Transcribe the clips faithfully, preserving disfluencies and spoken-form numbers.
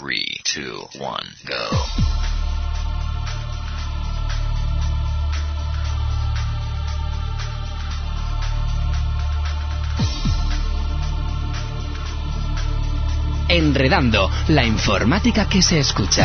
three, two, one, go. Enredando, la informática que se escucha.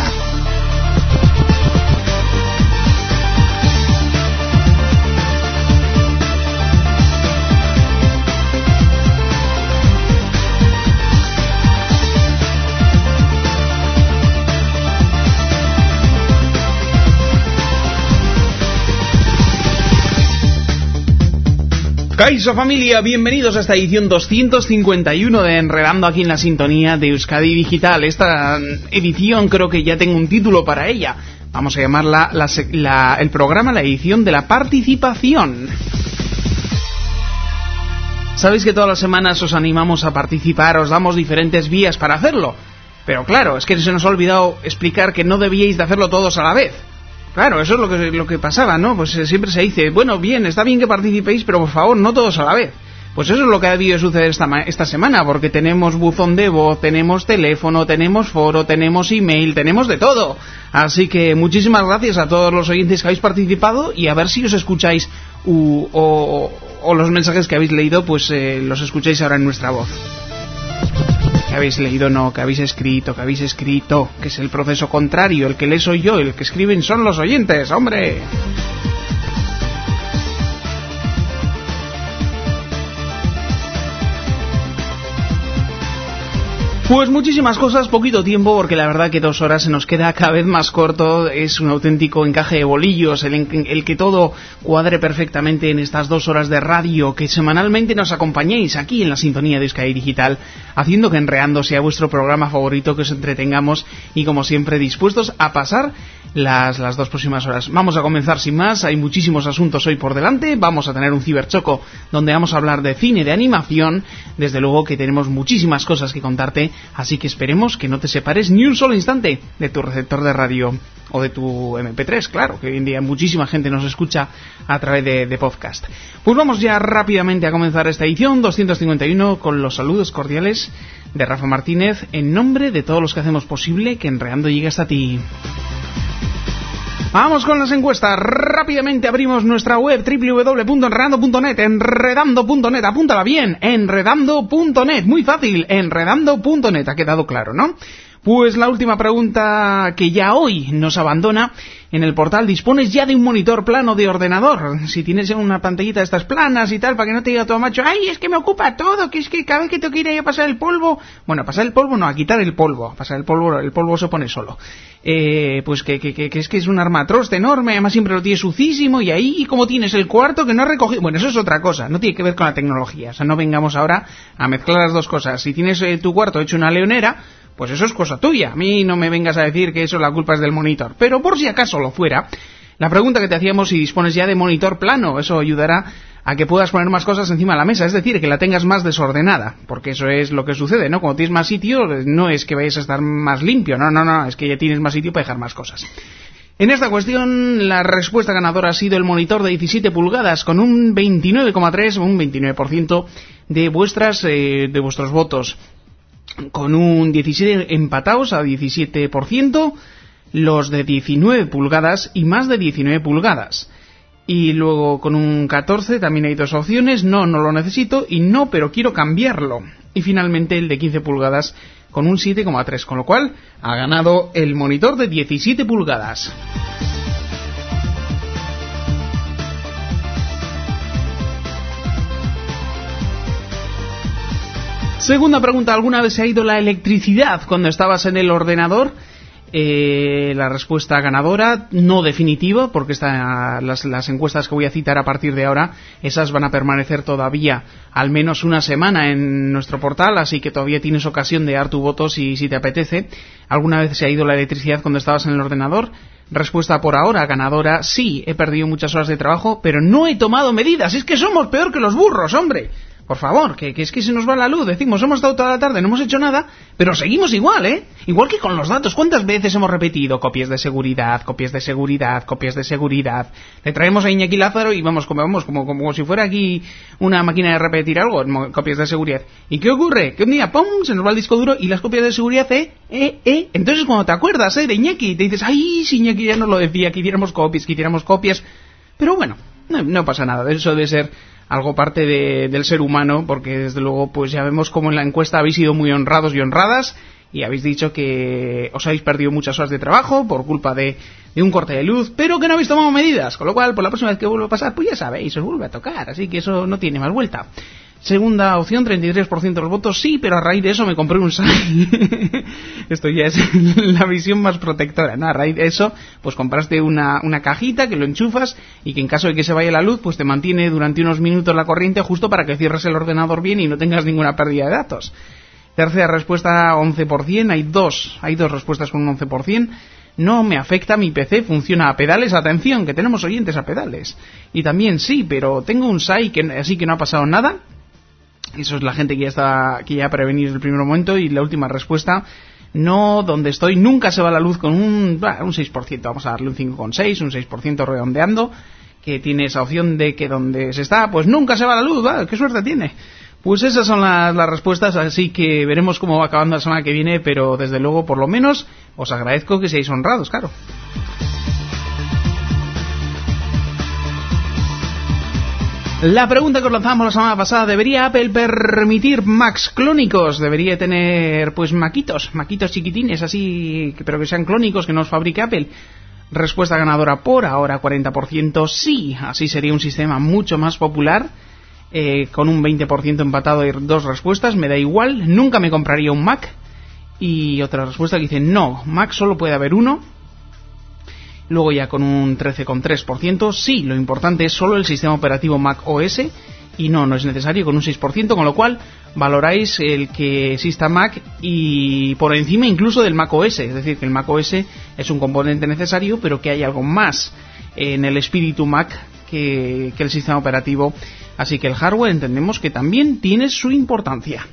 Kaixo familia, bienvenidos a esta edición doscientos cincuenta y uno de Enredando, aquí en la sintonía de Euskadi Digital. Esta edición creo que ya tengo un título para ella. Vamos a llamarla la, la, el programa, la edición de la participación. Sabéis que todas las semanas os animamos a participar, os damos diferentes vías para hacerlo. Pero claro, es que se nos ha olvidado explicar que no debíais de hacerlo todos a la vez. Claro, eso es lo que, lo que pasaba, ¿no? Pues eh, siempre se dice, bueno, bien, está bien que participéis, pero por favor, no todos a la vez. Pues eso es lo que ha debido suceder esta, esta semana, porque tenemos buzón de voz, tenemos teléfono, tenemos foro, tenemos email, tenemos de todo. Así que muchísimas gracias a todos los oyentes que habéis participado y a ver si os escucháis u, o, o los mensajes que habéis leído, pues eh, los escucháis ahora en nuestra voz. Que habéis leído, no, que habéis escrito, que habéis escrito, que es el proceso contrario, el que lee soy yo, el que escriben son los oyentes, ¡hombre! Pues muchísimas cosas, poquito tiempo, porque la verdad que dos horas se nos queda cada vez más corto. Es un auténtico encaje de bolillos el, el que todo cuadre perfectamente en estas dos horas de radio, que semanalmente nos acompañéis aquí en la sintonía de Euskadi Digital, haciendo que Enredando sea vuestro programa favorito, que os entretengamos y como siempre dispuestos a pasar las, las dos próximas horas. Vamos a comenzar sin más, hay muchísimos asuntos hoy por delante. Vamos a tener un ciberchoco donde vamos a hablar de cine, de animación. Desde luego que tenemos muchísimas cosas que contarte, así que esperemos que no te separes ni un solo instante de tu receptor de radio o de tu eme pe tres, claro, que hoy en día muchísima gente nos escucha a través de, de podcast. Pues vamos ya rápidamente a comenzar esta edición doscientos cincuenta y uno con los saludos cordiales de Rafa Martínez, en nombre de todos los que hacemos posible que Enredando llegue hasta ti. Vamos con las encuestas. Rápidamente abrimos nuestra web doble u doble u doble u punto enredando punto net, enredando punto net, apúntala bien, enredando punto net, muy fácil, enredando punto net, ha quedado claro, ¿no? Pues la última pregunta que ya hoy nos abandona en el portal: ¿dispones ya de un monitor plano de ordenador? Si tienes una pantallita de estas planas y tal, para que no te diga todo macho, ¡ay, es que me ocupa todo! Que es que cada vez que tengo que ir ahí a pasar el polvo... Bueno, a pasar el polvo no, a quitar el polvo. A pasar el polvo, el polvo se pone solo. Eh, pues que, que, que, que es que es un armatroste enorme, además siempre lo tienes sucísimo, y ahí como tienes el cuarto que no has recogido... Bueno, eso es otra cosa, no tiene que ver con la tecnología. O sea, no vengamos ahora a mezclar las dos cosas. Si tienes eh, tu cuarto hecho una leonera, pues eso es cosa tuya. A mí no me vengas a decir que eso la culpa es del monitor. Pero por si acaso lo fuera, la pregunta que te hacíamos, si dispones ya de monitor plano, eso ayudará a que puedas poner más cosas encima de la mesa, es decir, que la tengas más desordenada, porque eso es lo que sucede, ¿no? Cuando tienes más sitio, no es que vayas a estar más limpio, no, no, no, es que ya tienes más sitio para dejar más cosas. En esta cuestión, la respuesta ganadora ha sido el monitor de diecisiete pulgadas, con un veintinueve coma tres, un veintinueve por ciento de vuestras, eh, de vuestros votos. Con un diecisiete empatados a diecisiete por ciento, los de diecinueve pulgadas y más de diecinueve pulgadas. Y luego con un catorce también hay dos opciones: no, no lo necesito, y no, pero quiero cambiarlo. Y finalmente el de quince pulgadas con un siete coma tres, con lo cual ha ganado el monitor de diecisiete pulgadas. Segunda pregunta: ¿alguna vez se ha ido la electricidad cuando estabas en el ordenador? Eh, la respuesta ganadora, no definitiva, porque esta, las, las encuestas que voy a citar a partir de ahora, esas van a permanecer todavía al menos una semana en nuestro portal, así que todavía tienes ocasión de dar tu voto si, si te apetece. ¿Alguna vez se ha ido la electricidad cuando estabas en el ordenador? Respuesta por ahora ganadora: sí, he perdido muchas horas de trabajo, pero no he tomado medidas. Es que somos peor que los burros, hombre. Por favor, que, que es que se nos va la luz. Decimos, hemos estado toda la tarde, no hemos hecho nada, pero seguimos igual, ¿eh? Igual que con los datos. ¿Cuántas veces hemos repetido copias de seguridad, copias de seguridad, copias de seguridad? Le traemos a Iñaki Lázaro y vamos como, vamos, como, como si fuera aquí una máquina de repetir algo, copias de seguridad. ¿Y qué ocurre? Que un día, ¡pum!, se nos va el disco duro y las copias de seguridad, ¿eh? ¿Eh? ¿Eh? Entonces cuando te acuerdas, ¿eh?, de Iñaki, te dices, ¡ay, si Iñaki ya nos lo decía, que hiciéramos copias, que hiciéramos copias! Pero bueno, no, no pasa nada, eso debe ser algo parte de, del ser humano, porque desde luego pues ya vemos como en la encuesta habéis sido muy honrados y honradas y habéis dicho que os habéis perdido muchas horas de trabajo por culpa de, de un corte de luz, pero que no habéis tomado medidas, con lo cual por la próxima vez que vuelva a pasar, pues ya sabéis, os vuelve a tocar, así que eso no tiene más vuelta. Segunda opción, treinta y tres por ciento de los votos, sí, pero a raíz de eso me compré un S A I. Esto ya es la visión más protectora, ¿no? A raíz de eso, pues compraste una, una cajita que lo enchufas y que en caso de que se vaya la luz, pues te mantiene durante unos minutos la corriente justo para que cierres el ordenador bien y no tengas ninguna pérdida de datos. Tercera respuesta, once por ciento, hay dos, hay dos respuestas con un once por ciento. No me afecta, mi P C funciona a pedales, atención, que tenemos oyentes a pedales. Y también sí, pero tengo un S A I que, así que no ha pasado nada. Eso es la gente que ya está, que ya ha prevenido desde el primer momento. Y la última respuesta, no, donde estoy nunca se va la luz con un, un seis por ciento, vamos a darle un cinco coma seis, un seis por ciento redondeando, que tiene esa opción de que donde se está, pues nunca se va la luz, ¿vale? Qué suerte tiene. Pues esas son las, las respuestas, así que veremos cómo va acabando la semana que viene, pero desde luego, por lo menos, os agradezco que seáis honrados, claro. La pregunta que os lanzamos la semana pasada, ¿debería Apple permitir Macs clónicos? ¿Debería tener, pues, maquitos, maquitos chiquitines, así, pero que sean clónicos, que no os fabrique Apple? Respuesta ganadora por ahora, cuarenta por ciento, sí, así sería un sistema mucho más popular, eh, con un veinte por ciento empatado y dos respuestas, me da igual, nunca me compraría un Mac. Y otra respuesta que dice, no, Mac solo puede haber uno. Luego ya con un trece coma tres por ciento, sí, lo importante es solo el sistema operativo Mac O S, y no, no es necesario, con un seis por ciento, con lo cual valoráis el que exista Mac y por encima incluso del Mac O S, es decir, que el Mac O S es un componente necesario, pero que hay algo más en el espíritu Mac que, que el sistema operativo, así que el hardware entendemos que también tiene su importancia.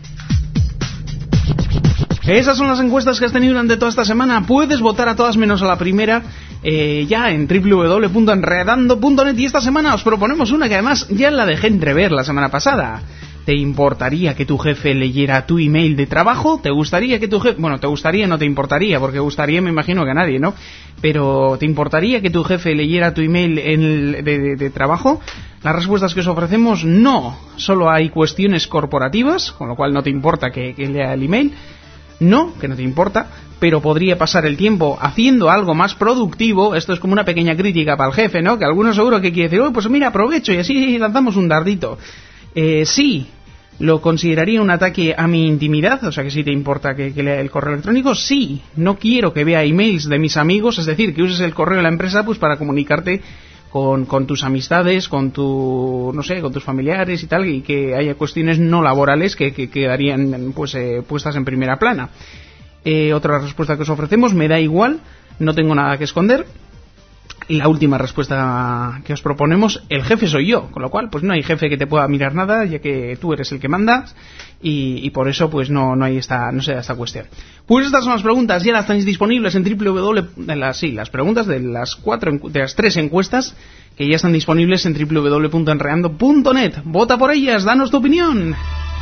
Esas son las encuestas que has tenido durante toda esta semana. Puedes votar a todas menos a la primera, eh, ya en doble u doble u doble u punto enredando punto net, y esta semana os proponemos una que además ya la dejé entrever la semana pasada. ¿Te importaría que tu jefe leyera tu email de trabajo? ¿Te gustaría que tu jefe... Bueno, te gustaría, no te importaría, porque gustaría me imagino que a nadie, ¿no? Pero ¿te importaría que tu jefe leyera tu email en el, de, de, de trabajo? Las respuestas que os ofrecemos, no. Solo hay cuestiones corporativas, con lo cual no te importa que, que lea el email. No, que no te importa, pero podría pasar el tiempo haciendo algo más productivo. Esto es como una pequeña crítica para el jefe, ¿no? Que algunos seguro que quiere decir, oh, pues mira, aprovecho y así lanzamos un dardito. Eh, sí, lo consideraría un ataque a mi intimidad, o sea que sí te importa que, que lea el correo electrónico. Sí, no quiero que vea emails de mis amigos, es decir, que uses el correo de la empresa pues para comunicarte con, con tus amistades, con tu, no sé, con tus familiares y tal, y que haya cuestiones no laborales que, que quedarían pues eh, puestas en primera plana. Eh, otra respuesta que os ofrecemos, me da igual, no tengo nada que esconder. Y la última respuesta que os proponemos, el jefe soy yo, con lo cual pues no hay jefe que te pueda mirar nada, ya que tú eres el que mandas, y, y por eso pues no no hay esta no sé esta cuestión. Pues estas son las preguntas, ya las tenéis disponibles en doble u doble u doble u, en las, sí, las preguntas de las cuatro de las tres encuestas que ya están disponibles en doble u doble u doble u punto enredando punto net. Vota por ellas, danos tu opinión.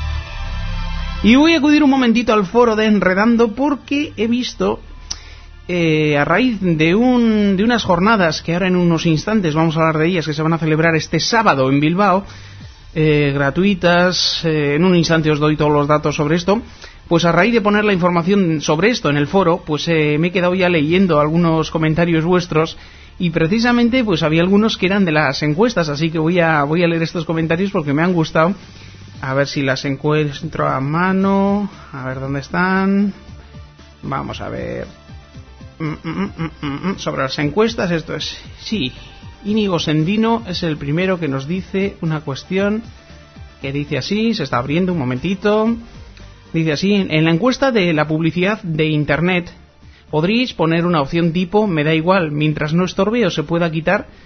Y voy a acudir un momentito al foro de Enredando porque he visto Eh, a raíz de un de unas jornadas que ahora en unos instantes vamos a hablar de ellas, que se van a celebrar este sábado en Bilbao, eh, gratuitas, eh, en un instante os doy todos los datos sobre esto. Pues a raíz de poner la información sobre esto en el foro, pues eh, me he quedado ya leyendo algunos comentarios vuestros, y precisamente pues había algunos que eran de las encuestas, así que voy a voy a leer estos comentarios porque me han gustado. A ver si las encuentro a mano, a ver dónde están. Vamos a ver. Mm, mm, mm, mm, mm. Sobre las encuestas, esto es, sí, Íñigo Sendino es el primero que nos dice una cuestión que dice así, se está abriendo un momentito, dice así, en la encuesta de la publicidad de internet podríais poner una opción tipo, me da igual, mientras no estorbe o se pueda quitar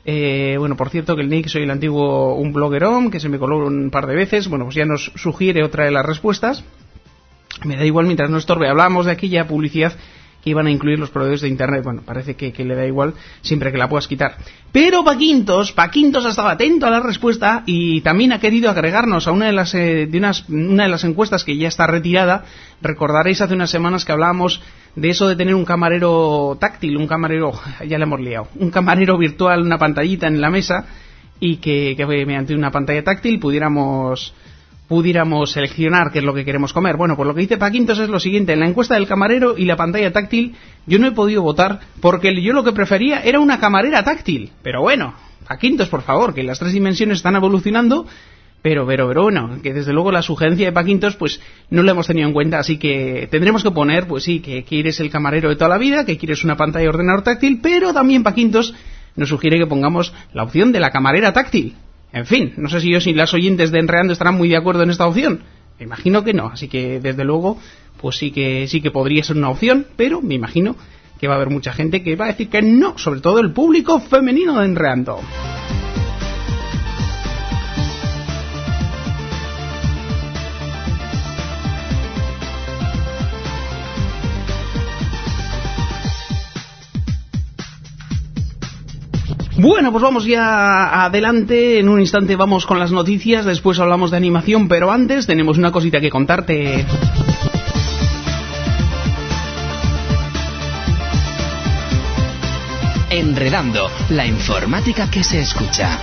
Eh, bueno, por cierto que el Nick soy el antiguo un bloggerón que se me coló un par de veces. Bueno, pues ya nos sugiere otra de las respuestas. Me da igual mientras no estorbe. Hablábamos de aquella publicidad que iban a incluir los proveedores de internet. Bueno, parece que, que le da igual siempre que la puedas quitar. Pero Paquintos, Paquintos ha estado atento a la respuesta y también ha querido agregarnos a una de las eh, de unas, una de las encuestas que ya está retirada. Recordaréis hace unas semanas que hablábamos de eso de tener un camarero táctil, un camarero, ya le hemos liado, un camarero virtual, una pantallita en la mesa y que, que mediante una pantalla táctil pudiéramos pudiéramos seleccionar qué es lo que queremos comer. Bueno, pues lo que dice Paquintos es lo siguiente: en la encuesta del camarero y la pantalla táctil yo no he podido votar porque yo lo que prefería era una camarera táctil. Pero bueno, Paquintos, por favor, que las tres dimensiones están evolucionando, pero, pero, pero bueno, que desde luego la sugerencia de Paquintos pues no la hemos tenido en cuenta, así que tendremos que poner, pues sí, que quieres el camarero de toda la vida, que quieres una pantalla de ordenador táctil, pero también Paquintos nos sugiere que pongamos la opción de la camarera táctil. En fin, no sé si yo, si las oyentes de Enreando estarán muy de acuerdo en esta opción. Me imagino que no, así que desde luego, pues sí que sí que podría ser una opción, pero me imagino que va a haber mucha gente que va a decir que no, sobre todo el público femenino de Enreando. Bueno, pues vamos ya adelante. En un instante vamos con las noticias, después hablamos de animación, pero antes tenemos una cosita que contarte. Enredando, la informática que se escucha.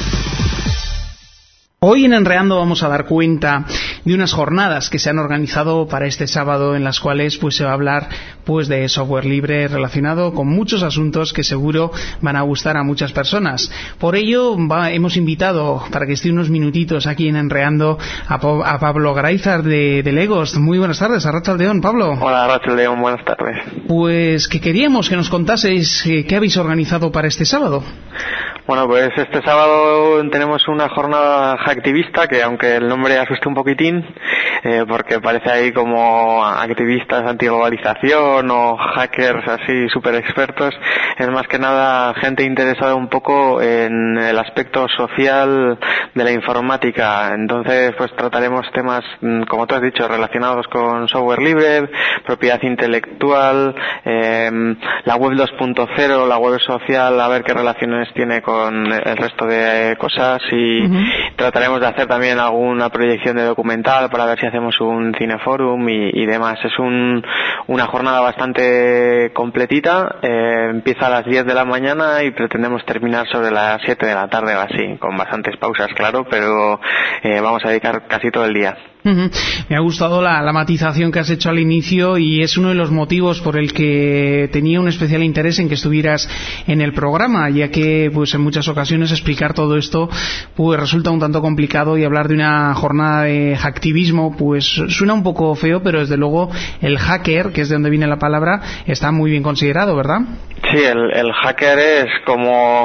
Hoy en Enreando vamos a dar cuenta de unas jornadas que se han organizado para este sábado, en las cuales pues se va a hablar pues de software libre relacionado con muchos asuntos que seguro van a gustar a muchas personas. Por ello va, hemos invitado para que esté unos minutitos aquí en Enreando a, a Pablo Graizar de, de Legos. Muy buenas tardes, Arratsaldeon, Pablo. Hola, Arratsaldeon, buenas tardes. Pues que queríamos que nos contaseis eh, qué habéis organizado para este sábado. Bueno, pues este sábado tenemos una jornada hacktivista que, aunque el nombre asuste un poquitín, eh, porque parece ahí como activistas antiglobalización o hackers así súper expertos, es más que nada gente interesada un poco en el aspecto social de la informática. Entonces, pues trataremos temas, como tú has dicho, relacionados con software libre, propiedad intelectual, eh, la web dos punto cero, la web social, a ver qué relaciones tiene con con el resto de cosas, y uh-huh. trataremos de hacer también alguna proyección de documental para ver si hacemos un cineforum y, y demás. Es un, una jornada bastante completita, eh, empieza a las diez de la mañana y pretendemos terminar sobre las siete de la tarde o así, con bastantes pausas, claro, pero eh, vamos a dedicar casi todo el día. Uh-huh. Me ha gustado la, la matización que has hecho al inicio, y es uno de los motivos por el que tenía un especial interés en que estuvieras en el programa, ya que pues en muchas ocasiones explicar todo esto pues resulta un tanto complicado, y hablar de una jornada de hacktivismo pues suena un poco feo, pero desde luego el hacker, que es de donde viene la palabra, está muy bien considerado, ¿verdad? Sí, el, el hacker es como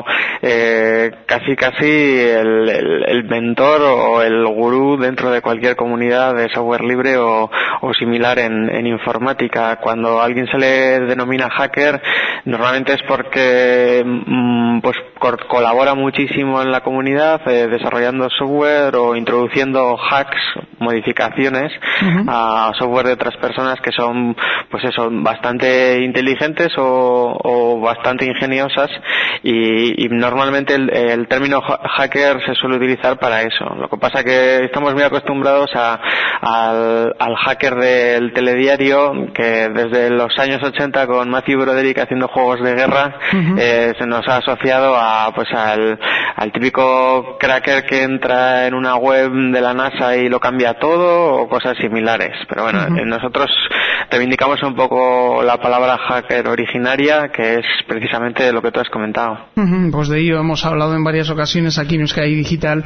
eh, casi casi el, el, el mentor o el gurú dentro de cualquier comunidad de software libre o, o similar en, en informática. Cuando a alguien se le denomina hacker, normalmente es porque mm, pues co- colabora muchísimo en la comunidad, eh, desarrollando software o introduciendo hacks, modificaciones uh-huh. a software de otras personas que son, pues eso, bastante inteligentes o, o bastante ingeniosas, y, y normalmente el, el término hacker se suele utilizar para eso. Lo que pasa que estamos muy acostumbrados a Al, al hacker del telediario, que desde los años ochenta con Matthew Broderick haciendo juegos de guerra, uh-huh. eh, se nos ha asociado a pues al, al típico cracker que entra en una web de la NASA y lo cambia todo, o cosas similares. Pero bueno, uh-huh. nosotros reivindicamos un poco la palabra hacker originaria, que es precisamente lo que tú has comentado. Uh-huh. Pues de ello hemos hablado en varias ocasiones aquí en Euskadi Digital,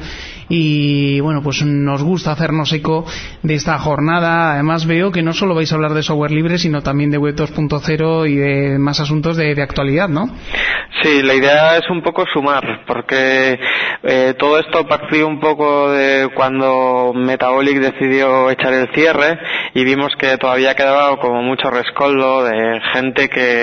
y bueno, pues nos gusta hacernos eco de esta jornada. Además veo que no solo vais a hablar de software libre, sino también de web dos punto cero y de más asuntos de, de actualidad, ¿no? Sí, la idea es un poco sumar, porque eh, todo esto partió un poco de cuando Metabolic decidió echar el cierre, y vimos que todavía quedaba como mucho rescoldo de gente que,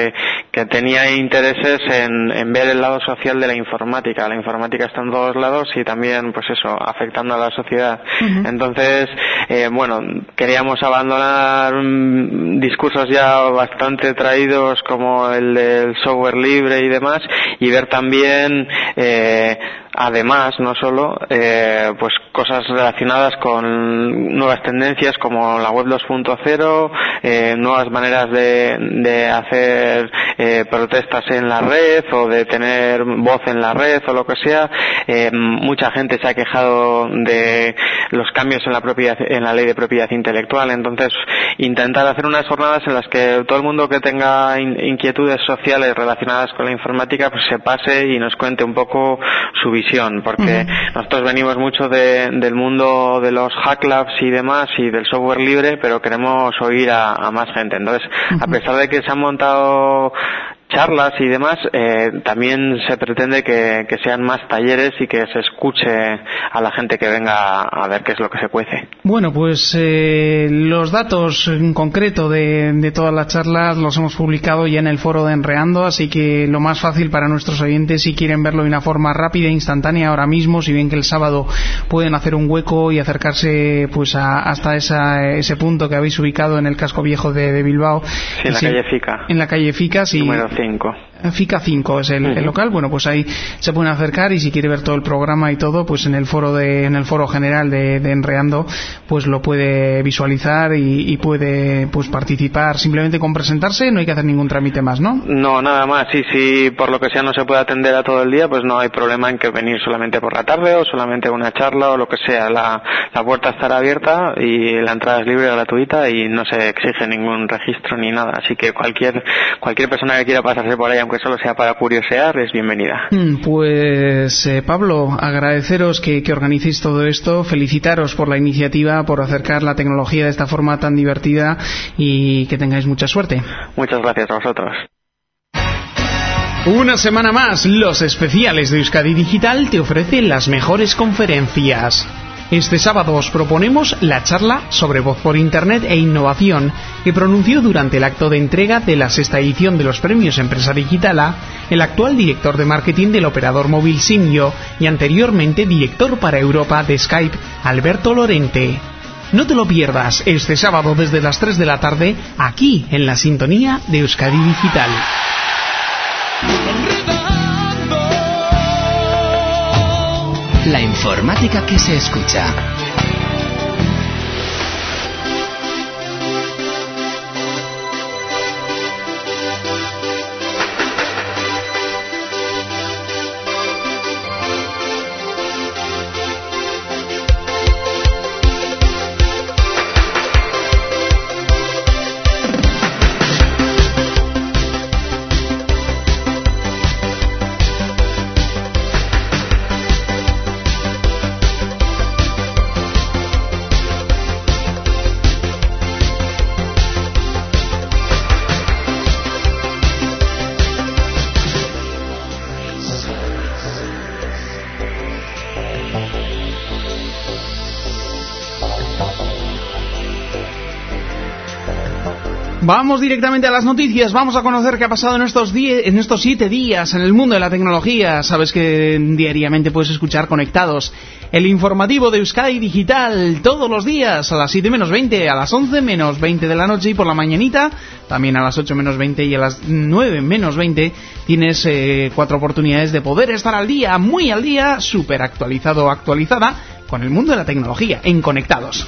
que tenía intereses en, en ver el lado social de la informática. La informática está en todos lados y también, pues eso, afectando a la sociedad. Uh-huh. Entonces, eh, bueno, queríamos abandonar um, discursos ya bastante traídos como el del software libre y demás, y ver también, eh, además, no solo, eh, pues cosas relacionadas con nuevas tendencias como la web dos punto cero, eh, nuevas maneras de, de hacer eh, protestas en la red o de tener voz en la red o lo que sea. Eh, mucha gente se ha quejado de los cambios en la propiedad, en la ley de propiedad intelectual. Entonces, intentar hacer unas jornadas en las que todo el mundo que tenga in- inquietudes sociales relacionadas con la informática pues se pase y nos cuente un poco su visión, porque uh-huh. nosotros venimos mucho de, del mundo de los hack labs y demás y del software libre, pero queremos oír a, a más gente. Entonces, uh-huh. a pesar de que se han montado charlas y demás, eh, también se pretende que, que sean más talleres y que se escuche a la gente que venga a ver qué es lo que se cuece. Bueno, pues eh, los datos en concreto de, de todas las charlas los hemos publicado ya en el foro de Enreando, así que lo más fácil para nuestros oyentes, si quieren verlo de una forma rápida e instantánea ahora mismo, si bien que el sábado pueden hacer un hueco y acercarse pues a, hasta esa, ese punto que habéis ubicado en el casco viejo de, de Bilbao. Sí, en la si, calle Fica. En la calle Fica, sí. Número cinco. Fica cinco es el, uh-huh. el local. Bueno, pues ahí se pueden acercar, y si quiere ver todo el programa y todo, pues en el foro de en el foro general de, de Enreando, pues lo puede visualizar y, y puede pues participar simplemente con presentarse. No hay que hacer ningún trámite más, ¿no? No, nada más. Y si por lo que sea no se puede atender a todo el día, pues no hay problema en que venir solamente por la tarde o solamente una charla o lo que sea. La, la puerta estará abierta y la entrada es libre, gratuita, y no se exige ningún registro ni nada. Así que cualquier cualquier persona que quiera pasarse por ahí, aunque solo sea para curiosear, es bienvenida. Pues eh, Pablo, agradeceros que, que organicéis todo esto, felicitaros por la iniciativa, por acercar la tecnología de esta forma tan divertida, y que tengáis mucha suerte. Muchas gracias a vosotros. Una semana más, los especiales de Euskadi Digital te ofrecen las mejores conferencias. Este sábado os proponemos la charla sobre voz por Internet e innovación que pronunció durante el acto de entrega de la sexta edición de los premios Empresa Digitala el actual director de marketing del operador móvil Simio y anteriormente director para Europa de Skype, Alberto Lorente. No te lo pierdas este sábado desde las tres de la tarde aquí en la sintonía de Euskadi Digital. La informática que se escucha. Vamos directamente a las noticias. Vamos a conocer qué ha pasado en estos die- en estos siete días en el mundo de la tecnología. Sabes que diariamente puedes escuchar Conectados, el informativo de Euskadi Digital, todos los días a las siete menos veinte, a las once menos veinte de la noche, y por la mañanita también a las ocho menos veinte y a las nueve menos veinte. Tienes eh, cuatro oportunidades de poder estar al día, muy al día, súper actualizado o actualizada con el mundo de la tecnología en Conectados.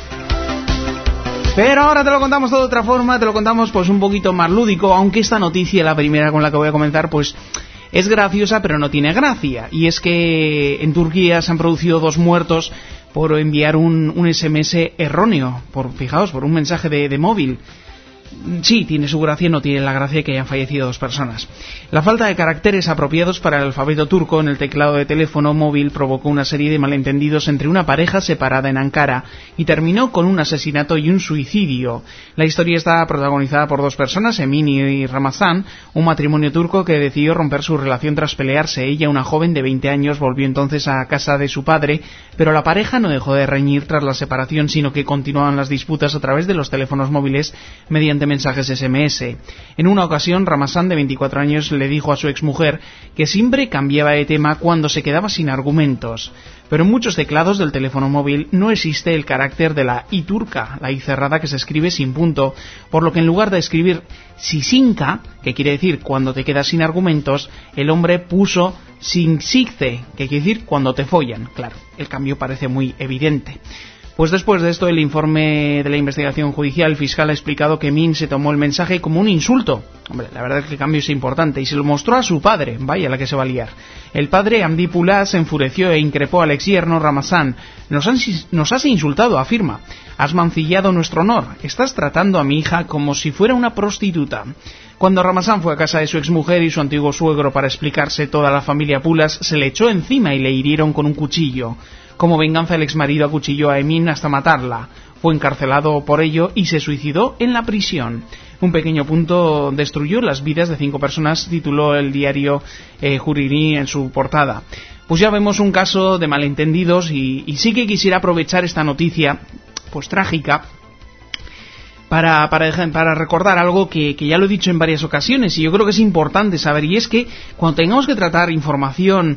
Pero ahora te lo contamos todo de otra forma, te lo contamos pues un poquito más lúdico, aunque esta noticia, la primera con la que voy a comenzar, pues es graciosa pero no tiene gracia. Y es que en Turquía se han producido dos muertos por enviar un, un ese eme ese erróneo, por fijaos, por un mensaje de, de móvil. Sí, tiene su gracia, no tiene la gracia de que hayan fallecido dos personas. La falta de caracteres apropiados para el alfabeto turco en el teclado de teléfono móvil provocó una serie de malentendidos entre una pareja separada en Ankara y terminó con un asesinato y un suicidio. La historia está protagonizada por dos personas, Emini y Ramazan, un matrimonio turco que decidió romper su relación tras pelearse. Ella, una joven de veinte años, volvió entonces a casa de su padre, pero la pareja no dejó de reñir tras la separación, sino que continuaban las disputas a través de los teléfonos móviles mediante mediante mensajes ese eme ese. En una ocasión, Ramazán, de veinticuatro años, le dijo a su exmujer que siempre cambiaba de tema cuando se quedaba sin argumentos. Pero en muchos teclados del teléfono móvil no existe el carácter de la i turca, la i cerrada que se escribe sin punto, por lo que en lugar de escribir sisinka, que quiere decir cuando te quedas sin argumentos, el hombre puso sinsigce, que quiere decir cuando te follan. Claro, el cambio parece muy evidente. Pues después de esto, el informe de la investigación judicial, el fiscal ha explicado que Min se tomó el mensaje como un insulto. Hombre, la verdad es que el cambio es importante, y se lo mostró a su padre. Vaya la que se va a liar. El padre, Hamdi Pullah, se enfureció e increpó al exyerno Ramazán. Nos, han, nos has insultado, afirma. Has mancillado nuestro honor. Estás tratando a mi hija como si fuera una prostituta. Cuando Ramazán fue a casa de su exmujer y su antiguo suegro para explicarse toda la familia Pulas, se le echó encima y le hirieron con un cuchillo. Como venganza, el exmarido acuchilló a Emin hasta matarla. Fue encarcelado por ello y se suicidó en la prisión. Un pequeño punto destruyó las vidas de cinco personas, tituló el diario eh, Jurirí en su portada. Pues ya vemos un caso de malentendidos y, y sí que quisiera aprovechar esta noticia, pues trágica, Para, para, para recordar algo que, que ya lo he dicho en varias ocasiones y yo creo que es importante saber, y es que cuando tengamos que tratar información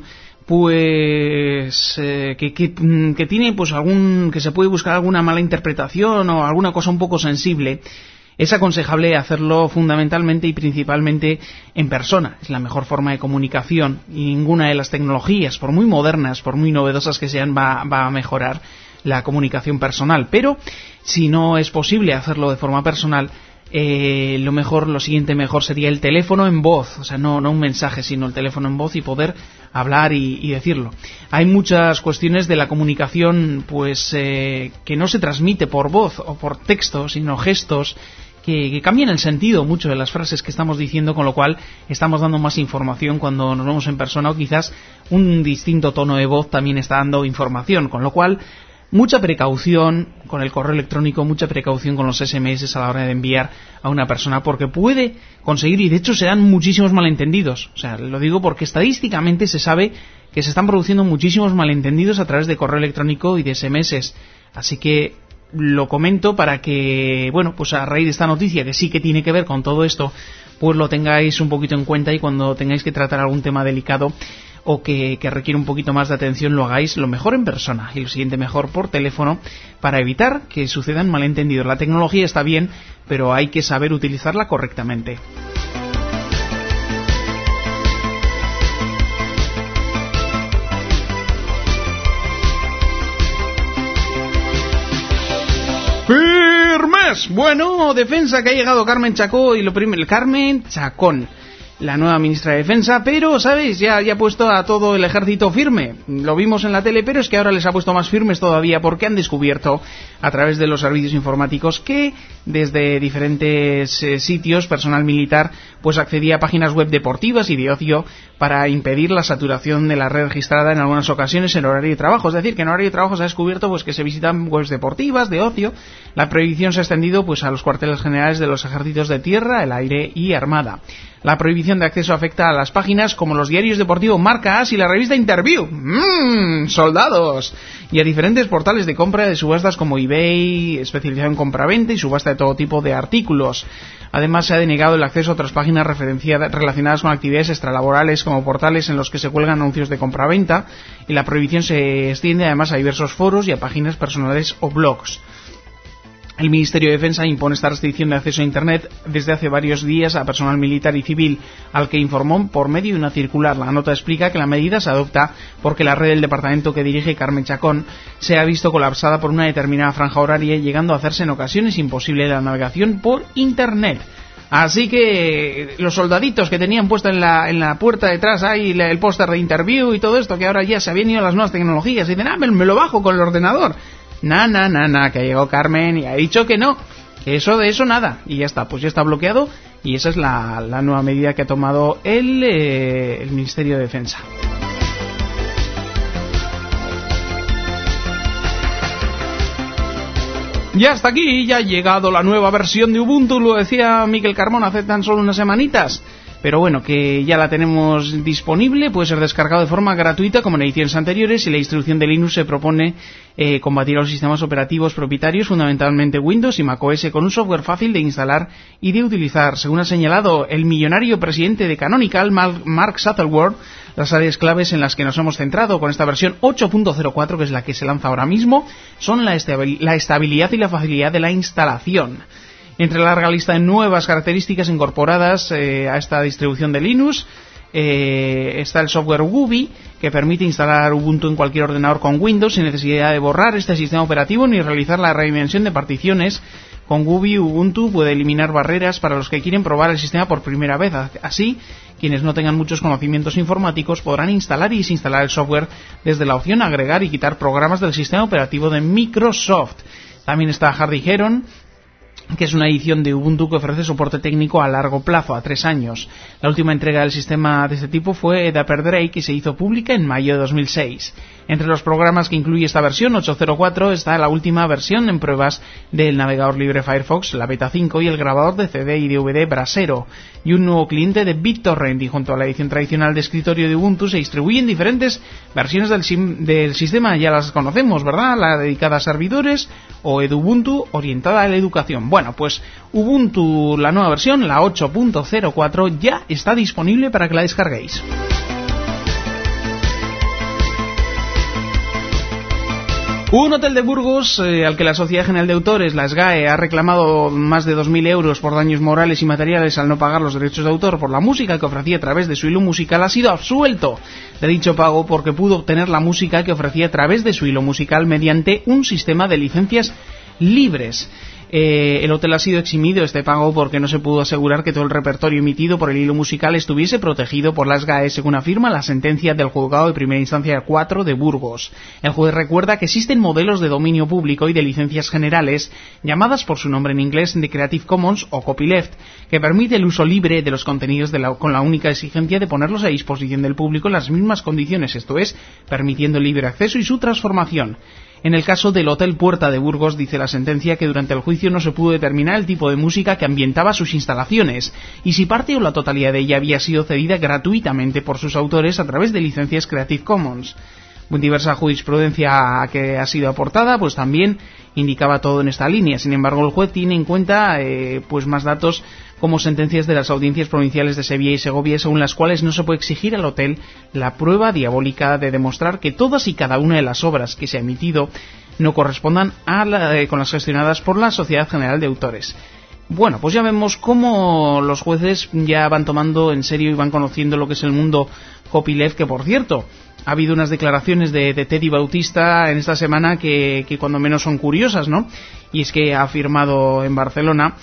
pues eh, que, que, que tiene pues algún que se puede buscar alguna mala interpretación o alguna cosa un poco sensible, es aconsejable hacerlo fundamentalmente y principalmente en persona. Es la mejor forma de comunicación y ninguna de las tecnologías, por muy modernas, por muy novedosas que sean, va, va a mejorar la comunicación personal. Pero si no es posible hacerlo de forma personal, eh, lo mejor, lo siguiente mejor sería el teléfono en voz, o sea, no, no un mensaje, sino el teléfono en voz y poder hablar y, y decirlo. Hay muchas cuestiones de la comunicación, pues, eh, que no se transmite por voz o por texto, sino gestos, que, que cambian el sentido mucho de las frases que estamos diciendo, con lo cual estamos dando más información cuando nos vemos en persona, o quizás un distinto tono de voz también está dando información, con lo cual mucha precaución con el correo electrónico, mucha precaución con los ese eme ese a la hora de enviar a una persona, porque puede conseguir, y de hecho se dan muchísimos malentendidos. O sea, lo digo porque estadísticamente se sabe que se están produciendo muchísimos malentendidos a través de correo electrónico y de ese eme ese. Así que lo comento para que, bueno, pues a raíz de esta noticia, que sí que tiene que ver con todo esto, pues lo tengáis un poquito en cuenta y cuando tengáis que tratar algún tema delicado o que, que requiere un poquito más de atención, lo hagáis lo mejor en persona y lo siguiente mejor por teléfono, para evitar que sucedan malentendidos. La tecnología está bien, pero hay que saber utilizarla correctamente. ¡Firmes! Bueno, defensa que ha llegado Carmen Chacón y lo primero, Carmen Chacón, la nueva ministra de Defensa, pero, ¿sabéis? Ya, ya ha puesto a todo el ejército firme. Lo vimos en la tele, pero es que ahora les ha puesto más firmes todavía, porque han descubierto, a través de los servicios informáticos, que desde diferentes eh, sitios, personal militar, pues accedía a páginas web deportivas y de ocio para impedir la saturación de la red registrada en algunas ocasiones en horario de trabajo. Es decir, que en horario de trabajo se ha descubierto pues que se visitan webs deportivas, de ocio. La prohibición se ha extendido pues a los cuarteles generales de los ejércitos de tierra, el aire y armada. La prohibición de acceso afecta a las páginas como los diarios deportivos Marca As y la revista Interview. ¡Mmm! ¡Soldados! Y a diferentes portales de compra de subastas como eBay, especializado en compraventa y subasta de todo tipo de artículos. Además, se ha denegado el acceso a otras páginas referenciadas relacionadas con actividades extralaborales como portales en los que se cuelgan anuncios de compraventa, y la prohibición se extiende además a diversos foros y a páginas personales o blogs. El Ministerio de Defensa impone esta restricción de acceso a Internet desde hace varios días a personal militar y civil, al que informó por medio de una circular. La nota explica que la medida se adopta porque la red del departamento que dirige Carmen Chacón se ha visto colapsada por una determinada franja horaria, llegando a hacerse en ocasiones imposible la navegación por Internet. Así que los soldaditos que tenían puesto en la, en la puerta detrás ahí el póster de Interview y todo esto, que ahora ya se habían ido las nuevas tecnologías, y dicen, ah, me, me lo bajo con el ordenador. Na, na, na, na, que ha llegado Carmen y ha dicho que no, que eso de eso nada, y ya está, pues ya está bloqueado, y esa es la, la nueva medida que ha tomado el, eh, el Ministerio de Defensa. Ya hasta aquí, ya ha llegado la nueva versión de Ubuntu, lo decía Miquel Carmona hace tan solo unas semanitas. pero bueno, que ya la tenemos disponible, puede ser descargado de forma gratuita como en ediciones anteriores, y la distribución de Linux se propone eh, combatir a los sistemas operativos propietarios, fundamentalmente Windows y macOS, con un software fácil de instalar y de utilizar. Según ha señalado el millonario presidente de Canonical, Mark Shuttleworth, las áreas claves en las que nos hemos centrado con esta versión ocho punto cero cuatro, que es la que se lanza ahora mismo, son la, estabil- la estabilidad y la facilidad de la instalación. Entre la larga lista de nuevas características incorporadas eh, a esta distribución de Linux eh, está el software Wubby, que permite instalar Ubuntu en cualquier ordenador con Windows sin necesidad de borrar este sistema operativo ni realizar la redimensión de particiones. Con Wubby, Ubuntu puede eliminar barreras para los que quieren probar el sistema por primera vez. Así, quienes no tengan muchos conocimientos informáticos podrán instalar y desinstalar el software desde la opción agregar y quitar programas del sistema operativo de Microsoft. También está Hardy Heron, que es una edición de Ubuntu que ofrece soporte técnico a largo plazo, a tres años. La última entrega del sistema de este tipo fue Dapper Drake, que se hizo pública en mayo de dos mil seis. Entre los programas que incluye esta versión ocho punto cero cuatro está la última versión en pruebas del navegador libre Firefox, la beta cinco, y el grabador de C D y D V D Brasero, y un nuevo cliente de BitTorrent. Y junto a la edición tradicional de escritorio de Ubuntu se distribuyen diferentes versiones del, sim- del sistema, ya las conocemos, ¿verdad? La dedicada a servidores o EduBuntu orientada a la educación. Bueno, pues Ubuntu, la nueva versión, la ocho punto cero cuatro, ya está disponible para que la descarguéis. Un hotel de Burgos, eh, al que la Sociedad General de Autores, la S G A E, ha reclamado más de dos mil euros por daños morales y materiales al no pagar los derechos de autor por la música que ofrecía a través de su hilo musical, ha sido absuelto de dicho pago porque pudo obtener la música que ofrecía a través de su hilo musical mediante un sistema de licencias libres. Eh, el hotel ha sido eximido de este pago porque no se pudo asegurar que todo el repertorio emitido por el hilo musical estuviese protegido por la S G A E, según afirma la sentencia del juzgado de primera instancia cuatro de Burgos. El juez recuerda que existen modelos de dominio público y de licencias generales, llamadas por su nombre en inglés de Creative Commons o Copyleft, que permite el uso libre de los contenidos de la, con la única exigencia de ponerlos a disposición del público en las mismas condiciones, esto es, permitiendo el libre acceso y su transformación. En el caso del Hotel Puerta de Burgos, dice la sentencia que durante el juicio no se pudo determinar el tipo de música que ambientaba sus instalaciones y si parte o la totalidad de ella había sido cedida gratuitamente por sus autores a través de licencias Creative Commons. Diversa jurisprudencia que ha sido aportada pues también indicaba todo en esta línea. Sin embargo, el juez tiene en cuenta eh, pues más datos como sentencias de las audiencias provinciales de Sevilla y Segovia, según las cuales no se puede exigir al hotel la prueba diabólica de demostrar que todas y cada una de las obras que se ha emitido no correspondan a la, eh, con las gestionadas por la Sociedad General de Autores. Bueno, pues ya vemos cómo los jueces ya van tomando en serio y van conociendo lo que es el mundo copyleft, que por cierto, ha habido unas declaraciones de, de Teddy Bautista en esta semana que, que cuando menos son curiosas, ¿no? Y es que ha afirmado en Barcelona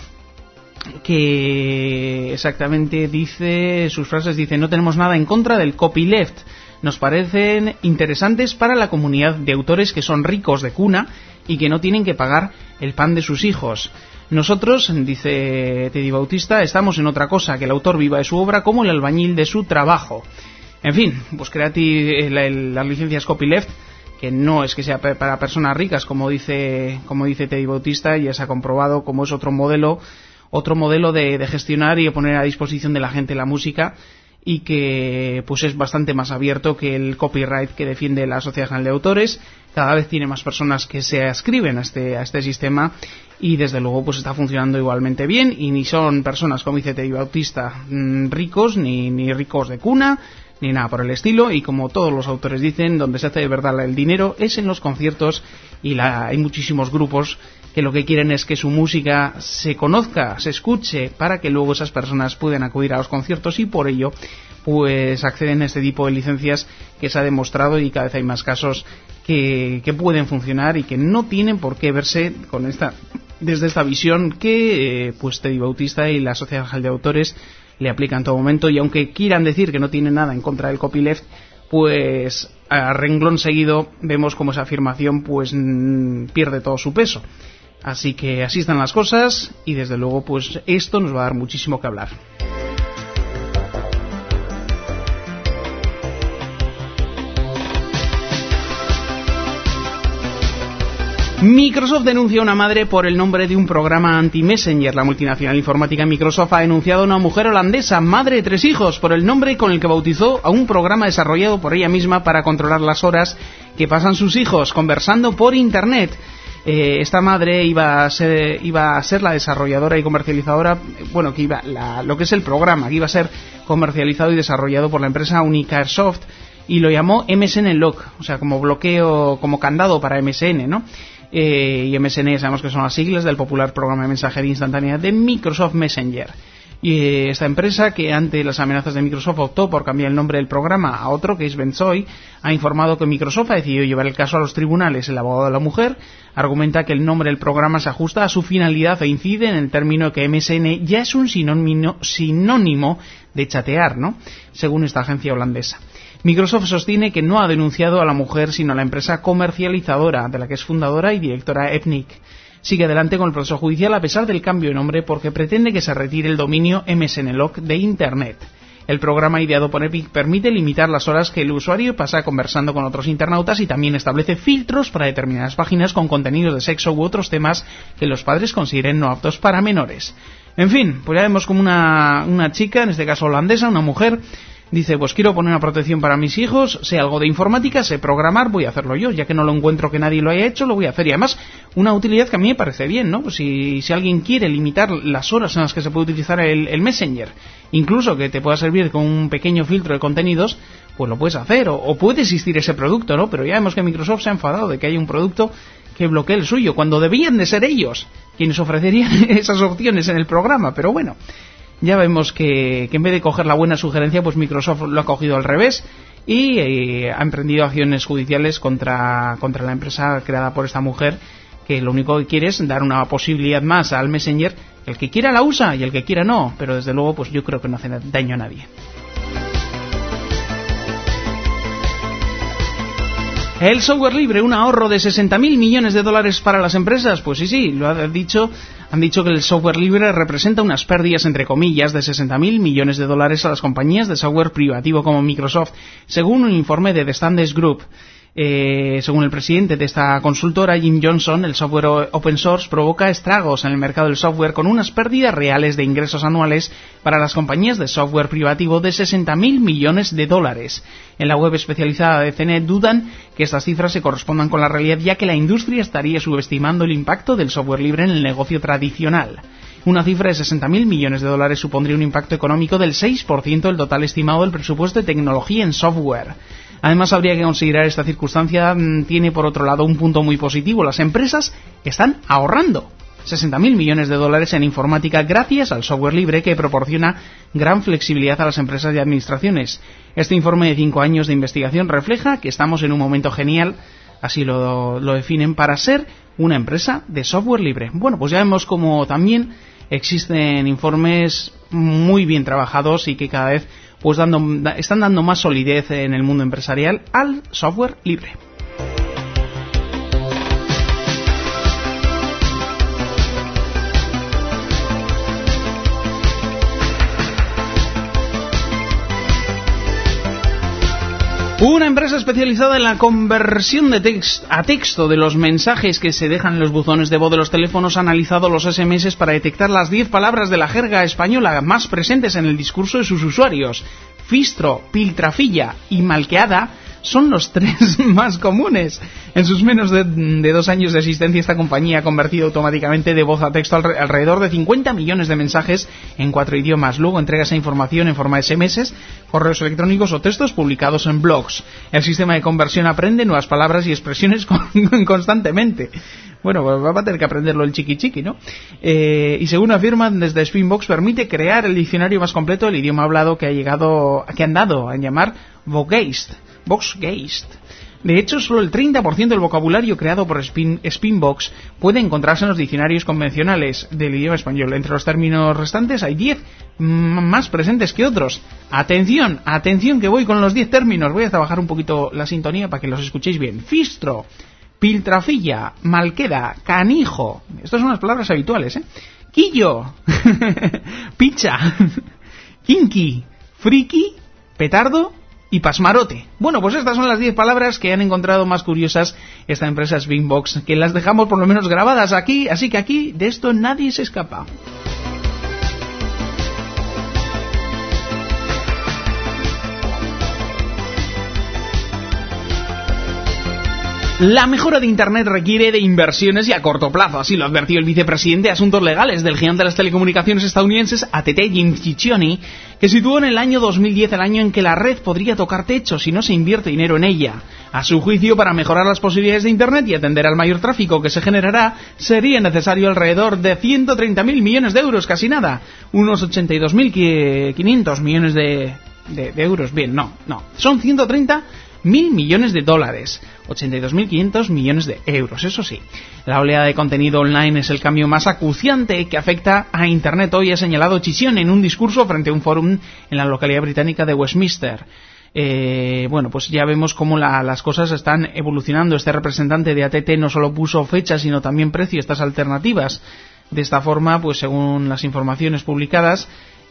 que exactamente dice, sus frases dicen: no tenemos nada en contra del copyleft, nos parecen interesantes para la comunidad de autores que son ricos de cuna y que no tienen que pagar el pan de sus hijos. Nosotros, dice Teddy Bautista, estamos en otra cosa, que el autor viva de su obra como el albañil de su trabajo. En fin, pues Creative, la, las licencias copyleft, que no es que sea para personas ricas, como dice como dice Teddy Bautista, ya se ha comprobado como es otro modelo, otro modelo de, de gestionar y de poner a disposición de la gente la música, y que pues es bastante más abierto que el copyright que defiende la Sociedad General de Autores. Cada vez tiene más personas que se ascriben a este, a este sistema y desde luego pues está funcionando igualmente bien, y ni son personas, como dice Teddy Bautista, ricos, ni, ni ricos de cuna, ni nada por el estilo, y como todos los autores dicen, donde se hace de verdad el dinero es en los conciertos, y la, hay muchísimos grupos que lo que quieren es que su música se conozca, se escuche, para que luego esas personas puedan acudir a los conciertos, y por ello pues acceden a este tipo de licencias que se ha demostrado, y cada vez hay más casos que, que pueden funcionar y que no tienen por qué verse con esta desde esta visión que eh, pues Teddy Bautista y la Sociedad General de Autores le aplican en todo momento. Y aunque quieran decir que no tienen nada en contra del copyleft, pues a renglón seguido vemos como esa afirmación pues mmm, pierde todo su peso. Así que así están las cosas, y desde luego pues esto nos va a dar muchísimo que hablar. Microsoft denuncia a una madre por el nombre de un programa anti-Messenger. La multinacional informática Microsoft ha denunciado a una mujer holandesa, madre de tres hijos, por el nombre con el que bautizó a un programa desarrollado por ella misma para controlar las horas que pasan sus hijos conversando por Internet. Eh, esta madre iba a ser iba a ser la desarrolladora y comercializadora, bueno, que iba la, lo que es el programa, que iba a ser comercializado y desarrollado por la empresa Unicaresoft, y lo llamó M S N Lock, o sea, como bloqueo, como candado para M S N, ¿no? Eh, y M S N sabemos que son las siglas del popular programa de mensajería instantánea de Microsoft Messenger. Y eh, esta empresa, que ante las amenazas de Microsoft optó por cambiar el nombre del programa a otro, que es Benzoy, ha informado que Microsoft ha decidido llevar el caso a los tribunales. El abogado de la mujer argumenta que el nombre del programa se ajusta a su finalidad e incide en el término que M S N ya es un sinónimo, sinónimo de chatear, ¿no?, según esta agencia holandesa. Microsoft sostiene que no ha denunciado a la mujer, sino a la empresa comercializadora, de la que es fundadora y directora Epnic. Sigue adelante con el proceso judicial a pesar del cambio de nombre, porque pretende que se retire el dominio M S N Lock de Internet. El programa ideado por Epic permite limitar las horas que el usuario pasa conversando con otros internautas y también establece filtros para determinadas páginas con contenidos de sexo u otros temas que los padres consideren no aptos para menores. En fin, pues ya vemos como una, una chica, en este caso holandesa, una mujer, dice, pues quiero poner una protección para mis hijos, sé algo de informática, sé programar, voy a hacerlo yo, ya que no lo encuentro que nadie lo haya hecho, lo voy a hacer. Y además, una utilidad que a mí me parece bien, ¿no? Pues si, si alguien quiere limitar las horas en las que se puede utilizar el, el Messenger, incluso que te pueda servir con un pequeño filtro de contenidos, pues lo puedes hacer, o, o puede existir ese producto, ¿no? Pero ya vemos que Microsoft se ha enfadado de que haya un producto que bloquee el suyo, cuando debían de ser ellos quienes ofrecerían esas opciones en el programa, pero bueno. Ya vemos que, que en vez de coger la buena sugerencia, pues Microsoft lo ha cogido al revés y eh, ha emprendido acciones judiciales contra, contra la empresa creada por esta mujer, que lo único que quiere es dar una posibilidad más al Messenger. El que quiera la usa y el que quiera no, pero desde luego pues yo creo que no hace daño a nadie. El software libre, un ahorro de sesenta mil millones de dólares para las empresas. Pues sí, sí, lo ha dicho, han dicho que el software libre representa unas pérdidas, entre comillas, de sesenta mil millones de dólares a las compañías de software privativo como Microsoft, según un informe de The Standard Group. Eh, según el presidente de esta consultora, Jim Johnson, el software open source provoca estragos en el mercado del software con unas pérdidas reales de ingresos anuales para las compañías de software privativo de sesenta mil millones de dólares. En la web especializada de C N E T dudan que estas cifras se correspondan con la realidad, ya que la industria estaría subestimando el impacto del software libre en el negocio tradicional. Una cifra de sesenta mil millones de dólares supondría un impacto económico del seis por ciento del total estimado del presupuesto de tecnología en software. Además, habría que considerar esta circunstancia tiene por otro lado un punto muy positivo. Las empresas están ahorrando sesenta mil millones de dólares en informática gracias al software libre, que proporciona gran flexibilidad a las empresas y administraciones. Este informe de cinco años de investigación refleja que estamos en un momento genial, así lo, lo definen, para ser una empresa de software libre. Bueno, pues ya vemos como también existen informes muy bien trabajados y que cada vez pues dando, están dando más solidez en el mundo empresarial al software libre. Una empresa especializada en la conversión de text a texto de los mensajes que se dejan en los buzones de voz de los teléfonos ha analizado los ese eme ese para detectar las diez palabras de la jerga española más presentes en el discurso de sus usuarios. Fistro, piltrafilla y malqueada son los tres más comunes. En sus menos de, de dos años de existencia, esta compañía ha convertido automáticamente de voz a texto alrededor de cincuenta millones de mensajes en cuatro idiomas. Luego entrega esa información en forma de ese eme ese, correos electrónicos o textos publicados en blogs. El sistema de conversión aprende nuevas palabras y expresiones constantemente. Bueno, pues va a tener que aprenderlo el chiqui chiqui, ¿no? Eh, y según afirman desde Spinbox, permite crear el diccionario más completo del idioma hablado que ha llegado, que han dado a llamar Voxgeist. Voxgeist. De hecho, solo el treinta por ciento del vocabulario creado por Spin, Spinbox puede encontrarse en los diccionarios convencionales del idioma español. Entre los términos restantes hay diez más presentes que otros. Atención, atención que voy con los diez términos. Voy a trabajar un poquito la sintonía para que los escuchéis bien. Fistro, piltrafilla, malqueda, canijo. Estas son las palabras habituales, ¿eh? Quillo, picha, kinky, friki, petardo y pasmarote. Bueno, pues estas son las diez palabras que han encontrado más curiosas esta empresa Spinbox, que las dejamos por lo menos grabadas aquí, así que aquí de esto nadie se escapa. La mejora de Internet requiere de inversiones y a corto plazo, así lo advirtió el vicepresidente de Asuntos Legales del gigante de las telecomunicaciones estadounidenses A T T, Jim Ciccioni, que situó en el año dos mil diez el año en que la red podría tocar techo si no se invierte dinero en ella. A su juicio, para mejorar las posibilidades de Internet y atender al mayor tráfico que se generará, sería necesario alrededor de ciento treinta mil millones de euros, casi nada, unos ochenta y dos mil quinientos millones de, de, de euros. Bien, no, no, son ciento treinta mil millones de dólares, ochenta y dos mil quinientos millones de euros, eso sí. La oleada de contenido online es el cambio más acuciante que afecta a Internet hoy, ha señalado Ciccioni en un discurso frente a un foro en la localidad británica de Westminster. Eh, bueno, pues ya vemos cómo la, las cosas están evolucionando. Este representante de A T T no solo puso fecha, sino también precio a estas alternativas. De esta forma, pues según las informaciones publicadas,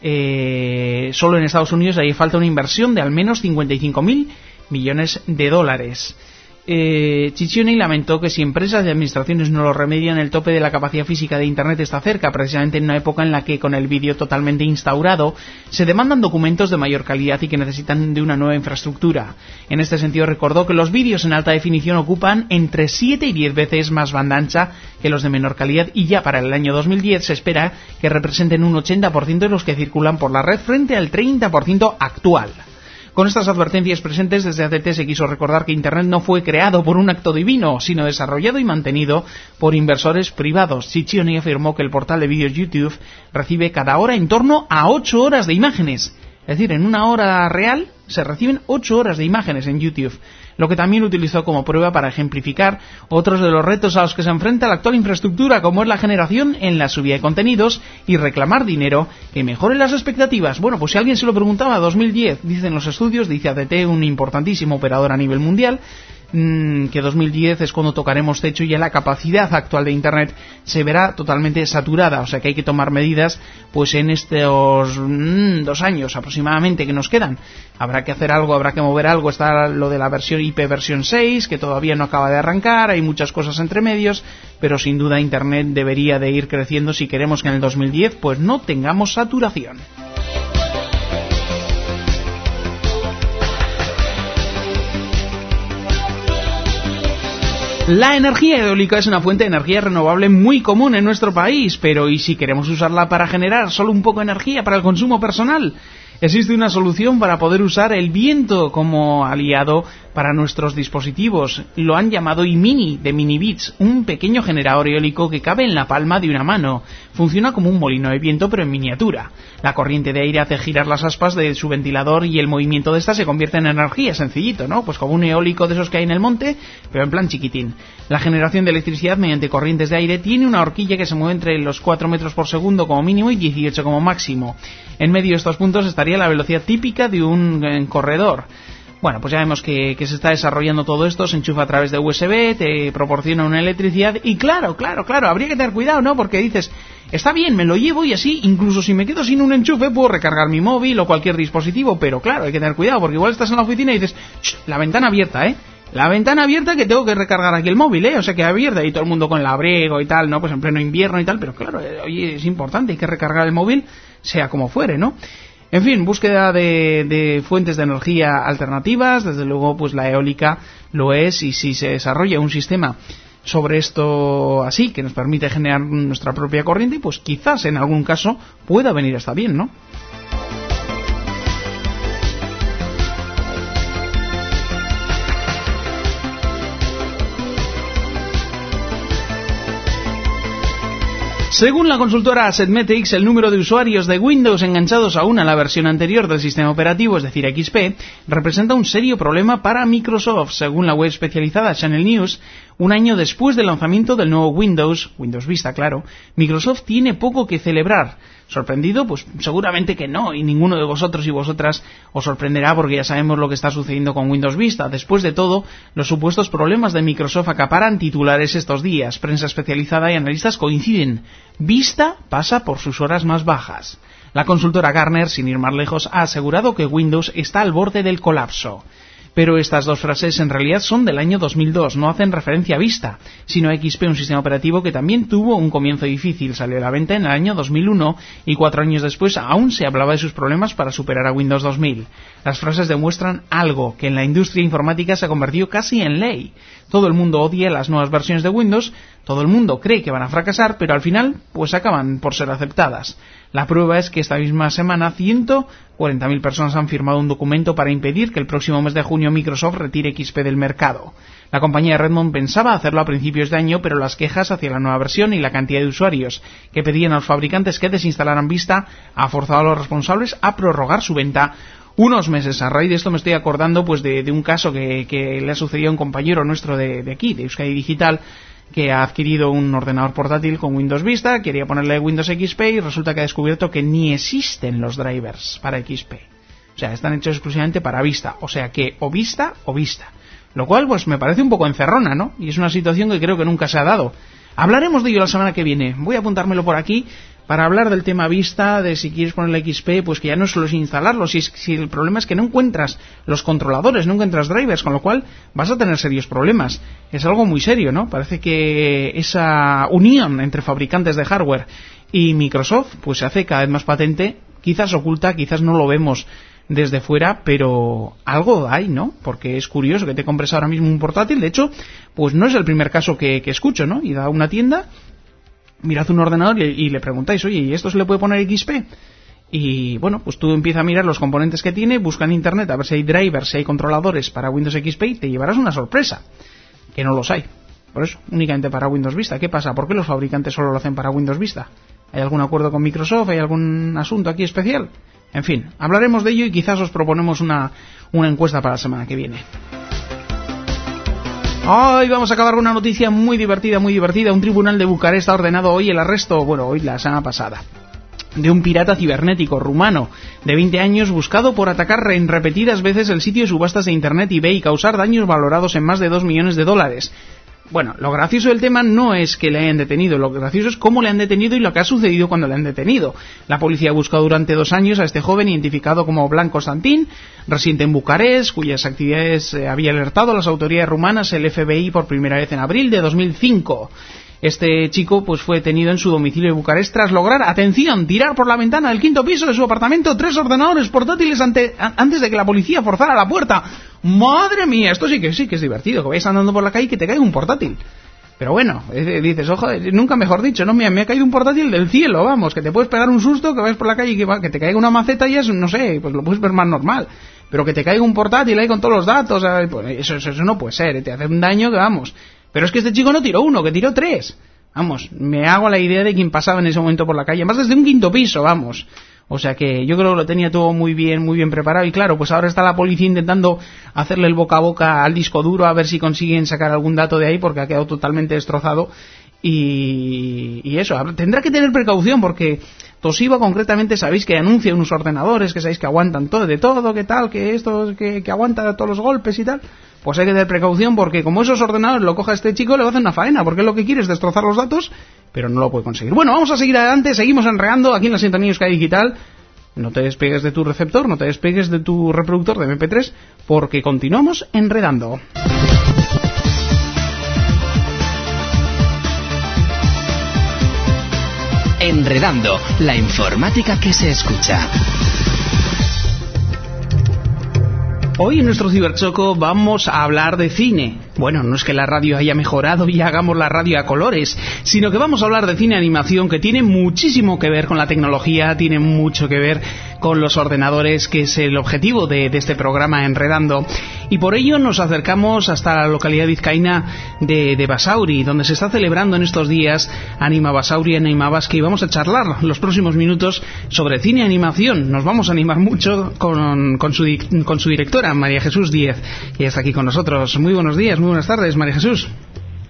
eh, solo en Estados Unidos hay falta una inversión de al menos cincuenta y cinco mil millones de dólares. Eh, Ciccioni lamentó que si empresas y administraciones no lo remedian, el tope de la capacidad física de Internet está cerca, precisamente en una época en la que con el vídeo totalmente instaurado se demandan documentos de mayor calidad y que necesitan de una nueva infraestructura. En este sentido recordó que los vídeos en alta definición ocupan entre siete y diez veces más banda ancha que los de menor calidad, y ya para el año dos mil diez se espera que representen un ochenta por ciento de los que circulan por la red frente al treinta por ciento actual. Con estas advertencias presentes, desde A T T se quiso recordar que Internet no fue creado por un acto divino, sino desarrollado y mantenido por inversores privados. Ciccioni afirmó que el portal de vídeos YouTube recibe cada hora en torno a ocho horas de imágenes. Es decir, en una hora real se reciben ocho horas de imágenes en YouTube, lo que también utilizó como prueba para ejemplificar otros de los retos a los que se enfrenta la actual infraestructura, como es la generación en la subida de contenidos y reclamar dinero que mejore las expectativas. Bueno, pues si alguien se lo preguntaba, dos mil diez, dicen los estudios, dice A T T, un importantísimo operador a nivel mundial, que dos mil diez es cuando tocaremos techo y ya la capacidad actual de Internet se verá totalmente saturada, o sea que hay que tomar medidas pues en estos mmm, dos años aproximadamente que nos quedan. Habrá que hacer algo, habrá que mover algo. Está lo de la versión I P versión seis, que todavía no acaba de arrancar, hay muchas cosas entre medios, pero sin duda Internet debería de ir creciendo si queremos que en el dos mil diez pues no tengamos saturación. La energía eólica es una fuente de energía renovable muy común en nuestro país, pero ¿y si queremos usarla para generar solo un poco de energía para el consumo personal? Existe una solución para poder usar el viento como aliado para nuestros dispositivos. Lo han llamado iMini, de Minibits, un pequeño generador eólico que cabe en la palma de una mano. Funciona como un molino de viento, pero en miniatura. La corriente de aire hace girar las aspas de su ventilador y el movimiento de esta se convierte en energía, sencillito, ¿no? Pues como un eólico de esos que hay en el monte, pero en plan chiquitín. La generación de electricidad mediante corrientes de aire tiene una horquilla que se mueve entre los cuatro metros por segundo como mínimo y dieciocho como máximo. En medio de estos puntos estaría la velocidad típica de un eh, corredor. Bueno, pues ya vemos que, que se está desarrollando todo esto, se enchufa a través de U S B, te proporciona una electricidad y claro, claro, claro, habría que tener cuidado, ¿no? Porque dices, está bien, me lo llevo y así, incluso si me quedo sin un enchufe, puedo recargar mi móvil o cualquier dispositivo, pero claro, hay que tener cuidado porque igual estás en la oficina y dices, la ventana abierta, ¿eh? La ventana abierta que tengo que recargar aquí el móvil, ¿eh? O sea, que abierta y todo el mundo con el abrigo y tal, ¿no? Pues en pleno invierno y tal, pero claro, oye, es importante, hay que recargar el móvil, sea como fuere, ¿no? En fin, búsqueda de, de fuentes de energía alternativas, desde luego pues la eólica lo es, y si se desarrolla un sistema sobre esto así, que nos permite generar nuestra propia corriente, pues quizás en algún caso pueda venir hasta bien, ¿no? Según la consultora Assetmetrics, el número de usuarios de Windows enganchados aún a la versión anterior del sistema operativo, es decir, X P, representa un serio problema para Microsoft. Según la web especializada Channel News, un año después del lanzamiento del nuevo Windows, Windows Vista, claro, Microsoft tiene poco que celebrar. ¿Sorprendido? Pues seguramente que no, y ninguno de vosotros y vosotras os sorprenderá porque ya sabemos lo que está sucediendo con Windows Vista. Después de todo, los supuestos problemas de Microsoft acaparan titulares estos días. Prensa especializada y analistas coinciden. Vista pasa por sus horas más bajas. La consultora Gartner, sin ir más lejos, ha asegurado que Windows está al borde del colapso. Pero estas dos frases en realidad son del año dos mil dos, no hacen referencia a Vista, sino a X P, un sistema operativo que también tuvo un comienzo difícil. Salió a la venta en el año dos mil uno y cuatro años después aún se hablaba de sus problemas para superar a Windows dos mil. Las frases demuestran algo que en la industria informática se ha convertido casi en ley. Todo el mundo odia las nuevas versiones de Windows, todo el mundo cree que van a fracasar, pero al final pues acaban por ser aceptadas. La prueba es que esta misma semana ciento cuarenta mil personas han firmado un documento para impedir que el próximo mes de junio Microsoft retire X P del mercado. La compañía Redmond pensaba hacerlo a principios de año, pero las quejas hacia la nueva versión y la cantidad de usuarios que pedían a los fabricantes que desinstalaran Vista ha forzado a los responsables a prorrogar su venta unos meses. A raíz de esto me estoy acordando pues de, de un caso que, que le ha sucedido a un compañero nuestro de, de aquí, de Euskadi Digital, que ha adquirido un ordenador portátil con Windows Vista, quería ponerle Windows X P y resulta que ha descubierto que ni existen los drivers para X P. O sea, están hechos exclusivamente para Vista. O sea que o Vista o Vista. Lo cual pues me parece un poco encerrona, ¿no? Y es una situación que creo que nunca se ha dado. Hablaremos de ello la semana que viene. Voy a apuntármelo por aquí para hablar del tema Vista, de si quieres ponerle X P, pues que ya no solo es instalarlo, si, si el problema es que no encuentras los controladores, no encuentras drivers, con lo cual vas a tener serios problemas. Es algo muy serio, ¿no? Parece que esa unión entre fabricantes de hardware y Microsoft pues se hace cada vez más patente, quizás oculta, quizás no lo vemos desde fuera, pero algo hay, ¿no? Porque es curioso que te compres ahora mismo un portátil. De hecho, pues no es el primer caso que, que escucho, ¿no? Y da a una tienda, mirad un ordenador y, y le preguntáis, oye, ¿y esto se le puede poner X P? Y bueno, pues tú empiezas a mirar los componentes que tiene, busca en internet a ver si hay drivers, si hay controladores para Windows X P y te llevarás una sorpresa, que no los hay. Por eso, únicamente para Windows Vista. ¿Qué pasa? ¿Por qué los fabricantes solo lo hacen para Windows Vista? ¿Hay algún acuerdo con Microsoft? ¿Hay algún asunto aquí especial? En fin, hablaremos de ello y quizás os proponemos una, una encuesta para la semana que viene. Hoy vamos a acabar con una noticia muy divertida, muy divertida. Un tribunal de Bucarest ha ordenado hoy el arresto, bueno, hoy la semana pasada, de un pirata cibernético rumano de veinte años buscado por atacar en repetidas veces el sitio de subastas de internet eBay y causar daños valorados en más de dos millones de dólares. Bueno, lo gracioso del tema no es que le hayan detenido, lo gracioso es cómo le han detenido y lo que ha sucedido cuando le han detenido. La policía ha buscado durante dos años a este joven identificado como Blan Constantin, residente en Bucarest, cuyas actividades eh, había alertado a las autoridades rumanas el F B I por primera vez en abril de dos mil cinco. Este chico pues fue detenido en su domicilio de Bucarest tras lograr, atención, tirar por la ventana del quinto piso de su apartamento tres ordenadores portátiles ante, a, antes de que la policía forzara la puerta. ¡Madre mía! Esto sí que sí que es divertido, que vayas andando por la calle y que te caiga un portátil. Pero bueno, eh, dices, ojo, nunca mejor dicho, no, mira, me ha caído un portátil del cielo, vamos, que te puedes pegar un susto, que vayas por la calle y que, que te caiga una maceta y es, no sé, pues lo puedes ver más normal. Pero que te caiga un portátil ahí con todos los datos, eh, pues eso, eso, eso no puede ser, eh, te hace un daño que vamos. Pero es que este chico no tiró uno, que tiró tres. Vamos, me hago la idea de quién pasaba en ese momento por la calle, más desde un quinto piso, vamos. O sea que yo creo que lo tenía todo muy bien, muy bien preparado. Y claro, pues ahora está la policía intentando hacerle el boca a boca al disco duro a ver si consiguen sacar algún dato de ahí porque ha quedado totalmente destrozado. Y, y eso, tendrá que tener precaución porque Toshiba concretamente sabéis que anuncia unos ordenadores que sabéis que aguantan todo, de todo, que tal, que esto, que, que aguanta todos los golpes y tal. Pues hay que tener precaución porque como esos ordenadores lo coja este chico le va a hacer una faena porque lo que quiere es destrozar los datos, pero no lo puede conseguir. Bueno, vamos a seguir adelante, seguimos enredando aquí en la sintonía Euskadi Digital. No te despegues de tu receptor, no te despegues de tu reproductor de eme pe tres porque continuamos enredando. Enredando, la informática que se escucha. Hoy en nuestro Ciberchoco vamos a hablar de cine. Bueno, no es que la radio haya mejorado y hagamos la radio a colores, sino que vamos a hablar de cine y animación que tiene muchísimo que ver con la tecnología, tiene mucho que ver con los ordenadores, que es el objetivo de, de este programa Enredando. Y por ello nos acercamos hasta la localidad vizcaína de, de Basauri, donde se está celebrando en estos días Anima Basauri, Anima Basque, y vamos a charlar los próximos minutos sobre cine y animación. Nos vamos a animar mucho con, con, su, con su directora, María Jesús Díez, que está aquí con nosotros. Muy buenos días, muy buenas tardes, María Jesús.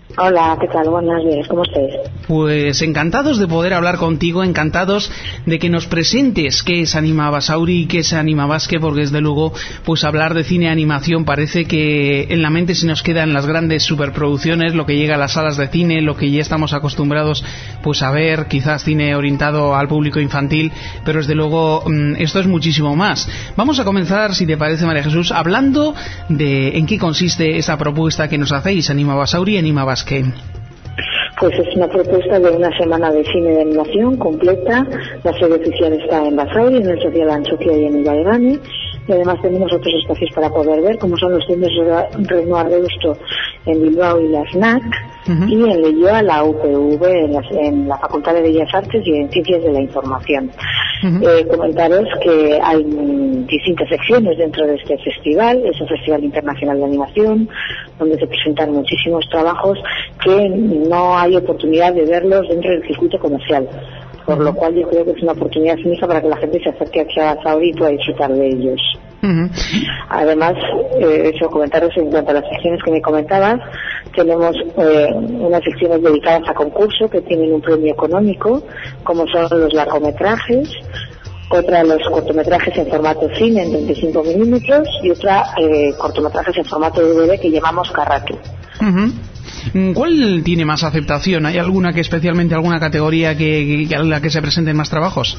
Hola, ¿qué tal? Buenos días, ¿cómo estáis? Pues encantados de poder hablar contigo, encantados de que nos presentes qué es Anima Basauri y qué es Anima Basque, porque desde luego, pues hablar de cine y animación parece que en la mente se nos quedan las grandes superproducciones, lo que llega a las salas de cine, lo que ya estamos acostumbrados pues a ver, quizás cine orientado al público infantil, pero desde luego esto es muchísimo más. Vamos a comenzar, si te parece, María Jesús, hablando de en qué consiste esta propuesta que nos hacéis, Anima Basauri y Anima Basque. Pues es una propuesta de una semana de cine de animación completa. La sede oficial está en Basauri, en el Social Antxokia y en el Baigane. Y además tenemos otros espacios para poder ver, como son los cines Renoir Deusto en Bilbao y la SNAC, uh-huh. y en Leioa la U P V, en la, en la Facultad de Bellas Artes y en Ciencias de la Información. Uh-huh. Eh, comentaros que hay distintas secciones dentro de este festival. Es un festival internacional de animación donde se presentan muchísimos trabajos que no hay oportunidad de verlos dentro del circuito comercial, por lo cual yo creo que es una oportunidad única para que la gente se acerque aquí a Basauri y pueda disfrutar de ellos. Uh-huh. Además, eh, eso, comentaros en cuanto a las secciones que me comentabas, tenemos eh, unas secciones dedicadas a concurso que tienen un premio económico, como son los largometrajes, otra los cortometrajes en formato cine en veinticinco milímetros y otra eh, cortometrajes en formato D V D que llamamos Carratu. Uh-huh. ¿Cuál tiene más aceptación? ¿Hay alguna que especialmente, alguna categoría que, que a la que se presenten más trabajos?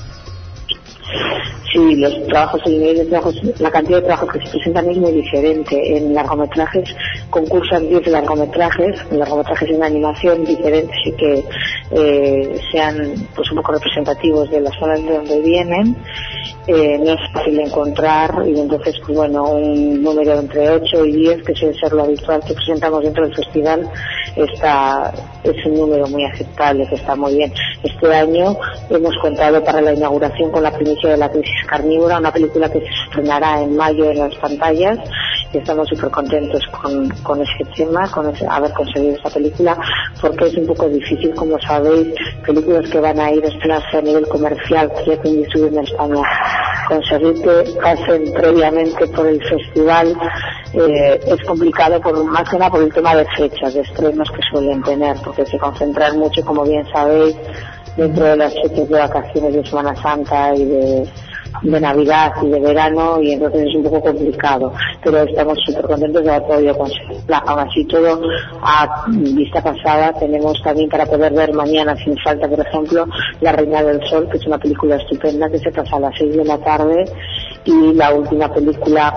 Sí, los trabajos, el nivel de trabajos, la cantidad de trabajos que se presentan es muy diferente. En largometrajes concursan diez largometrajes, en largometrajes en animación diferentes y que eh, sean pues un poco representativos de las zonas de donde vienen. Eh, no es fácil encontrar y entonces pues bueno, un número entre ocho y diez, que suele ser lo habitual que presentamos dentro del festival, está, es un número muy aceptable, que está muy bien. Este año hemos contado para la inauguración con La primicia de la crisis carnívora, una película que se estrenará en mayo en las pantallas, y estamos súper contentos con, con ese tema, con ese, haber conseguido esta película, porque es un poco difícil, como sabéis, películas que van a ir a estrenarse a nivel comercial, que ya tienen distribuido en España, conseguir que pasen previamente por el festival eh, es complicado, por más que nada por el tema de fechas de estrenos que suelen tener, porque se concentran mucho, como bien sabéis, dentro de las fechas de vacaciones de Semana Santa y de de Navidad y de verano, y entonces es un poco complicado, pero estamos súper contentos de haber podido conseguirla. Aún así, todo a vista pasada. Tenemos también para poder ver mañana sin falta, por ejemplo, La Reina del Sol, que es una película estupenda que se pasa a las seis de la tarde, y la última película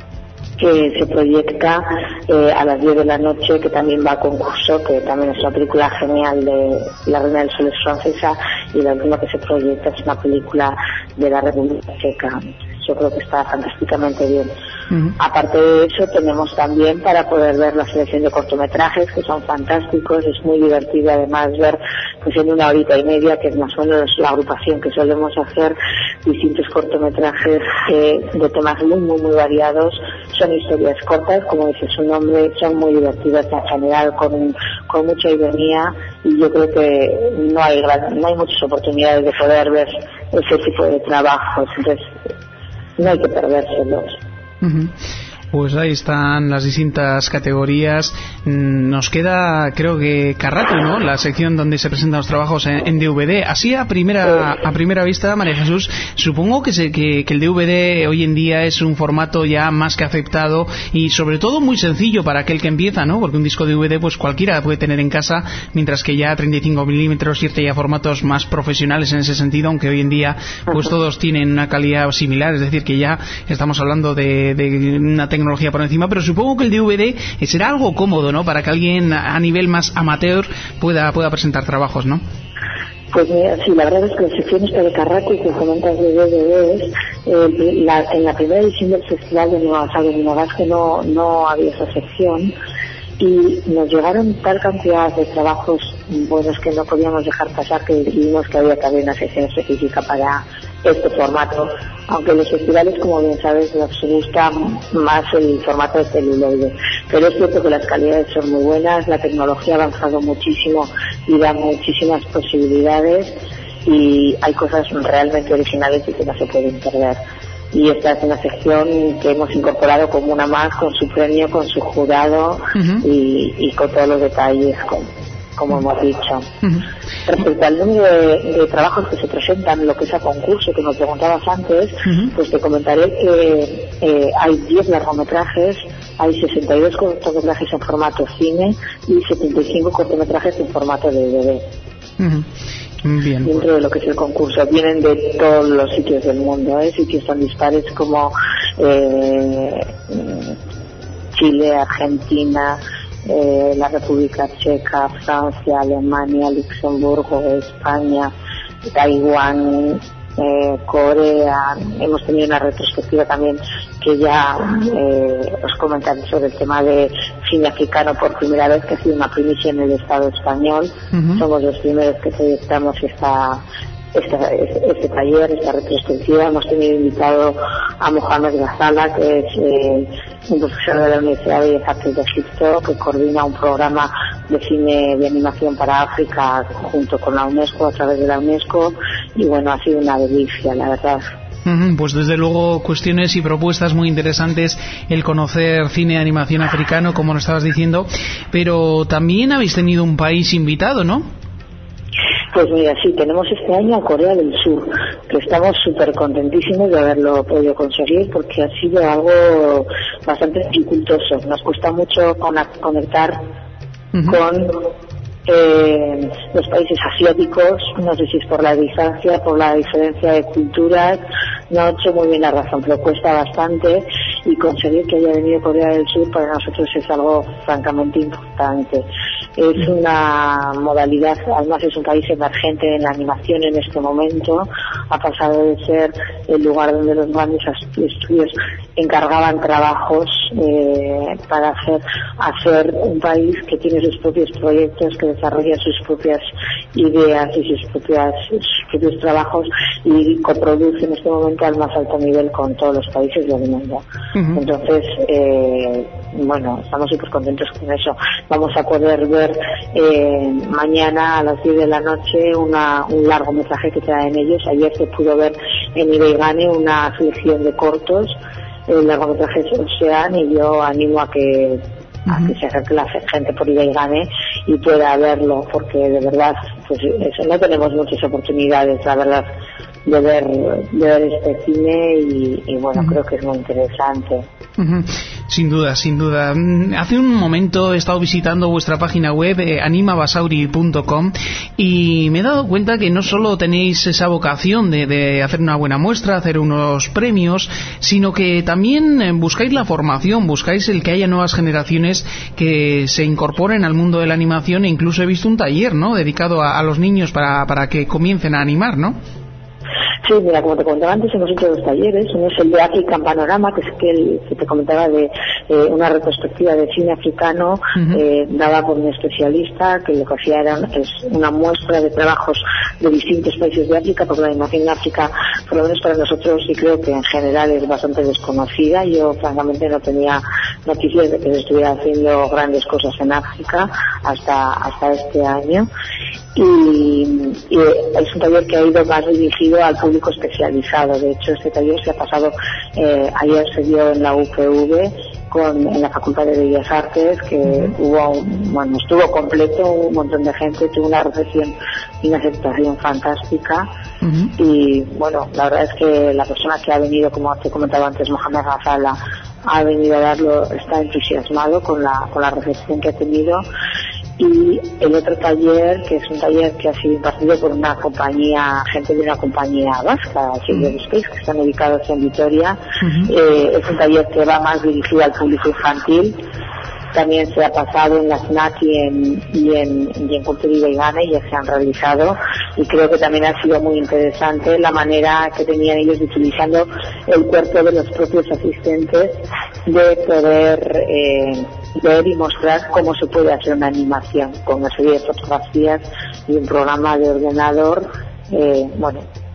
que se proyecta eh, a las diez de la noche, que también va a concurso, que también es una película genial de La Reina del Sol, es francesa, y la última que se proyecta es una película de la República Checa. Yo creo que está fantásticamente bien. Uh-huh. Aparte de eso, tenemos también para poder ver la selección de cortometrajes, que son fantásticos. Es muy divertido además ver pues en una horita y media, que es más o menos la agrupación que solemos hacer, distintos cortometrajes eh, de temas muy muy muy variados. Son historias cortas, como dice su nombre, son muy divertidas en general, con, con mucha ironía, y yo creo que no hay, no hay muchas oportunidades de poder ver ese tipo de trabajos, entonces no hay que perdérselos. Uh-huh. Pues ahí están las distintas categorías. Nos queda, creo que Carratu, ¿no? La sección donde se presentan los trabajos en, en D V D. Así a primera a primera vista, María Jesús, supongo que, se, que, que el D V D hoy en día es un formato ya más que aceptado y sobre todo muy sencillo para aquel que empieza, ¿no? Porque un disco D V D pues cualquiera puede tener en casa, mientras que ya treinta y cinco milímetros y ya formatos más profesionales en ese sentido, aunque hoy en día pues todos tienen una calidad similar, es decir, que ya estamos hablando de, de una tecnología por encima, pero supongo que el D V D será algo cómodo, ¿no? Para que alguien a nivel más amateur pueda pueda presentar trabajos, ¿no? Pues mira, sí, la verdad es que la sección esta de Carratu que comentas de D V Ds, eh, la, en la primera edición del Festival de Nueva Basque, de Nueva Basque no, no había esa sección, y nos llegaron tal cantidad de trabajos buenos que no podíamos dejar pasar, que decidimos que había que haber una sección específica para este formato, aunque los festivales, como bien sabes, nos gusta más el formato de celuloide, pero es cierto que las calidades son muy buenas, la tecnología ha avanzado muchísimo y da muchísimas posibilidades, y hay cosas realmente originales y que no se pueden perder. y esta es una sección que hemos incorporado como una más, con su premio, con su jurado uh-huh. y, y con todos los detalles, con, como hemos dicho. Uh-huh. Respecto al número de, de trabajos que se presentan, lo que es a concurso, que nos preguntabas antes, uh-huh. pues te comentaré que eh, hay diez largometrajes, hay sesenta y dos cortometrajes en formato cine y setenta y cinco cortometrajes en formato de D V D. Uh-huh. Bien, dentro pues. de lo que es el concurso. Vienen de todos los sitios del mundo, ¿eh? Sitios tan dispares como eh, Chile, Argentina, eh, la República Checa, Francia, Alemania, Luxemburgo, España, Taiwán, eh, Corea. Hemos tenido una retrospectiva también que ya eh, os comentaré sobre el tema de cine africano por primera vez, que ha sido una primicia en el Estado español. Uh-huh. Somos los primeros que proyectamos esta, esta, este, este taller, esta retrospectiva. Hemos tenido invitado a Mohamed Ghazala, que es eh, un profesor de la Universidad de Bellas Artes de Egipto, que coordina un programa de cine de animación para África junto con la UNESCO, a través de la UNESCO, y bueno, ha sido una delicia, la verdad. Pues desde luego cuestiones y propuestas muy interesantes el conocer cine de animación africano, como lo estabas diciendo, pero también habéis tenido un país invitado, ¿no? Pues mira, sí, tenemos este año a Corea del Sur, que estamos súper contentísimos de haberlo podido conseguir, porque ha sido algo bastante dificultoso. Nos cuesta mucho conectar uh-huh. con Eh, los países asiáticos, no sé si es por la distancia, por la diferencia de culturas, no he hecho muy bien la razón, pero cuesta bastante, y conseguir que haya venido Corea del Sur para nosotros es algo francamente importante. Es una modalidad, además es un país emergente en la animación en este momento, ha pasado de ser el lugar donde los grandes estudios encargaban trabajos eh, para hacer, hacer un país que tiene sus propios proyectos, que desarrolla sus propias ideas y sus propias sus propios trabajos y coproduce en este momento al más alto nivel con todos los países del mundo. Uh-huh. Entonces, eh, bueno, estamos súper contentos con eso. Vamos a poder ver eh, mañana a las diez de la noche una, un largometraje que traen ellos. Ayer se pudo ver en Ibeigane una selección de cortos. El largometraje es Ocean, y yo animo a que a que se acerque la gente por Ibeigane y pueda verlo, porque de verdad pues eso, no tenemos muchas oportunidades, la verdad, de ver, de ver este cine y, y bueno, uh-huh. creo que es muy interesante. Uh-huh. Sin duda, sin duda. Hace un momento he estado visitando vuestra página web, eh, anima basauri punto com, y me he dado cuenta que no solo tenéis esa vocación de, de hacer una buena muestra, hacer unos premios, sino que también eh, buscáis la formación, buscáis el que haya nuevas generaciones que se incorporen al mundo de la animación, e incluso he visto un taller, ¿no?, dedicado a, a los niños para, para que comiencen a animar, ¿no? Sí, mira, como te comentaba antes, hemos hecho dos talleres. Uno es el de África en Panorama, que es que, el, que te comentaba de eh, una retrospectiva de cine africano uh-huh. eh, dada por un especialista, que lo que hacía era es una muestra de trabajos de distintos países de África, porque la animación en África, por lo menos para nosotros, y creo que en general es bastante desconocida. Yo francamente no tenía noticias de que se estuviera haciendo grandes cosas en África hasta, hasta este año. Y, y es un taller que ha ido más dirigido al público especializado. De hecho, este taller se ha pasado, eh, ayer se dio en la U P V con, en la Facultad de Bellas Artes, que uh-huh. hubo un, bueno, estuvo completo, un montón de gente, tuvo una recepción y una aceptación fantástica. Uh-huh. Y bueno, la verdad es que la persona que ha venido, como te comentaba antes, Mohamed Ghazala, ha venido a darlo, está entusiasmado con la, con la recepción que ha tenido. Y el otro taller, que es un taller que ha sido impartido por una compañía, gente de una compañía vasca, Silver Space, que están ubicados en Vitoria. Uh-huh. eh, es un taller que va más dirigido al público infantil. También se ha pasado en la SNAC y en, y en, y en Cultura Ibeigane, y ya se han realizado, y creo que también ha sido muy interesante la manera que tenían ellos de utilizando el cuerpo de los propios asistentes de poder eh, ver y mostrar cómo se puede hacer una animación con una serie de fotografías y un programa de ordenador. Eh, bueno,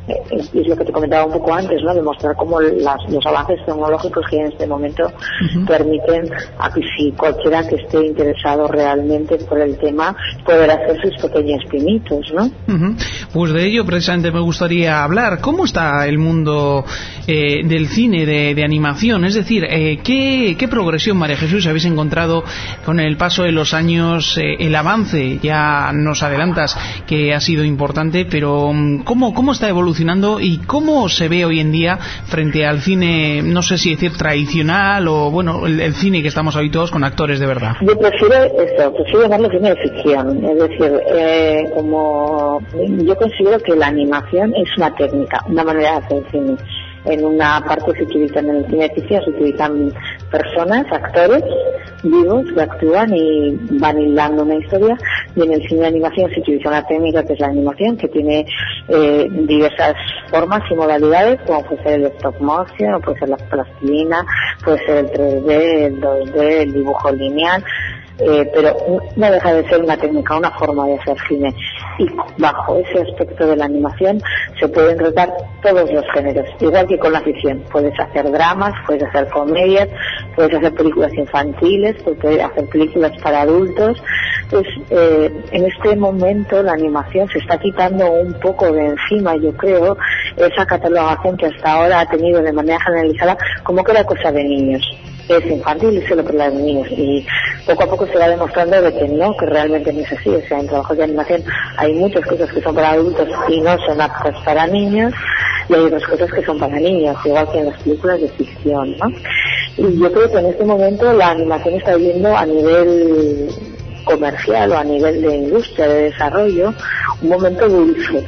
es, es lo que te comentaba un poco antes, ¿no? Demostrar cómo las, los avances tecnológicos que en este momento uh-huh. permiten a que si cualquiera que esté interesado realmente por el tema poder hacer sus pequeños pinitos, ¿no? Uh-huh. Pues de ello precisamente me gustaría hablar. ¿Cómo está el mundo eh, del cine de, de animación? Es decir, eh, ¿qué, ¿qué progresión, María Jesús, habéis encontrado con el paso de los años? Eh, el avance, ya nos adelantas que ha sido importante, pero ¿cómo, cómo está evolucionando y cómo se ve hoy en día frente al cine, no sé si decir tradicional o, bueno, el, el cine que estamos habituados con actores de verdad? Yo prefiero eso, prefiero llamarlo cine de ficción, es decir, eh, como yo considero que la animación es una técnica, una manera de hacer cine. En una parte se utilizan, en el cine de ficción se utilizan personas, actores vivos que actúan y van hilando una historia, y en el cine de animación se utiliza una técnica que es la animación, que tiene eh, diversas formas y modalidades, como puede ser el stop motion, o puede ser la plastilina, puede ser el tres D, el dos D, el dibujo lineal. Eh, pero no deja de ser una técnica, una forma de hacer cine, y bajo ese aspecto de la animación se pueden tratar todos los géneros, igual que con la ficción. Puedes hacer dramas, puedes hacer comedias, puedes hacer películas infantiles, puedes hacer películas para adultos. Pues eh, en este momento la animación se está quitando un poco de encima, yo creo, esa catalogación que hasta ahora ha tenido de manera generalizada como que era cosa de niños. Es infantil y solo para los niños, y poco a poco se va demostrando de que no, que realmente no es así. O sea, en trabajos de animación hay muchas cosas que son para adultos y no son aptas para niños, y hay otras cosas que son para niños, igual que en las películas de ficción, ¿no? Y yo creo que en este momento la animación está viviendo a nivel comercial o a nivel de industria, de desarrollo, un momento dulce.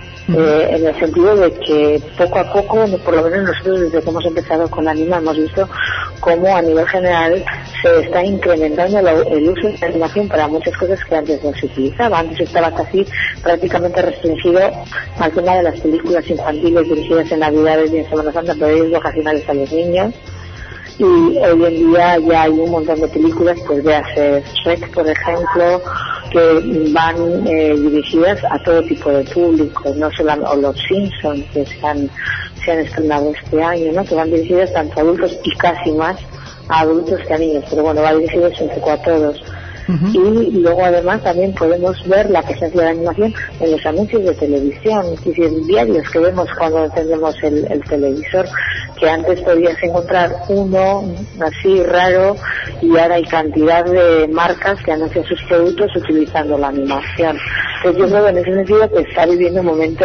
Eh, en el sentido de que poco a poco, por lo menos nosotros desde que hemos empezado con Anima, hemos visto cómo a nivel general se está incrementando la, el uso de la animación para muchas cosas que antes no se utilizaba. Antes estaba casi prácticamente restringido al tema de las películas infantiles dirigidas en Navidades y en Semana Santa, periodos vacacionales a los niños. Y hoy en día ya hay un montón de películas, pues véase Shrek, por ejemplo, que van eh, dirigidas a todo tipo de público, no solo o los Simpsons, que se han, se han estrenado este año, ¿no? Que van dirigidas tanto a adultos y casi más a adultos que a niños, pero bueno, va dirigidos un poco a todos. Uh-huh. Y luego además también podemos ver la presencia de la animación en los anuncios de televisión, es decir, diarios que vemos cuando encendemos el, el televisor, que antes podías encontrar uno así raro, y ahora hay cantidad de marcas que anuncian sus productos utilizando la animación. Entonces yo creo que en ese sentido que está viviendo un momento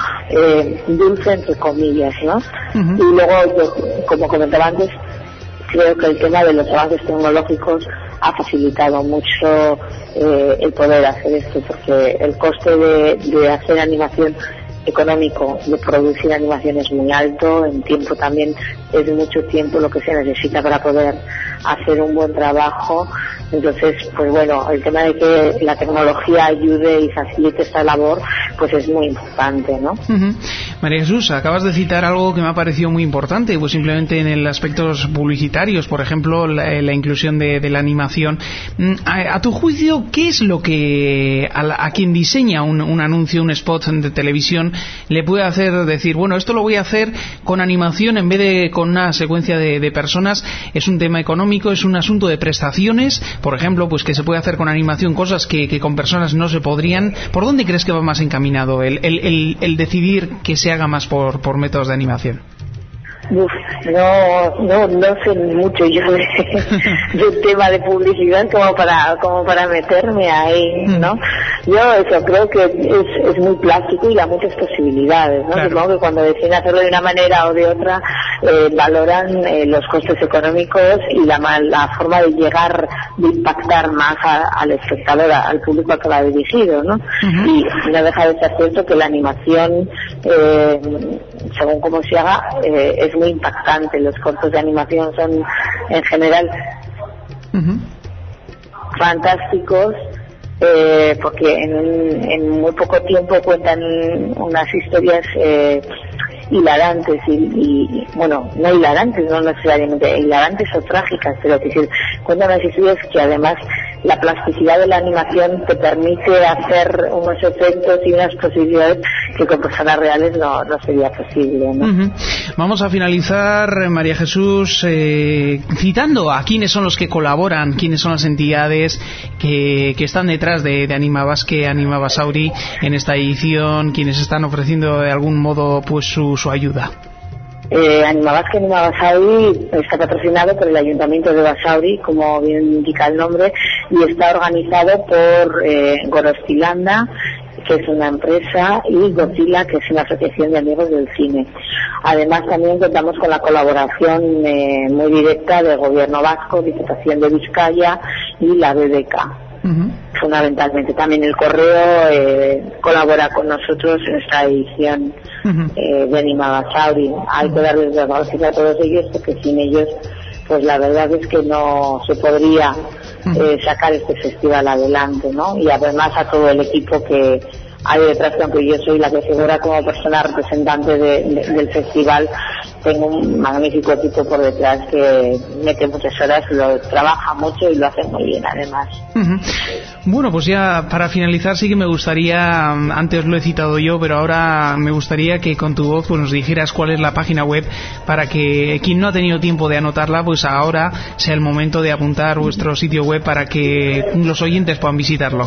eh, dulce, entre comillas, ¿no? Uh-huh. Y luego, yo, como comentaba antes, creo que el tema de los avances tecnológicos ha facilitado mucho eh, el poder hacer esto, porque el coste de, de hacer animación económico, de producir animación, es muy alto, en tiempo también es mucho tiempo lo que se necesita para poder hacer un buen trabajo. Entonces, pues bueno, el tema de que la tecnología ayude y facilite esta labor, pues es muy importante, ¿no? Uh-huh. María Jesús, acabas de citar algo que me ha parecido muy importante, pues simplemente en el aspectos publicitarios, por ejemplo, la, la inclusión de, de la animación. A, a tu juicio, ¿qué es lo que a, la, a quien diseña un, un anuncio, un spot de televisión, le puede hacer decir, bueno, esto lo voy a hacer con animación en vez de con una secuencia de, de personas? ¿Es un tema económico? ¿Es un asunto de prestaciones? Por ejemplo, pues que se puede hacer con animación cosas que, que con personas no se podrían. ¿Por dónde crees que va más encaminado el, el, el, el decidir que se haga más por, por métodos de animación? Uf, no, no, no sé mucho yo de, del tema de publicidad como para, como para meterme ahí, ¿no? Yo eso creo que es, es muy plástico y da muchas posibilidades, ¿no? Claro. Supongo que cuando deciden hacerlo de una manera o de otra, eh, valoran eh, los costes económicos y la, la forma de llegar, de impactar más a, al espectador, a, al público al que lo ha dirigido, ¿no? Uh-huh. Y no deja de ser cierto que la animación, eh, según cómo se haga, eh, es muy impactante. Los cortos de animación son en general uh-huh. fantásticos, eh, porque en, en muy poco tiempo cuentan unas historias eh, hilarantes y, y, bueno, no hilarantes, no necesariamente hilarantes o trágicas, pero es decir, cuentan unas historias que además la plasticidad de la animación te permite hacer unos efectos y unas posibilidades que con personas reales no, no sería posible, ¿no? Uh-huh. Vamos a finalizar, María Jesús, eh, citando a quiénes son los que colaboran, quiénes son las entidades que, que están detrás de, de Anima Basque, Anima Basauri en esta edición, quienes están ofreciendo de algún modo pues su, su ayuda. Eh, Anima Basque, Anima Basauri está patrocinado por el Ayuntamiento de Basauri, como bien indica el nombre, y está organizado por eh, Gorostilanda, que es una empresa, y Godzilla, que es una asociación de amigos del cine. Además, también contamos con la colaboración eh, muy directa del Gobierno Vasco, Diputación de Vizcaya y la B B K. Uh-huh. Fundamentalmente también el Correo eh, colabora con nosotros en esta edición uh-huh. eh, de Anima Basauri. Hay que darles las gracias a todos ellos, porque sin ellos pues la verdad es que no se podría eh, sacar este festival adelante, ¿no? Y además a todo el equipo que hay detrás, que aunque yo soy la que figura como persona representante de, de, del festival, tengo un magnífico equipo por detrás que mete muchas horas, lo trabaja mucho y lo hace muy bien además. Uh-huh. Bueno, pues ya para finalizar sí que me gustaría, antes lo he citado yo, pero ahora me gustaría que con tu voz pues nos dijeras cuál es la página web para que quien no ha tenido tiempo de anotarla, pues ahora sea el momento de apuntar vuestro sitio web para que los oyentes puedan visitarlo.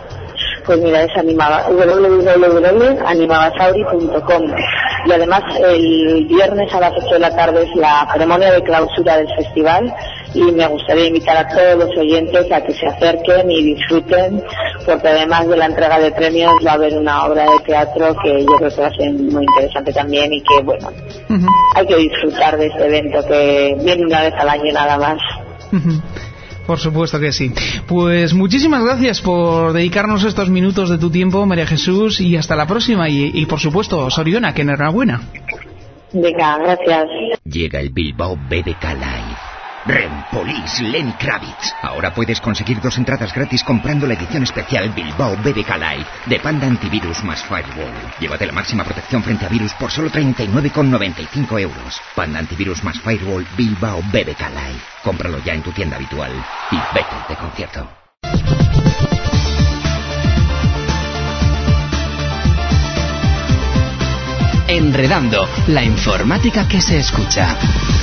Pues mira, es anima, doble u doble u doble u punto anima basauri punto com, y además el viernes a las ocho de la tarde es la ceremonia de clausura del festival, y me gustaría invitar a todos los oyentes a que se acerquen y disfruten, porque además de la entrega de premios va a haber una obra de teatro que yo creo que va a ser muy interesante también, y que bueno, uh-huh. hay que disfrutar de este evento que viene una vez al año nada más. Uh-huh. Por supuesto que sí. Pues muchísimas gracias por dedicarnos estos minutos de tu tiempo, María Jesús, y hasta la próxima. Y, y por supuesto, Soriona, que enhorabuena. Venga, gracias. Llega el Bilbao B B K Live. Rempolis Lenny Kravitz. Ahora puedes conseguir dos entradas gratis comprando la edición especial Bilbao B B K Live de Panda Antivirus más Firewall. Llévate la máxima protección frente a virus por solo treinta y nueve con noventa y cinco euros. Panda Antivirus más Firewall Bilbao B B K Live. Cómpralo ya en tu tienda habitual y vete de concierto. Enredando, la informática que se escucha.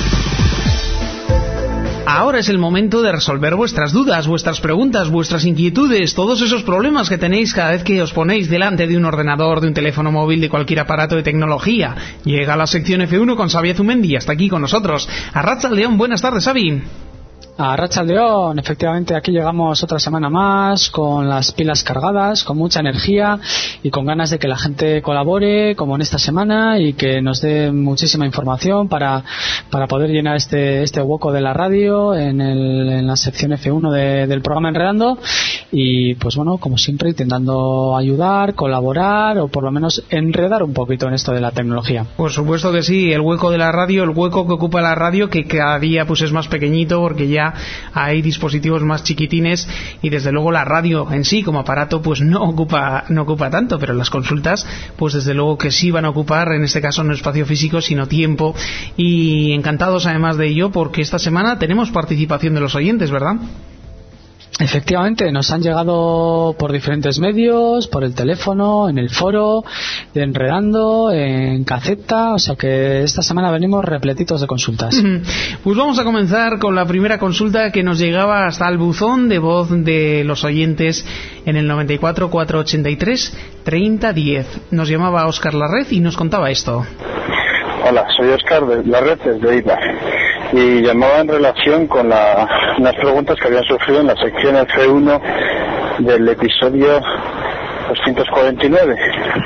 Ahora es el momento de resolver vuestras dudas, vuestras preguntas, vuestras inquietudes, todos esos problemas que tenéis cada vez que os ponéis delante de un ordenador, de un teléfono móvil, de cualquier aparato de tecnología. Llega la sección F uno con Xavi Zumendi, hasta aquí con nosotros. Arratsaldeon, buenas tardes, Xavi. Arratsaldeon, efectivamente aquí llegamos otra semana más con las pilas cargadas, con mucha energía y con ganas de que la gente colabore como en esta semana y que nos dé muchísima información para, para poder llenar este, este hueco de la radio en, el, en la sección F uno de, del programa Enredando, y pues bueno, como siempre intentando ayudar, colaborar o por lo menos enredar un poquito en esto de la tecnología. Por supuesto que sí, el hueco de la radio, el hueco que ocupa la radio, que cada día pues es más pequeñito porque ya hay dispositivos más chiquitines, y desde luego la radio en sí como aparato pues no ocupa no ocupa tanto, pero las consultas pues desde luego que sí van a ocupar, en este caso no espacio físico sino tiempo, y encantados además de ello porque esta semana tenemos participación de los oyentes, ¿verdad? Efectivamente, nos han llegado por diferentes medios, por el teléfono, en el foro, de Enredando, en Caceta, o sea que esta semana venimos repletitos de consultas. Pues vamos a comenzar con la primera consulta que nos llegaba hasta el buzón de voz de los oyentes en el noventa y cuatro, cuatrocientos ochenta y tres, treinta diez. Nos llamaba Óscar Larred y nos contaba esto. Hola, soy Óscar Larred desde Ibar, y llamaba en relación con la, unas preguntas que habían surgido en la sección F uno del episodio doscientos cuarenta y nueve.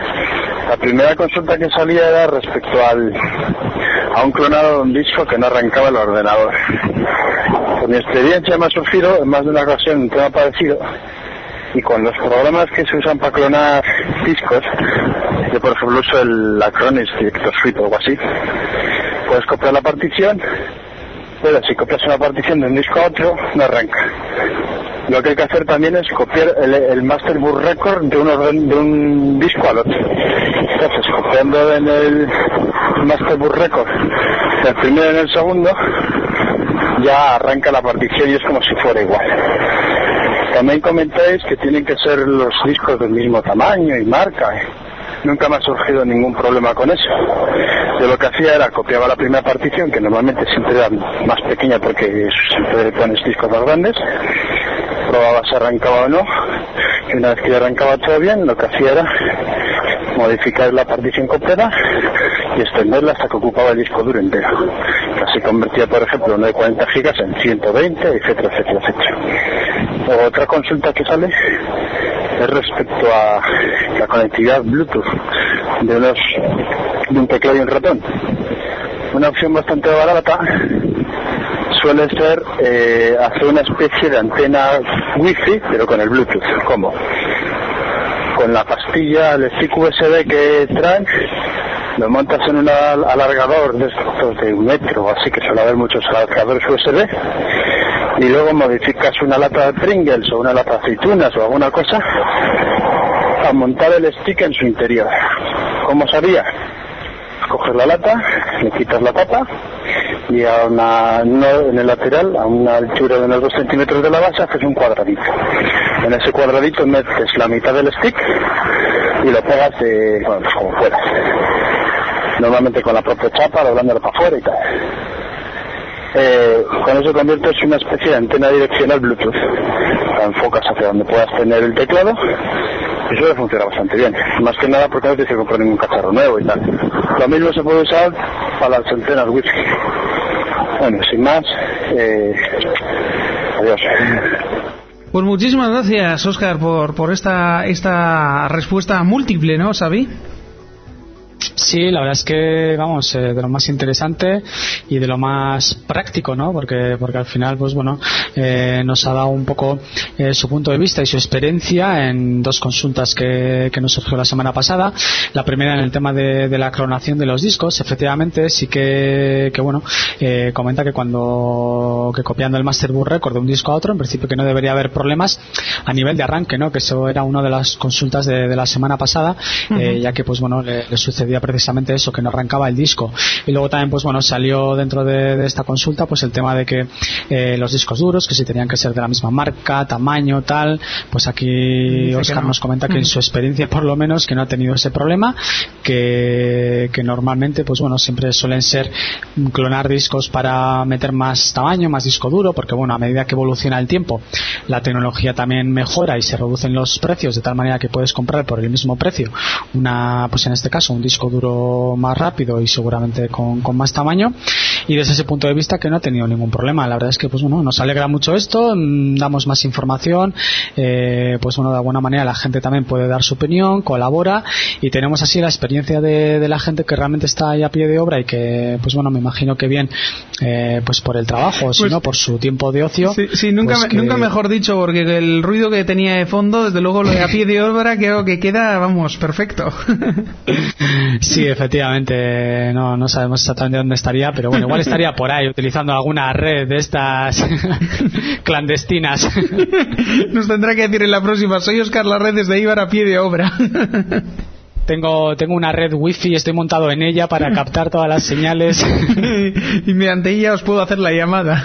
La primera consulta que salía era respecto al a un clonado de un disco que no arrancaba el ordenador. Por mi experiencia me ha surgido en más de una ocasión un tema parecido, y con los programas que se usan para clonar discos, yo por ejemplo uso el Acronis Director Suite o algo así, puedes copiar la partición, pero si copias una partición de un disco a otro, no arranca. Lo que hay que hacer también es copiar el, el Master Bus Record de, uno, de un disco al otro. Entonces, copiando en el Master Bus Record del primero en el segundo, ya arranca la partición y es como si fuera igual. También comentáis que tienen que ser los discos del mismo tamaño y marca. Nunca me ha surgido ningún problema con eso. Yo lo que hacía era copiaba la primera partición, que normalmente siempre era más pequeña porque siempre pones discos más grandes, probaba si arrancaba o no, y una vez que ya arrancaba todo bien, lo que hacía era modificar la partición completa y extenderla hasta que ocupaba el disco duro entero. Así convertía, por ejemplo, uno de cuarenta gigas en ciento veinte, etcétera, etcétera, etcétera. Otra consulta que sale es respecto a la conectividad Bluetooth de, unos, de un teclado y un ratón. Una opción bastante barata suele ser eh, hacer una especie de antena Wi-Fi, pero con el Bluetooth. ¿Cómo? Con la pastilla, el stick U S B que traen, lo montas en un alargador de estos de un metro, así que suele haber muchos alargadores U S B, y luego modificas una lata de Pringles o una lata de aceitunas o alguna cosa a montar el stick en su interior. ¿Cómo se haría? Coges la lata, le quitas la tapa y a una, no, en el lateral, a una altura de unos dos centímetros de la base, haces un cuadradito. En ese cuadradito metes la mitad del stick y lo pegas de, bueno, pues como puedas. Normalmente con la propia chapa, doblándolo para afuera y tal. Eh, con eso conviertes en una especie de antena direccional Bluetooth. La enfocas hacia donde puedas tener el teclado y suele funcionar bastante bien. Más que nada porque no tienes que comprar ningún cacharro nuevo y tal. Lo mismo se puede usar para las antenas Wi-Fi. Bueno, sin más, eh, adiós. Pues muchísimas gracias, Óscar, por, por esta, esta respuesta múltiple, ¿no, Xavi? Sí, la verdad es que, vamos, eh, de lo más interesante y de lo más práctico, ¿no? Porque porque al final, pues bueno, eh, nos ha dado un poco eh, su punto de vista y su experiencia en dos consultas que, que nos surgió la semana pasada. La primera en el tema de, de la clonación de los discos. Efectivamente, sí que, que bueno, eh, comenta que cuando que copiando el Master Boot Record de un disco a otro, en principio que no debería haber problemas a nivel de arranque, ¿no? Que eso era una de las consultas de, de la semana pasada, uh-huh. eh, ya que, pues bueno, le, le sucedía precisamente eso, que no arrancaba el disco. Y luego también, pues bueno, salió dentro de, de esta consulta pues el tema de que eh, los discos duros, que si tenían que ser de la misma marca, tamaño, tal, pues aquí Óscar no. nos comenta que en su experiencia por lo menos que no ha tenido ese problema, que, que normalmente pues bueno, siempre suelen ser clonar discos para meter más tamaño, más disco duro, porque bueno, a medida que evoluciona el tiempo la tecnología también mejora y se reducen los precios de tal manera que puedes comprar por el mismo precio una, pues en este caso un disco duro más rápido y seguramente con, con más tamaño, y desde ese punto de vista que no ha tenido ningún problema. La verdad es que pues bueno, nos alegra mucho esto, damos más información, eh, pues bueno, de alguna manera la gente también puede dar su opinión, colabora, y tenemos así la experiencia de, de la gente que realmente está ahí a pie de obra y que pues bueno, me imagino que bien eh, pues por el trabajo, o si pues, no por su tiempo de ocio. Sí, sí nunca, pues que... nunca mejor dicho, porque el ruido que tenía de fondo, desde luego lo de a pie de obra creo que queda, vamos, perfecto. Sí, efectivamente, no, no sabemos exactamente dónde estaría, pero bueno, igual estaría por ahí utilizando alguna red de estas clandestinas. Nos tendrá que decir en la próxima: soy Óscar Larred desde Eibar a pie de obra. Tengo, tengo una red wifi, estoy montado en ella para captar todas las señales. Y mediante ella os puedo hacer la llamada.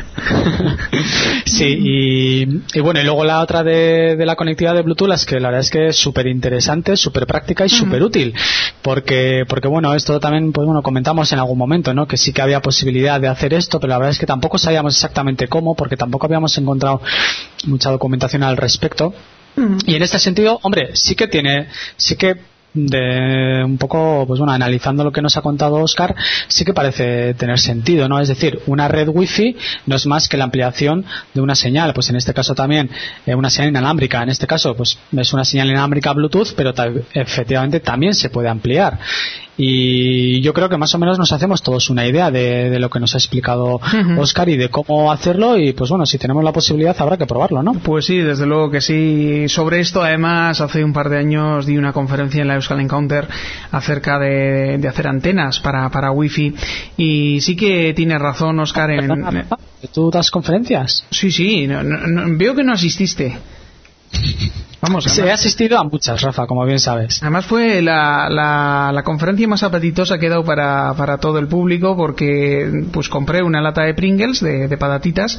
Sí, y, y bueno, y luego la otra de, de la conectividad de Bluetooth es que la verdad es que es súper interesante, súper práctica y súper útil, porque, porque bueno, esto también, pues bueno, comentamos en algún momento, ¿no? Que sí que había posibilidad de hacer esto, pero la verdad es que tampoco sabíamos exactamente cómo, porque tampoco habíamos encontrado mucha documentación al respecto. Y en este sentido, hombre, sí que tiene, sí que de un poco, pues bueno, analizando lo que nos ha contado Óscar, sí que parece tener sentido, ¿no? Es decir, una red wifi no es más que la ampliación de una señal, pues en este caso también eh, una señal inalámbrica, en este caso pues es una señal inalámbrica Bluetooth, pero tal, efectivamente también se puede ampliar. Y yo creo que más o menos nos hacemos todos una idea de, de lo que nos ha explicado uh-huh. Óscar y de cómo hacerlo, y pues bueno, si tenemos la posibilidad habrá que probarlo, ¿no? Pues sí, desde luego que sí. Sobre esto, además, hace un par de años di una conferencia en la Euskal Encounter acerca de, de hacer antenas para, para Wi-Fi, y sí que tiene razón Óscar en... ¿Tú das conferencias? Sí, sí, no, no, no, veo que no asististe. Vamos, además, he asistido a muchas, Rafa, como bien sabes. Además fue la, la, la conferencia más apetitosa que he dado para, para todo el público, porque pues compré una lata de Pringles, de, de patatitas,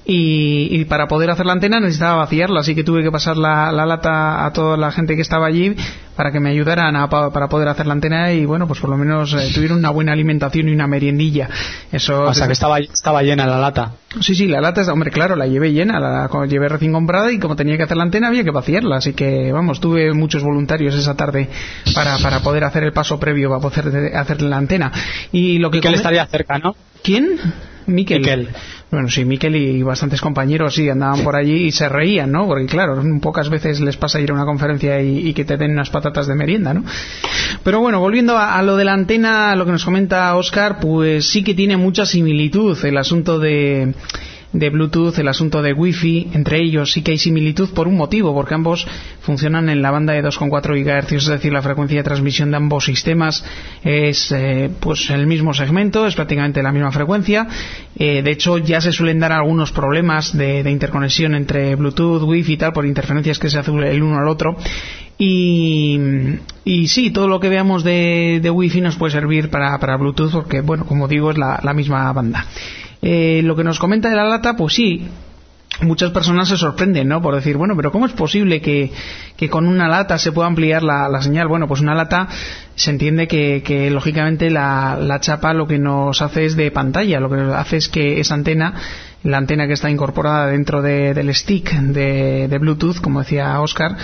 y, y para poder hacer la antena necesitaba vaciarla, así que tuve que pasar la, la lata a toda la gente que estaba allí para que me ayudaran a, para poder hacer la antena y bueno, pues por lo menos eh, tuvieron una buena alimentación y una meriendilla. Eso, o sea que estaba, estaba llena la lata. Sí, sí, la lata, hombre, claro, la llevé llena, la, la llevé recién comprada y como tenía que hacer la antena había que vaciarla, así que vamos, tuve muchos voluntarios esa tarde para, para poder hacer el paso previo para poder hacer la antena. Y lo que Miquel estaría cerca, ¿no? ¿Quién? Miquel. Miquel. Bueno, sí, Miquel y bastantes compañeros sí andaban por allí y se reían, ¿no? Porque claro, pocas veces les pasa ir a una conferencia y, y que te den unas patatas de merienda, ¿no? Pero bueno, volviendo a, a lo de la antena, a lo que nos comenta Óscar, pues sí que tiene mucha similitud el asunto de... de Bluetooth, el asunto de Wi-Fi, entre ellos sí que hay similitud por un motivo, porque ambos funcionan en la banda de dos coma cuatro gigahercios, es decir, la frecuencia de transmisión de ambos sistemas es eh, pues el mismo segmento, es prácticamente la misma frecuencia. Eh, de hecho, ya se suelen dar algunos problemas de, de interconexión entre Bluetooth, Wi-Fi y tal, por interferencias que se hacen el uno al otro. Y, y sí, todo lo que veamos de, de Wi-Fi nos puede servir para, para Bluetooth, porque, bueno, como digo, es la, la misma banda. Eh, lo que nos comenta de la lata, pues sí, muchas personas se sorprenden, ¿no? Por decir, bueno, pero ¿cómo es posible que, que con una lata se pueda ampliar la, la señal? Bueno, pues una lata se entiende que, que lógicamente la, la chapa lo que nos hace es de pantalla, lo que hace es que esa antena, la antena que está incorporada dentro de, del stick de, de Bluetooth, como decía Óscar,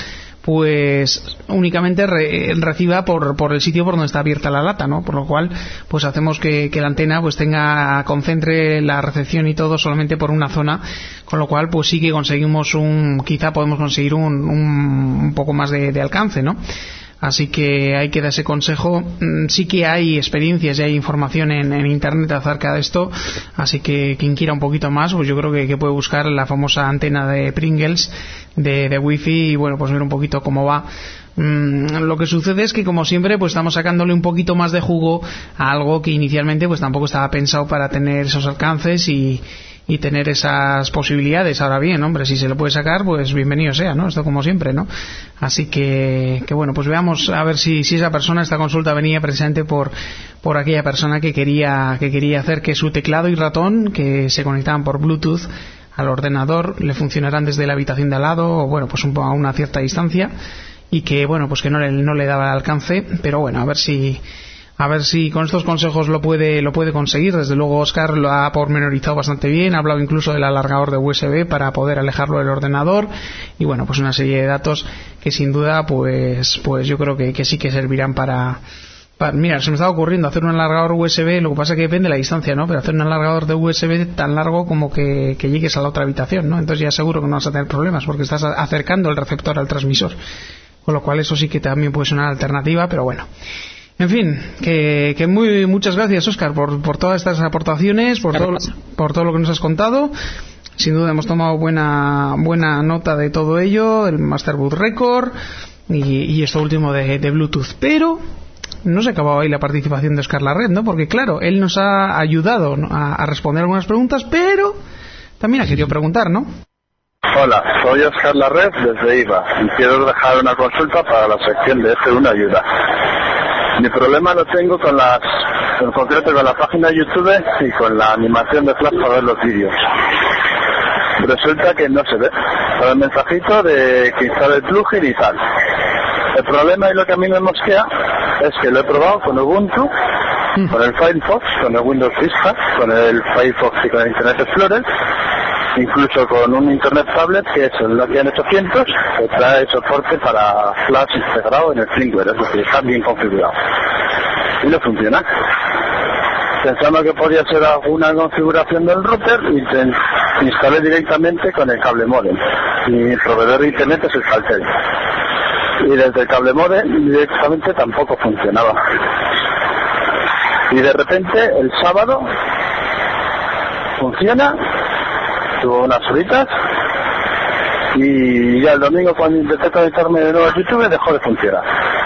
pues únicamente re, reciba por, por el sitio por donde está abierta la lata, ¿no? Por lo cual, pues hacemos que, que la antena pues tenga, concentre la recepción y todo solamente por una zona, con lo cual pues sí que conseguimos un, quizá podemos conseguir un, un, un poco más de, de alcance, ¿no? Así que hay que dar ese consejo. Sí que hay experiencias y hay información en, en internet acerca de esto, así que quien quiera un poquito más, pues yo creo que, que puede buscar la famosa antena de Pringles de, de Wi-Fi y bueno, pues ver un poquito cómo va. Mm, lo que sucede es que como siempre pues estamos sacándole un poquito más de jugo a algo que inicialmente pues tampoco estaba pensado para tener esos alcances y y tener esas posibilidades. Ahora bien, hombre, si se lo puede sacar, pues bienvenido sea, ¿no? Esto como siempre, ¿no? Así que, que bueno, pues veamos a ver si, si esa persona, esta consulta venía precisamente por, por aquella persona que quería, que quería hacer que su teclado y ratón, que se conectaban por Bluetooth al ordenador, le funcionaran desde la habitación de al lado, o bueno, pues un, a una cierta distancia, y que, bueno, pues que no le, no le daba el alcance, pero bueno, a ver si, A ver si con estos consejos lo puede lo puede conseguir. Desde luego Óscar lo ha pormenorizado bastante bien, ha hablado incluso del alargador de U S B para poder alejarlo del ordenador y bueno, pues una serie de datos que sin duda pues pues yo creo que, que sí que servirán para, para... Mira, se me estaba ocurriendo hacer un alargador U S B, lo que pasa es que depende de la distancia, ¿no? Pero hacer un alargador de U S B tan largo como que, que llegues a la otra habitación, ¿no? Entonces ya seguro que no vas a tener problemas porque estás acercando el receptor al transmisor. Con lo cual eso sí que también puede ser una alternativa, pero bueno. En fin, que, que muy muchas gracias, Óscar, por, por todas estas aportaciones, por todo, por todo lo que nos has contado. Sin duda hemos tomado buena buena nota de todo ello, el Masterboot Record y, y esto último de, de Bluetooth. Pero no se ha acabado ahí la participación de Óscar Larred, ¿no? Porque claro, él nos ha ayudado, ¿no?, a, a responder algunas preguntas, pero también ha querido preguntar, ¿no? Hola, soy Óscar Larred desde I V A y quiero dejar una consulta para la sección de F uno Ayuda. Mi problema lo tengo con las, en concreto con la página de YouTube y con la animación de Flash para ver los vídeos. Resulta que no se ve. Para el mensajito de que instale el plugin y tal. El problema y lo que a mí me mosquea es que lo he probado con Ubuntu, con el Firefox, con el Windows Vista, con el Firefox y con el Internet Explorer, incluso con un Internet Tablet que es el Nokia N ochocientos, que trae soporte para Flash integrado en el firmware, es decir, está bien configurado. Y no funciona. Pensando que podía ser alguna configuración del router, y te instalé directamente con el cable modem. Mi proveedor de Internet es el Caltel. Y desde el cable modem directamente tampoco funcionaba. Y de repente, el sábado, funciona, tuvo unas horitas, y ya el domingo cuando intenté conectarme de nuevo a YouTube dejó de funcionar.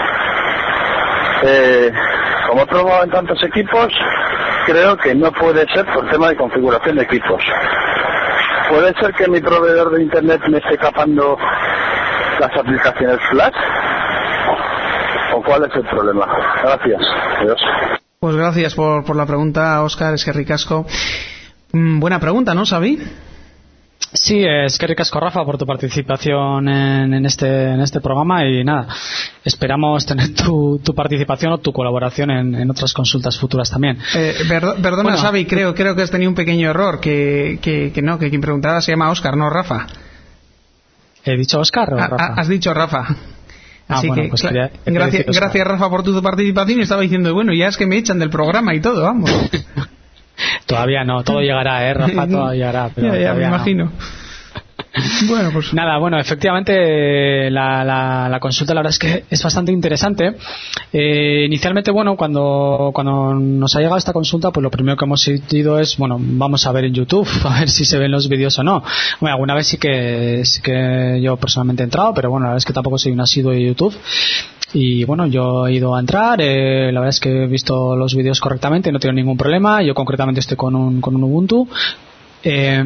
Eh, como he probado en tantos equipos, creo que no puede ser por tema de configuración de equipos. ¿Puede ser que mi proveedor de Internet me esté capando las aplicaciones Flash? ¿O cuál es el problema? Gracias. Adiós. Pues gracias por, por la pregunta, Óscar, es que ricasco. Mm, buena pregunta, ¿no, Xavi? Sí, es que ricasco, Rafa, por tu participación en, en este en este programa y nada, esperamos tener tu, tu participación o tu colaboración en, en otras consultas futuras también. Eh, perdo, perdona, bueno, Xavi, creo creo que has tenido un pequeño error, que, que, que no, que quien preguntaba se llama Óscar, no Rafa. ¿He dicho Óscar o Rafa? Ah, has dicho Rafa. Así ah, bueno, que, pues quería, gracias, gracias Rafa por tu participación. Estaba diciendo, bueno, ya es que me echan del programa y todo, vamos. Todavía no, todo llegará, ¿eh, Rafa? Todo llegará. Pero ya, ya me imagino. No. Bueno, pues nada, bueno, efectivamente la, la, la consulta la verdad es que es bastante interesante. Eh, inicialmente, bueno, cuando cuando nos ha llegado esta consulta, pues lo primero que hemos ido es, bueno, vamos a ver en YouTube, a ver si se ven los vídeos o no. Bueno, alguna vez sí que sí que yo personalmente he entrado, pero bueno, la verdad es que tampoco soy un asiduo de YouTube. Y bueno, yo he ido a entrar, eh, la verdad es que he visto los vídeos correctamente, no tengo ningún problema. Yo concretamente estoy con un, con un Ubuntu. Eh,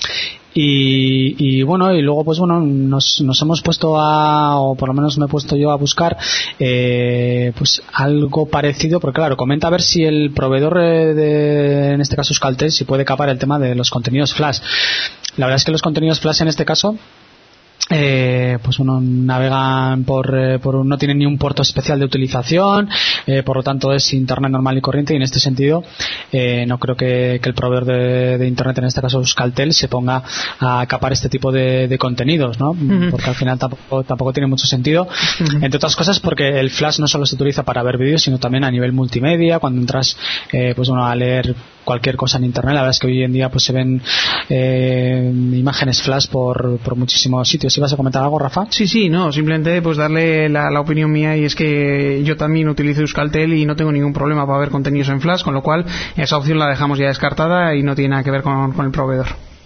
y, y bueno, y luego pues bueno, nos, nos hemos puesto a, o por lo menos me he puesto yo a buscar eh, pues algo parecido, porque claro, comenta a ver si el proveedor de, en este caso Euskaltel, si puede capar el tema de los contenidos Flash. La verdad es que los contenidos Flash en este caso Eh, pues uno navegan por, eh, por no tienen ni un puerto especial de utilización, eh, por lo tanto es internet normal y corriente, y en este sentido eh, no creo que, que el proveedor de, de internet, en este caso Euskaltel, se ponga a capar este tipo de, de contenidos, ¿no? Uh-huh. Porque al final tampoco, tampoco tiene mucho sentido, uh-huh. Entre otras cosas porque el Flash no solo se utiliza para ver vídeos, sino también a nivel multimedia, cuando entras eh, pues bueno, a leer cualquier cosa en internet. La verdad es que hoy en día pues se ven eh, imágenes Flash por, por muchísimos sitios. ¿Ibas a comentar algo, Rafa? Sí, sí, no, simplemente pues darle la, la opinión mía, y es que yo también utilizo Euskaltel y no tengo ningún problema para ver contenidos en Flash, con lo cual esa opción la dejamos ya descartada y no tiene nada que ver con, con el proveedor.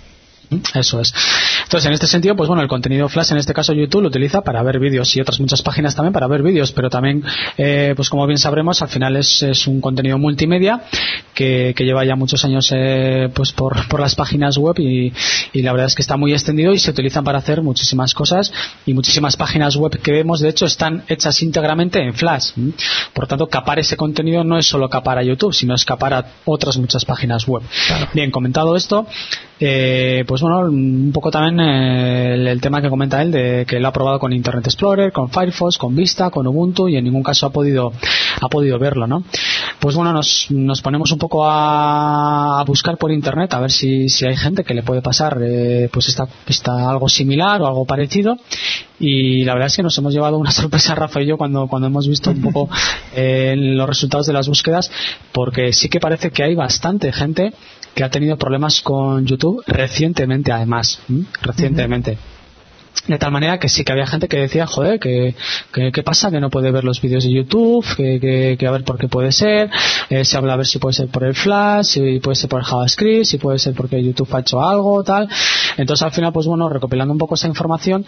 Eso es. Entonces, en este sentido, pues bueno, el contenido Flash, en este caso YouTube, lo utiliza para ver vídeos, y otras muchas páginas también para ver vídeos, pero también, eh, pues como bien sabremos, al final es, es un contenido multimedia que, que lleva ya muchos años eh, pues por, por las páginas web, y, y la verdad es que está muy extendido y se utilizan para hacer muchísimas cosas, y muchísimas páginas web que vemos, de hecho, están hechas íntegramente en Flash. Por lo tanto, capar ese contenido no es solo capar a YouTube, sino es capar a otras muchas páginas web. Claro. Bien, comentado esto, eh, pues bueno, un poco también eh, el, el tema que comenta él, de que lo ha probado con Internet Explorer, con Firefox, con Vista, con Ubuntu, y en ningún caso ha podido ha podido verlo, ¿no? Pues bueno, nos, nos ponemos un poco a, a buscar por internet a ver si, si hay gente que le puede pasar eh, pues está, está algo similar o algo parecido, y la verdad es que nos hemos llevado una sorpresa, Rafa y yo, cuando, cuando hemos visto un poco eh, los resultados de las búsquedas, porque sí que parece que hay bastante gente que ha tenido problemas con YouTube recientemente, además, ¿m? recientemente. Uh-huh. De tal manera que sí que había gente que decía, joder, que, que, ¿qué pasa? Que no puede ver los vídeos de YouTube, que, que, que a ver por qué puede ser, eh, se habla a ver si puede ser por el Flash, si puede ser por el JavaScript, si puede ser porque YouTube ha hecho algo, tal. Entonces al final, pues bueno, recopilando un poco esa información,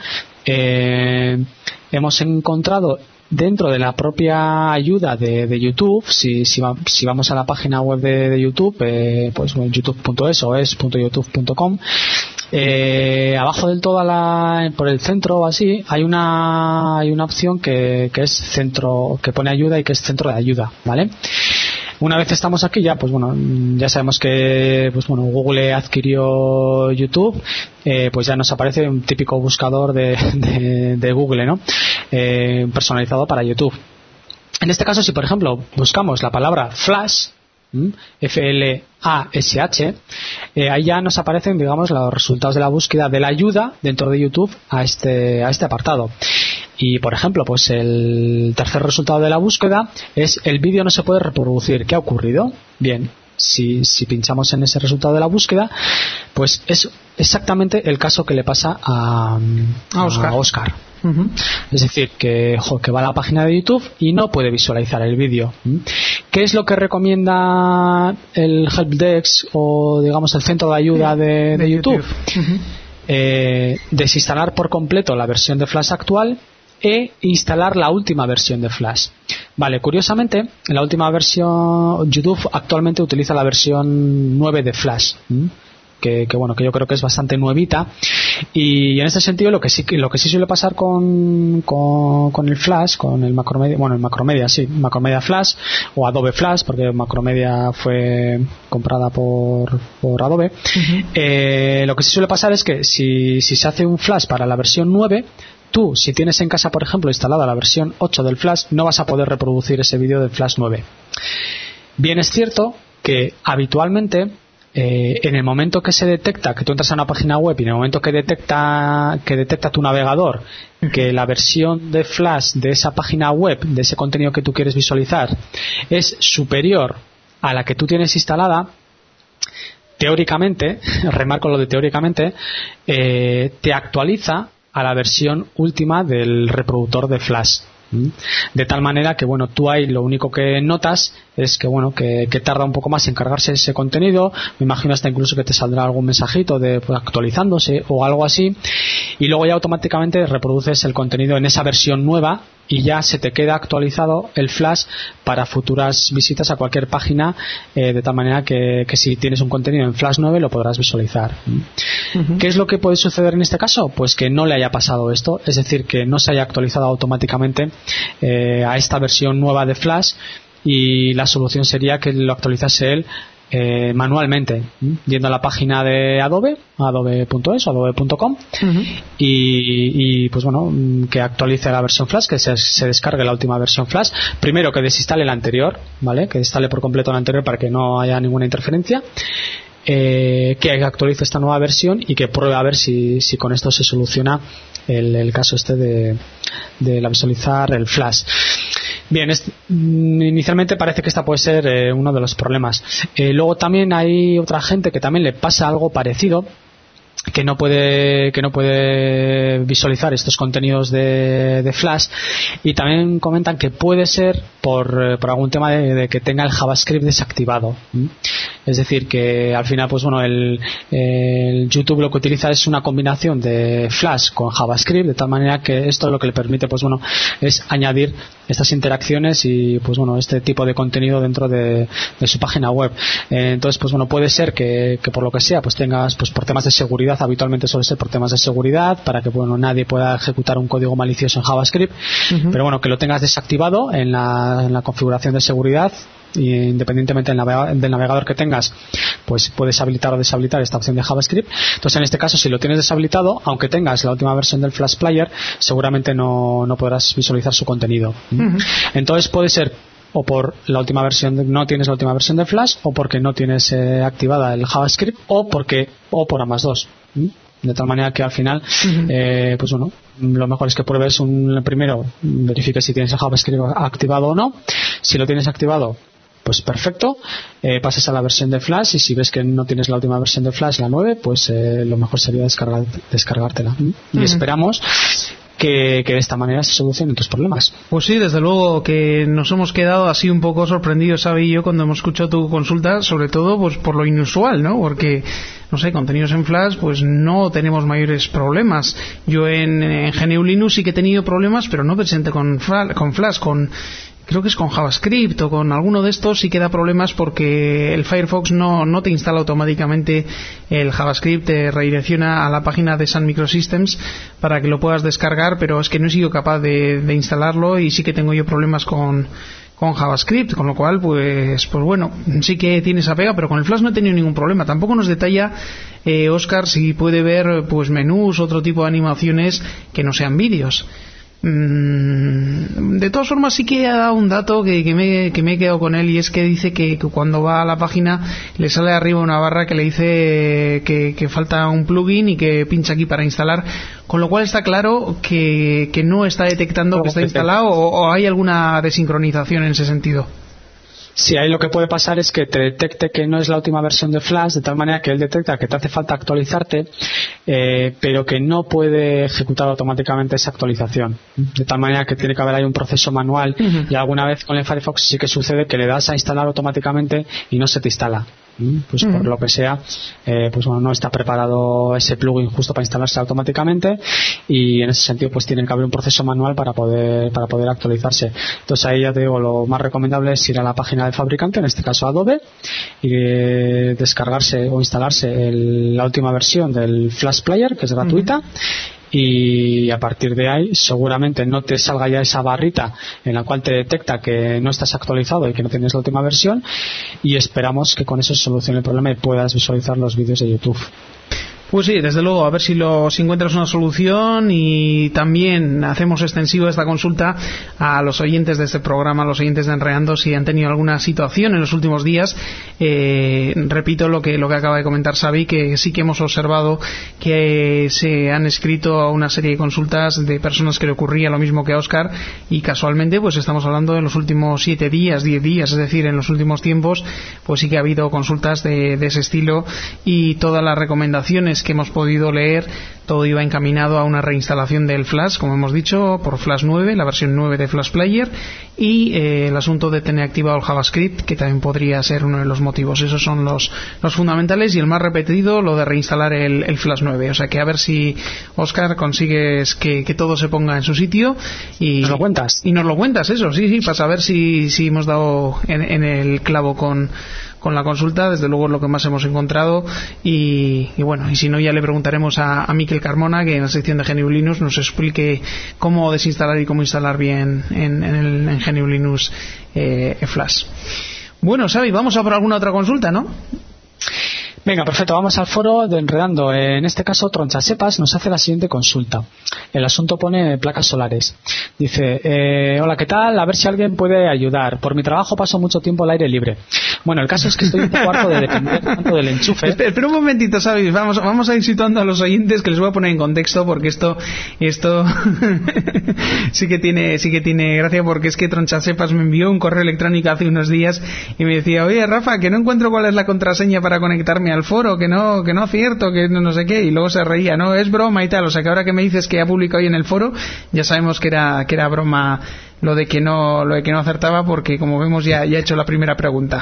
eh, hemos encontrado dentro de la propia ayuda de, de YouTube, si, si, va, si vamos a la página web de, de YouTube, eh, pues bueno, youtube punto es o es punto youtube punto com, eh, abajo del todo a la, por el centro o así, hay una hay una opción que, que es centro, que pone ayuda y que es centro de ayuda, ¿vale? Una vez estamos aquí ya, pues bueno, ya sabemos que pues bueno, Google adquirió YouTube, eh, pues ya nos aparece un típico buscador de, de, de Google, ¿no? Eh, personalizado para YouTube. En este caso, si por ejemplo buscamos la palabra Flash, F L A S H, eh, ahí ya nos aparecen, digamos, los resultados de la búsqueda de la ayuda dentro de YouTube a este, a este apartado. Y por ejemplo, pues el tercer resultado de la búsqueda es: el vídeo no se puede reproducir. ¿Qué ha ocurrido? Bien, si, si pinchamos en ese resultado de la búsqueda, pues es exactamente el caso que le pasa a, a Oscar, a Oscar. Uh-huh. Es decir, que, jo, que va a la página de YouTube y no puede visualizar el vídeo. ¿Qué es lo que recomienda el helpdesk, o digamos el centro de ayuda de, de, de YouTube? YouTube. Uh-huh. Eh, desinstalar por completo la versión de Flash actual e instalar la última versión de Flash. Vale, curiosamente, la última versión, YouTube actualmente utiliza la versión nueve de Flash, ¿m? Que, que bueno, que yo creo que es bastante nuevita, Y en este sentido lo que sí lo que sí suele pasar con, con, con el Flash, con el Macromedia, bueno, el Macromedia, sí, Macromedia Flash o Adobe Flash, porque Macromedia fue comprada por, por Adobe. Uh-huh. Eh, lo que sí suele pasar es que si, si se hace un Flash para la versión nueve, tú, si tienes en casa, por ejemplo, instalada la versión ocho del Flash, no vas a poder reproducir ese vídeo del Flash nueve. Bien, es cierto que habitualmente eh, en el momento que se detecta que tú entras a una página web y en el momento que detecta que detecta tu navegador que la versión de Flash de esa página web, de ese contenido que tú quieres visualizar, es superior a la que tú tienes instalada, teóricamente, remarco lo de teóricamente, eh, te actualiza a la versión última del reproductor de Flash. De tal manera que bueno, tú ahí lo único que notas es que bueno, que, que tarda un poco más en cargarse ese contenido. Me imagino hasta incluso que te saldrá algún mensajito de pues, actualizándose o algo así, y luego ya automáticamente reproduces el contenido en esa versión nueva y ya se te queda actualizado el Flash para futuras visitas a cualquier página, eh, de tal manera que, que si tienes un contenido en Flash nueve lo podrás visualizar. Uh-huh. ¿Qué es lo que puede suceder en este caso? Pues que no le haya pasado esto, es decir, que no se haya actualizado automáticamente eh, a esta versión nueva de Flash, y la solución sería que lo actualizase él Eh, manualmente, ¿eh? yendo a la página de Adobe, adobe punto es o adobe punto com, uh-huh. y, y pues bueno, que actualice la versión Flash, que se, se descargue la última versión Flash, primero que desinstale la anterior, ¿vale? Que instale por completo la anterior para que no haya ninguna interferencia, eh, que actualice esta nueva versión y que pruebe a ver si, si con esto se soluciona el, el caso este de, de la visualizar el Flash. Bien, es, inicialmente parece que esta puede ser eh, uno de los problemas. Eh, luego también hay otra gente que también le pasa algo parecido, que no puede que no puede visualizar estos contenidos de, de Flash, y también comentan que puede ser por, por algún tema de, de que tenga el JavaScript desactivado. Es decir, que al final pues bueno, el, el YouTube lo que utiliza es una combinación de Flash con JavaScript, de tal manera que esto lo que le permite pues bueno, es añadir estas interacciones y pues bueno, este tipo de contenido dentro de, de su página web. Eh, entonces pues bueno, puede ser que, que por lo que sea pues tengas, pues por temas de seguridad, habitualmente suele ser por temas de seguridad, para que bueno, nadie pueda ejecutar un código malicioso en JavaScript, uh-huh. pero bueno, que lo tengas desactivado en la, en la configuración de seguridad, y independientemente del navegador, del navegador que tengas, pues puedes habilitar o deshabilitar esta opción de JavaScript. Entonces en este caso, si lo tienes deshabilitado, aunque tengas la última versión del Flash Player, seguramente no, no podrás visualizar su contenido. Uh-huh. Entonces puede ser o por la última versión de, no tienes la última versión de Flash, o porque no tienes eh, activada el JavaScript, o porque o por ambas dos. ¿Mm? De tal manera que al final, uh-huh. eh, pues bueno, lo mejor es que pruebes un primero, verifiques si tienes el JavaScript activado o no. Si lo tienes activado, pues perfecto, eh, pases a la versión de Flash, y si ves que no tienes la última versión de Flash, la nueve, pues eh, lo mejor sería descargar, descargártela. ¿Mm? Y uh-huh. esperamos que, que de esta manera se solucionen tus problemas. Pues sí, desde luego que nos hemos quedado así un poco sorprendidos, Xavi y yo, cuando hemos escuchado tu consulta, sobre todo pues por lo inusual, ¿no? Porque no sé, contenidos en Flash pues no tenemos mayores problemas. Yo en, en G N U Linux sí que he tenido problemas, pero no presente con, con Flash, con creo que es con JavaScript o con alguno de estos sí que da problemas, porque el Firefox no, no te instala automáticamente el JavaScript, te redirecciona a la página de Sun Microsystems para que lo puedas descargar, pero es que no he sido capaz de, de instalarlo, y sí que tengo yo problemas con con JavaScript, con lo cual pues pues bueno, sí que tiene esa pega, pero con el Flash no he tenido ningún problema. Tampoco nos detalla eh, Óscar si puede ver pues menús, otro tipo de animaciones que no sean vídeos. De todas formas sí que ha dado un dato que, que, me, que me he quedado con él, y es que dice que, que cuando va a la página le sale arriba una barra que le dice que, que falta un plugin y que pincha aquí para instalar, con lo cual está claro que, que no está detectando que está instalado, o, o hay alguna desincronización en ese sentido. Sí, ahí lo que puede pasar es que te detecte que no es la última versión de Flash, de tal manera que él detecta que te hace falta actualizarte, eh, pero que no puede ejecutar automáticamente esa actualización. De tal manera que tiene que haber ahí un proceso manual, uh-huh. y alguna vez con el Firefox sí que sucede que le das a instalar automáticamente y no se te instala. pues uh-huh. por lo que sea, eh, pues bueno, no está preparado ese plugin justo para instalarse automáticamente, y en ese sentido pues tiene que haber un proceso manual para poder para poder actualizarse. Entonces ahí ya te digo, lo más recomendable es ir a la página del fabricante, en este caso Adobe, y eh, descargarse o instalarse el, la última versión del Flash Player, que es gratuita. Uh-huh. Y a partir de ahí seguramente no te salga ya esa barrita en la cual te detecta que no estás actualizado y que no tienes la última versión, y esperamos que con eso se solucione el problema y puedas visualizar los vídeos de YouTube. Pues sí, desde luego, a ver si, lo, si encuentras una solución, y también hacemos extensivo esta consulta a los oyentes de este programa, a los oyentes de Enredando, si han tenido alguna situación en los últimos días. Eh, repito lo que, lo que acaba de comentar Xavi, que sí que hemos observado que se han escrito una serie de consultas de personas que le ocurría lo mismo que a Óscar, y casualmente pues estamos hablando de los últimos siete días, diez días, es decir, en los últimos tiempos pues sí que ha habido consultas de, de ese estilo, y todas las recomendaciones que hemos podido leer, todo iba encaminado a una reinstalación del Flash, como hemos dicho, por Flash nueve, la versión nueve de Flash Player, y eh, el asunto de tener activado el JavaScript, que también podría ser uno de los motivos. Esos son los, los fundamentales, y el más repetido, lo de reinstalar el, el Flash nueve. O sea que a ver si, Óscar, consigues que, que todo se ponga en su sitio y nos lo cuentas. Y nos lo cuentas, eso, sí, sí, para saber si, si hemos dado en, en el clavo con con la consulta. Desde luego es lo que más hemos encontrado, y, y bueno, y si no ya le preguntaremos a, a Miquel Carmona, que en la sección de G N U Linux nos explique cómo desinstalar y cómo instalar bien en, en, el, en G N U Linux eh, Flash. Bueno, Xavi, vamos a por alguna otra consulta, ¿no? Venga, perfecto, vamos al foro de Enredando. En este caso, Tronchasepas nos hace la siguiente consulta. El asunto pone placas solares. Dice, eh, hola, ¿qué tal? A ver si alguien puede ayudar. Por mi trabajo paso mucho tiempo al aire libre. Bueno, el caso es que estoy un poco harto de depender tanto del enchufe. Espera, espera un momentito, ¿sabes? Vamos, vamos a ir situando a los oyentes, que les voy a poner en contexto, porque esto esto sí que tiene sí que tiene gracia, porque es que Tronchasepas me envió un correo electrónico hace unos días y me decía, oye, Rafa, que no encuentro cuál es la contraseña para conectarme al foro, que no que no acierto, que no, no sé qué, y luego se reía, no, es broma y tal. O sea que ahora que me dices que ha publicado hoy en el foro, ya sabemos que era que era broma lo de que no lo de que no acertaba, porque como vemos ya ya he hecho la primera pregunta.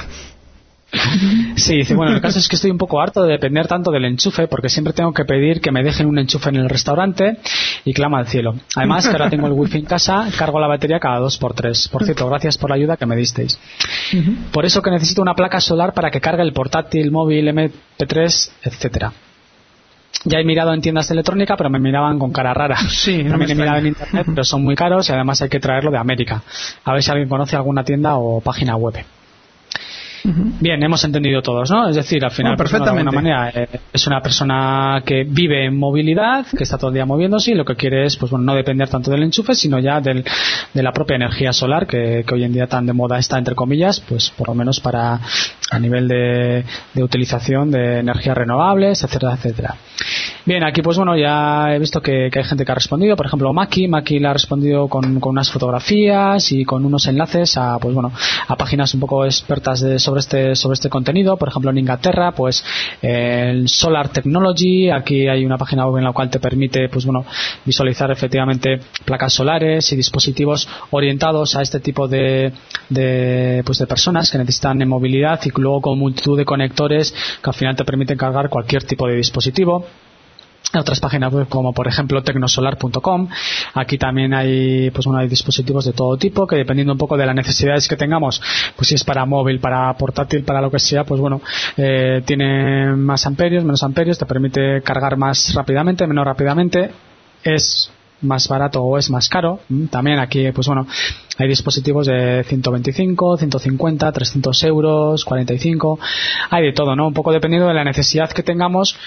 Sí, dice, bueno, el caso es que estoy un poco harto de depender tanto del enchufe, porque siempre tengo que pedir que me dejen un enchufe en el restaurante y clama al cielo. Además, que ahora tengo el wifi en casa, cargo la batería cada dos por tres. Por cierto, gracias por la ayuda que me disteis. Por eso que necesito una placa solar para que cargue el portátil, móvil, eme pe tres, etcétera. Ya he mirado en tiendas de electrónica, pero me miraban con cara rara. Sí, no También he mirado en internet, pero son muy caros y además hay que traerlo de América. A ver si alguien conoce alguna tienda o página web. Bien, hemos entendido todos, ¿no? Es decir, al final, no, perfectamente. Pues, bueno, de alguna manera, eh, es una persona que vive en movilidad, que está todo el día moviéndose, y lo que quiere es, pues bueno, no depender tanto del enchufe, sino ya del, de la propia energía solar, que, que hoy en día tan de moda está, entre comillas, pues por lo menos para a nivel de, de utilización de energías renovables, etcétera, etcétera. Bien, aquí pues bueno, ya he visto que, que hay gente que ha respondido, por ejemplo Maki, Maki le ha respondido con, con unas fotografías y con unos enlaces a, pues bueno, a páginas un poco expertas de, sobre este sobre este contenido. Por ejemplo, en Inglaterra, pues el Solar Technology, aquí hay una página web en la cual te permite, pues bueno, visualizar efectivamente placas solares y dispositivos orientados a este tipo de, de pues de personas que necesitan en movilidad, y luego con multitud de conectores que al final te permiten cargar cualquier tipo de dispositivo. En otras páginas web, como por ejemplo tecnosolar punto com, aquí también hay, pues bueno, hay dispositivos de todo tipo, que dependiendo un poco de las necesidades que tengamos, pues si es para móvil, para portátil, para lo que sea, pues bueno, eh, tiene más amperios, menos amperios, te permite cargar más rápidamente, menos rápidamente, es más barato o es más caro. También aquí, pues bueno, hay dispositivos de ciento veinticinco, ciento cincuenta, trescientos euros, cuarenta y cinco, hay de todo, ¿no? Un poco dependiendo de la necesidad que tengamos,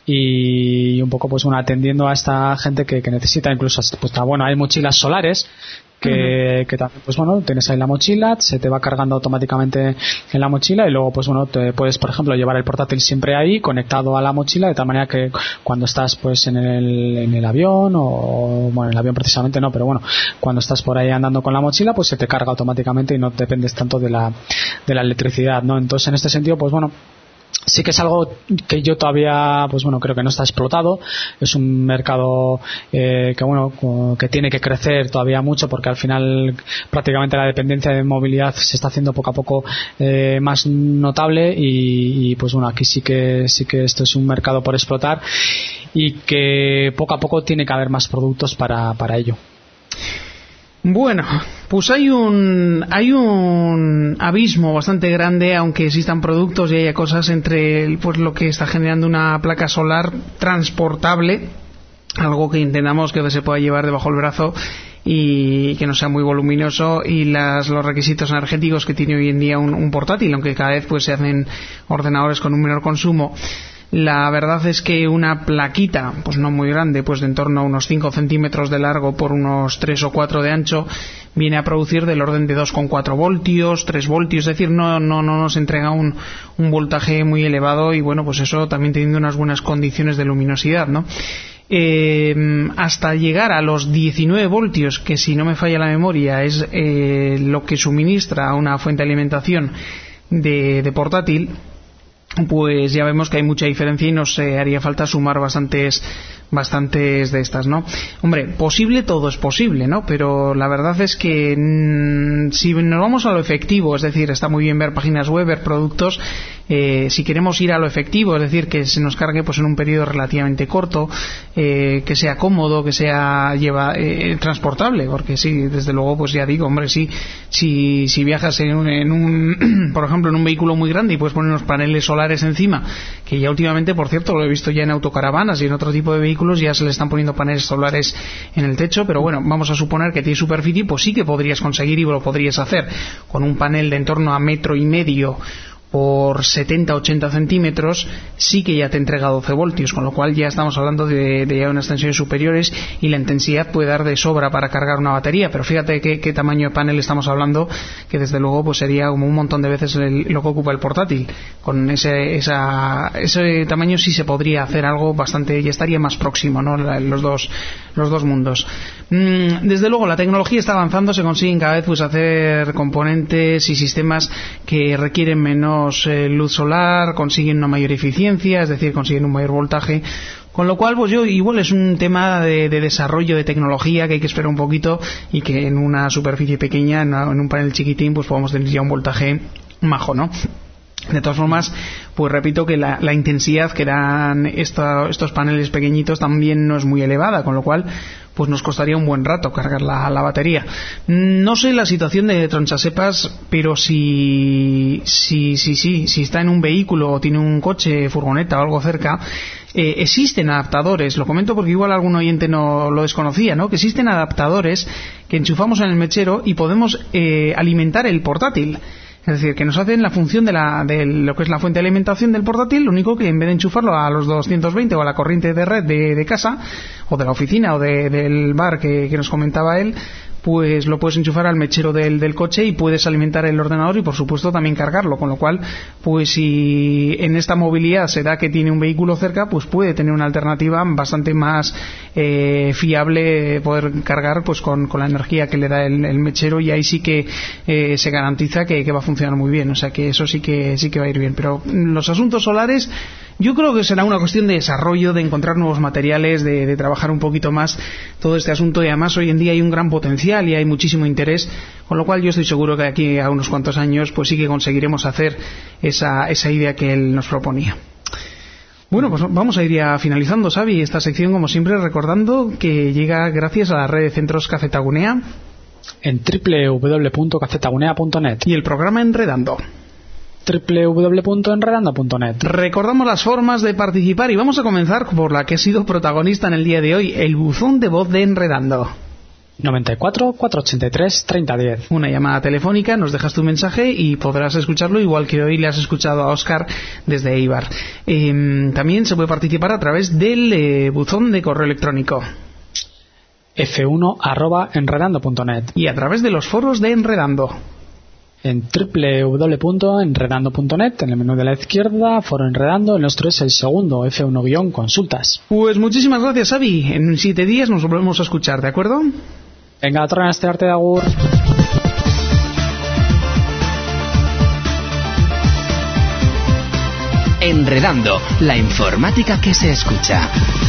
y un poco pues bueno, atendiendo a esta gente que, que necesita. Incluso pues bueno, hay mochilas solares que, uh-huh. que también pues bueno, tienes ahí la mochila, se te va cargando automáticamente en la mochila, y luego pues bueno, te puedes por ejemplo llevar el portátil siempre ahí conectado a la mochila, de tal manera que cuando estás pues en el, en el avión, o bueno, en el avión precisamente no, pero bueno, cuando estás por ahí andando con la mochila, pues se te carga automáticamente y no dependes tanto de la de la electricidad, ¿no? Entonces en este sentido pues bueno, Sí que es algo que yo todavía, pues bueno, creo que no está explotado. Es un mercado eh, que bueno, que tiene que crecer todavía mucho, porque al final prácticamente la dependencia de movilidad se está haciendo poco a poco eh, más notable y, y pues bueno, aquí sí que sí que esto es un mercado por explotar y que poco a poco tiene que haber más productos para para ello. Bueno, pues hay un hay un abismo bastante grande, aunque existan productos y haya cosas, entre pues lo que está generando una placa solar transportable, algo que entendamos que se pueda llevar debajo del brazo y que no sea muy voluminoso, y las los requisitos energéticos que tiene hoy en día un, un portátil, aunque cada vez pues se hacen ordenadores con un menor consumo. La verdad es que una plaquita, pues no muy grande, pues de en torno a unos cinco centímetros de largo por unos tres o cuatro de ancho, viene a producir del orden de dos coma cuatro voltios, tres voltios, es decir, no, no, no nos entrega un, un voltaje muy elevado, y bueno, pues eso también teniendo unas buenas condiciones de luminosidad, ¿no? Eh, hasta llegar a los diecinueve voltios, que si no me falla la memoria es eh, lo que suministra una fuente de alimentación de, de portátil, pues ya vemos que hay mucha diferencia y nos eh, haría falta sumar bastantes bastantes de estas, ¿no? Hombre, posible todo es posible, ¿no? Pero la verdad es que mmm, si nos vamos a lo efectivo, es decir, está muy bien ver páginas web, ver productos, eh, si queremos ir a lo efectivo, es decir, que se nos cargue pues en un periodo relativamente corto, eh, que sea cómodo, que sea lleva eh, transportable, porque sí, desde luego, pues ya digo, hombre, sí, si si viajas en un, en un por ejemplo, en un vehículo muy grande y puedes poner unos paneles solares encima, que ya últimamente, por cierto, lo he visto ya en autocaravanas y en otro tipo de vehículos, ya se le están poniendo paneles solares en el techo, pero bueno, vamos a suponer que tiene superficie, pues sí que podrías conseguir y lo podrías hacer con un panel de en torno a metro y medio por setenta a ochenta centímetros, sí que ya te entrega doce voltios, con lo cual ya estamos hablando de, de ya unas tensiones superiores, y la intensidad puede dar de sobra para cargar una batería. Pero fíjate qué, qué tamaño de panel estamos hablando, que desde luego pues sería como un montón de veces el, lo que ocupa el portátil. Con ese, esa, ese tamaño sí se podría hacer algo bastante, ya estaría más próximo, ¿no? Los dos, los dos mundos. Mm, desde luego la tecnología está avanzando, se consiguen cada vez pues hacer componentes y sistemas que requieren menos Eh, luz solar, consiguen una mayor eficiencia, es decir, consiguen un mayor voltaje, con lo cual pues yo igual es un tema de, de desarrollo de tecnología que hay que esperar un poquito, y que en una superficie pequeña, en, una, en un panel chiquitín, pues podamos tener ya un voltaje majo, ¿no? De todas formas, pues repito que la, la intensidad que dan esta, estos paneles pequeñitos también no es muy elevada, con lo cual pues nos costaría un buen rato cargar la, la batería. No sé la situación de Tronchasepas, pero si si, si, si, si está en un vehículo o tiene un coche, furgoneta o algo cerca, eh, existen adaptadores, lo comento porque igual algún oyente no lo desconocía, ¿no? Que existen adaptadores que enchufamos en el mechero y podemos eh, alimentar el portátil. Es decir, que nos hacen la función de, la, de lo que es la fuente de alimentación del portátil, lo único que en vez de enchufarlo a los doscientos veinte o a la corriente de red de, de casa, o de la oficina, o de, del bar que, que nos comentaba él, pues lo puedes enchufar al mechero del, del coche y puedes alimentar el ordenador y por supuesto también cargarlo, con lo cual pues si en esta movilidad se da que tiene un vehículo cerca, pues puede tener una alternativa bastante más eh, fiable, poder cargar pues con, con la energía que le da el, el mechero, y ahí sí que eh, se garantiza que, que va a funcionar muy bien, o sea que eso sí que sí que va a ir bien. Pero los asuntos solares yo creo que será una cuestión de desarrollo, de encontrar nuevos materiales, de, de trabajar un poquito más todo este asunto, y además hoy en día hay un gran potencial y hay muchísimo interés, con lo cual yo estoy seguro que aquí a unos cuantos años pues sí que conseguiremos hacer esa, esa idea que él nos proponía. Bueno, pues vamos a ir ya finalizando, Xavi, esta sección, como siempre, recordando que llega gracias a la red de centros Cafetagunea en doble u doble u doble u punto cafetagunea punto net y el programa Enredando doble u doble u doble u punto enredando punto net. Recordamos las formas de participar y vamos a comenzar por la que ha sido protagonista en el día de hoy, el buzón de voz de Enredando. noventa y cuatro, cuatrocientos ochenta y tres, treinta diez. Una llamada telefónica, nos dejas tu mensaje y podrás escucharlo igual que hoy le has escuchado a Óscar desde Eibar. Eh, también se puede participar a través del eh, buzón de correo electrónico efe uno arroba enredando punto net y a través de los foros de Enredando en doble u doble u doble u punto enredando punto net, en el menú de la izquierda, foro Enredando, el nuestro es el segundo, efe uno guión consultas. Pues muchísimas gracias, Xavi. En siete días nos volvemos a escuchar, ¿de acuerdo? Venga, torna este arte de agur. Enredando, la informática que se escucha.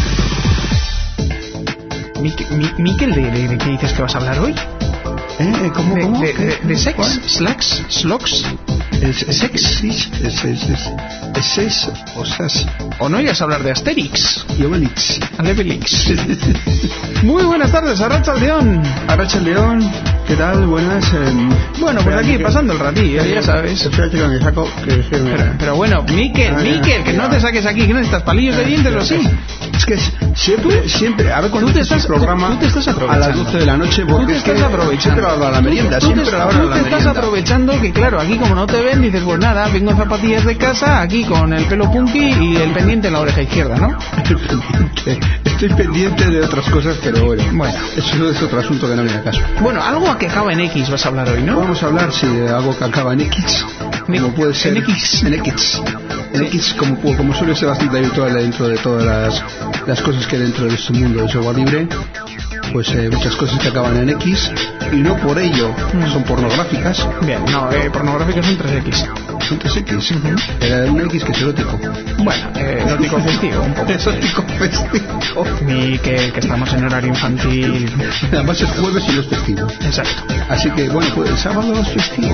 Miquel, Miquel ¿de, de, de qué dices que vas a hablar hoy? ¿Eh? ¿Cómo? De, cómo? de, de, de sex, ¿Cuál? slacks, slogs. Es, sex, sí, es, es, es, es seis, o sea, O no ibas a hablar de Asterix. y Obelix. Obelix. Muy buenas tardes, Arracha León. Arracha León, ¿qué tal? Buenas. Eh, Bueno, pues aquí, que, pasando el ratillo, ya sabes. Espérate que me saco, que, que me... Pero, pero bueno, Miquel, Ah, ya, Miquel, que ya. no te saques aquí, que no necesitas palillos de dientes o así. Es que siempre, siempre, a ver cuando Tú te haces estás- el programa tú- tú te estás a aprovechando. las doce de la noche, porque Tú te es que estás aprovechando. siempre a la hora de la merienda, Tú te- siempre a la hora de Tú la te estás merienda. aprovechando que, claro, aquí como no te ven, dices, pues nada, vengo en zapatillas de casa, aquí con el pelo punky y el pendiente en la oreja izquierda, ¿no? Estoy pendiente, estoy pendiente de otras cosas, pero bueno, Bueno. eso es otro asunto que no viene a caso. Bueno, algo que acaba en X vas a hablar hoy, ¿no? Vamos a hablar, sí, de algo que acaba en X, Ne- como puede ser... en X. En X. En X, como, como suele ser bastante habitual dentro de todas las, las cosas que hay dentro de este mundo del software libre, pues eh, muchas cosas que acaban en X, y no por ello son pornográficas, Bien, no, eh, pornográficos son tres X. son tres X. Era un X que es erótico. Bueno, eh, erótico festivo, un poco. Erótico festivo. Miquel, que estamos en horario infantil. Además es jueves y no es festivo. Exacto. Así que, bueno, pues el sábado es festivo.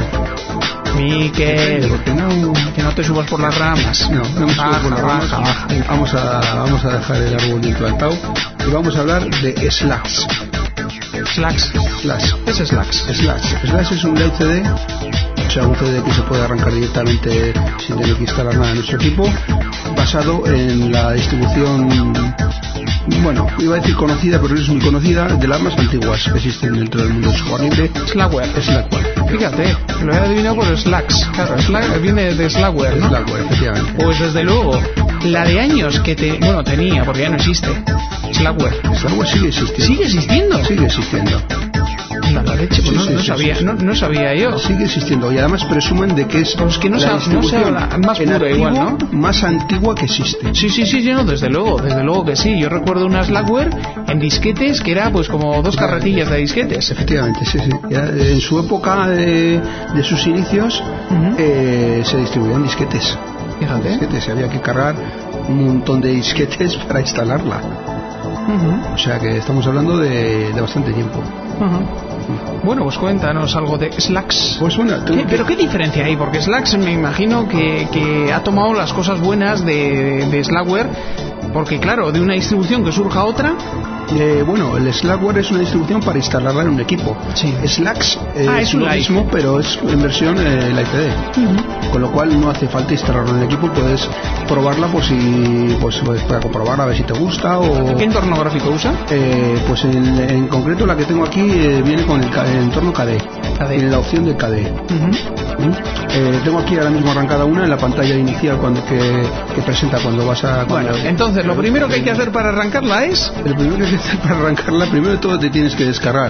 Miquel, Porque no... que no te subas por las ramas. No, no me subo baja, por las ramas. baja, baja. Vamos a, vamos a dejar el árbol bien plantado y vamos a hablar de Slacks. Slacks. Slacks. ¿Qué es Slacks? Slacks. Slacks es un live C D, o sea, un C D que se puede arrancar directamente sin tener que instalar nada en nuestro equipo, basado en la distribución, bueno, iba a decir conocida, pero no es muy conocida, de las más antiguas que existen dentro del mundo del software libre. Slackware. Slackware. Fíjate, lo he adivinado por Slacks. Claro, Slack viene de Slackware, ¿no? Slackware, efectivamente. Pues desde luego, la de años que te... Bueno, tenía, porque ya no existe. Slackware. Slackware sigue existiendo. ¿Sigue existiendo? Sigue existiendo. La, la leche, pues Sí, no, sí, no sí, sabía, sí, sí. No, no sabía yo. Sigue existiendo y además presumen de que es Pues que no la sea- no sea distribución la más en pura activo igual, ¿no? más antigua que existe. Sí, sí, sí, sí, no, desde luego, desde luego que sí. Yo recuerdo una Slackware en disquetes que era pues como dos carretillas de disquetes. Efectivamente, sí, sí. Ya, eh, en su época de, de sus inicios Ujú. eh, se distribuían disquetes. Fíjate. disquetes. Había que cargar un montón de disquetes para instalarla. Ujú, O sea que estamos hablando de, de bastante tiempo. ujú. Bueno, pues cuéntanos algo de Slacks. Pues bueno, tengo ¿Qué- que- ¿Pero qué diferencia hay? Porque Slacks me imagino que, que ha tomado las cosas buenas de, de Slackware, porque claro, de una distribución que surja otra. Eh, bueno, el Slackware es una distribución para instalarla en un equipo. Sí. Slacks eh, Ah, es es un lo live. mismo, pero es en versión eh, live C D. Con lo cual no hace falta instalarlo en el equipo, puedes probarla pues, si, pues, pues, para comprobar a ver si te gusta o... ¿Qué entorno gráfico usa? Eh, pues en, en concreto la que tengo aquí eh, viene con el, ca- el entorno K D. K D. Tiene la opción de K D. Ujú. ¿Mm? Eh, tengo aquí ahora mismo arrancada una en la pantalla inicial cuando que, que presenta cuando vas a... Bueno, cuando- entonces lo primero que hay que hacer para arrancarla es... el primero que hay que hacer para arrancarla, primero de todo te tienes que descargar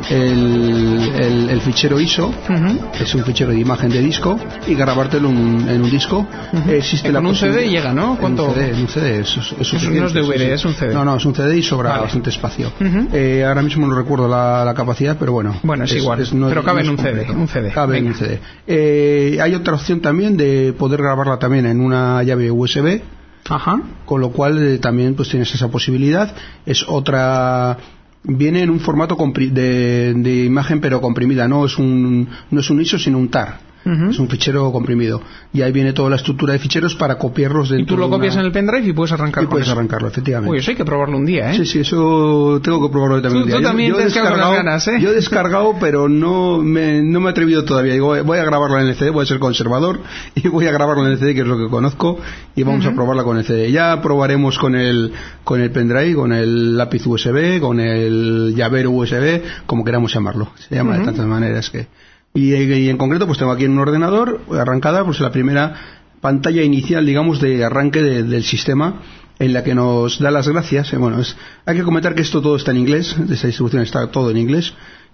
el, el, el fichero I S O, Ujú. es un fichero de imagen de disco, y grabártelo en un, en un disco. Ujú. Existe Eh, la con un C D posibilidad- llega, ¿no? ¿Cuánto? En un C D, en un C D, eso, es- eso Eso suficiente, no es D V D, sí, sí. es un C D. No, no, es un C D y sobra Vale. bastante espacio. Ujú. Eh, ahora mismo no recuerdo la, la capacidad, pero bueno. Bueno, es igual, no- pero cabe no en es un C D, completo. un C D, Cabe en venga. un C D. Eh, hay otra opción también de poder grabarla también en una llave U S B. Ajá. Con lo cual eh, también pues tienes esa posibilidad. Es otra, viene en un formato compri- de, de imagen pero comprimida, no es un no es un I S O sino un T A R. Ujú. Es un fichero comprimido y ahí viene toda la estructura de ficheros para copiarlos Y dentro tú lo de copias una- en el pendrive y puedes arrancar y con puedes eso. arrancarlo, efectivamente. Uy, eso hay que probarlo un día, ¿eh? Sí, sí, eso tengo que probarlo también. Tú- un día. tú Yo- también yo, te he has quedado con las descargado, ganas, ¿eh? yo he descargado, pero no me, no me he atrevido todavía. Digo, voy- voy a grabarla en el C D, voy a ser conservador y voy a grabarla en el C D, que es lo que conozco, y vamos Ujú. a probarla con el C D. Ya probaremos con el con el pendrive, con el lápiz U S B, con el llavero U S B, como queramos llamarlo. Se llama Ujú. de tantas maneras que... Y, y en concreto, pues tengo aquí en un ordenador arrancada, pues la primera pantalla inicial, digamos, de arranque de- del sistema, en la que nos da las gracias. Eh, Bueno, es, hay que comentar que esto todo está en inglés, esta distribución está todo en inglés.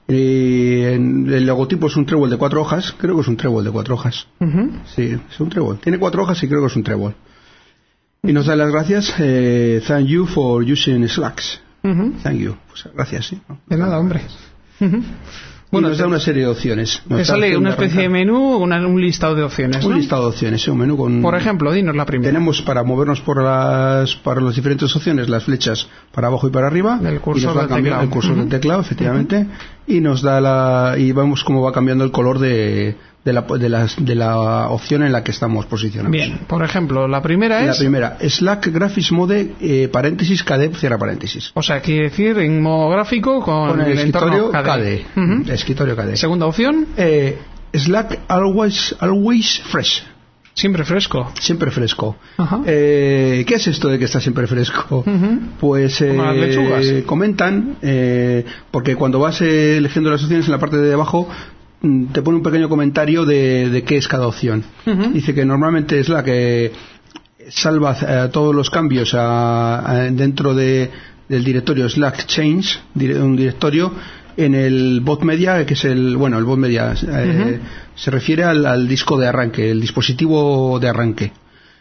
Eh, en- el logotipo es un trébol de cuatro hojas, creo que es un trébol de cuatro hojas. Ujú. Sí, es un trébol. Tiene cuatro hojas y creo que es un trébol. Y nos da las gracias. Eh, thank you for using Slacks. Ujú. Thank you. Pues gracias, sí. ¿no? De nada, hombre. Ujú. Bueno, y nos da una serie de opciones. Te sale una especie de menú, una, un listado de opciones, ¿no? Un listado de opciones, un menú con... Por ejemplo, dinos la primera. Tenemos para movernos por las para las diferentes opciones las flechas para abajo y para arriba. El cursor y nos va del cambiando teclado. el cursor Uh-huh. del teclado, efectivamente. Uh-huh. Y nos da la... y vemos cómo va cambiando el color de... De la, de, las, de la opción en la que estamos posicionados. Bien, por ejemplo, la primera es... La primera, Slack Graphics Mode, eh, paréntesis, K D, cierra paréntesis. O sea, quiere decir en modo gráfico con, Con el, el escritorio entorno K D. K D. Uh-huh. Escritorio K D. Segunda opción. Eh, Slack Always, always Fresh. Siempre fresco. Siempre fresco. Ajá. Eh, ¿Qué es esto de que está siempre fresco? Uh-huh. Pues eh, Como las lechugas. comentan, eh, porque cuando vas eh, eligiendo las opciones en la parte de abajo, te pone un pequeño comentario de, de qué es cada opción. Uh-huh. Dice que normalmente es la que salva eh, todos los cambios a, a, dentro de, del directorio Slack Change, un directorio en el bot media, que es el, bueno, el bot media eh, uh-huh. se refiere al, al disco de arranque, el dispositivo de arranque,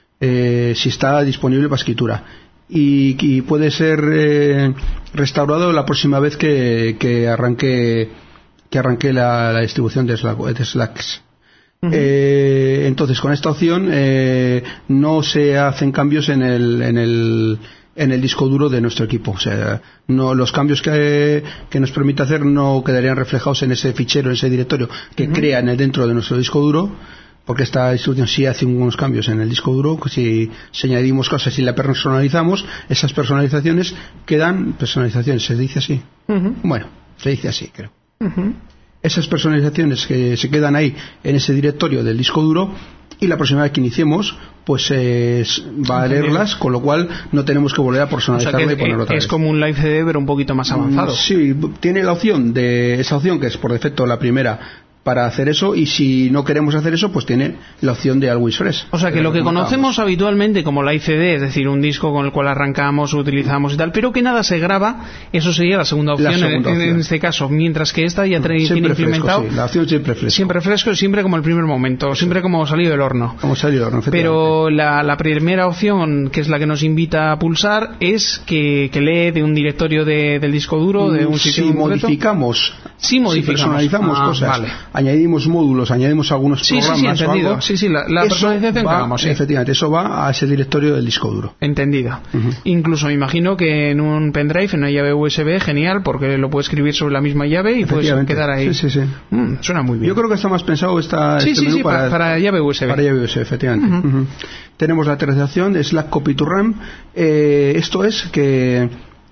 eh, si está disponible para escritura. Y, y puede ser eh, restaurado la próxima vez que, que arranque que arranque la, la distribución de, Slack, de Slacks. Uh-huh. Eh, entonces, con esta opción eh, no se hacen cambios en el, en el en el disco duro de nuestro equipo. O sea, no, los cambios que, que nos permite hacer no quedarían reflejados en ese fichero, en ese directorio que uh-huh. crea en el, dentro de nuestro disco duro, porque esta distribución sí hace unos cambios en el disco duro. Si, si añadimos cosas y la personalizamos, esas personalizaciones quedan personalizaciones, se dice así. Uh-huh. Bueno, se dice así, creo. Uh-huh. Esas personalizaciones que se quedan ahí en ese directorio del disco duro, y la próxima vez que iniciemos pues eh, va a leerlas, con lo cual no tenemos que volver a personalizarla, o sea, y ponerlo otra vez. Es como un Live C D pero un poquito más avanzado. Sí, tiene la opción de esa opción que es por defecto la primera para hacer eso, y si no queremos hacer eso, pues tiene la opción de Always Fresh. O sea, que lo que conocemos habitualmente como Live C D, es decir, un disco con el cual arrancamos, utilizamos y tal, pero que nada se graba, eso sería la segunda opción, la segunda en, opción. en este caso, mientras que esta ya mm, tiene implementado fresco, sí, la opción siempre fresco. Siempre fresco, siempre como el primer momento, siempre como salido del horno. Como salido del horno, pero la, la primera opción, que es la que nos invita a pulsar, es que, que lee de un directorio de, del disco duro, de un sitio si modificamos, si modificamos, si personalizamos ah, cosas, vale. añadimos módulos, añadimos algunos sí, programas sí, sí, entendido. o algo, sí, sí, la, la personalización va, que hagamos, sí. Efectivamente, eso va a ese directorio del disco duro. Entendido. Uh-huh. Incluso me imagino que en un pendrive, en una llave U S B, genial, porque lo puedes escribir sobre la misma llave y puedes quedar ahí. Sí, sí, sí. Mm, suena muy bien. Yo creo que está más pensado esta, sí, este sí, menú sí, para, para, para llave U S B. Para llave U S B, efectivamente. Uh-huh. Uh-huh. Tenemos la tercera opción, Slack Copy to RAM. Eh, esto es que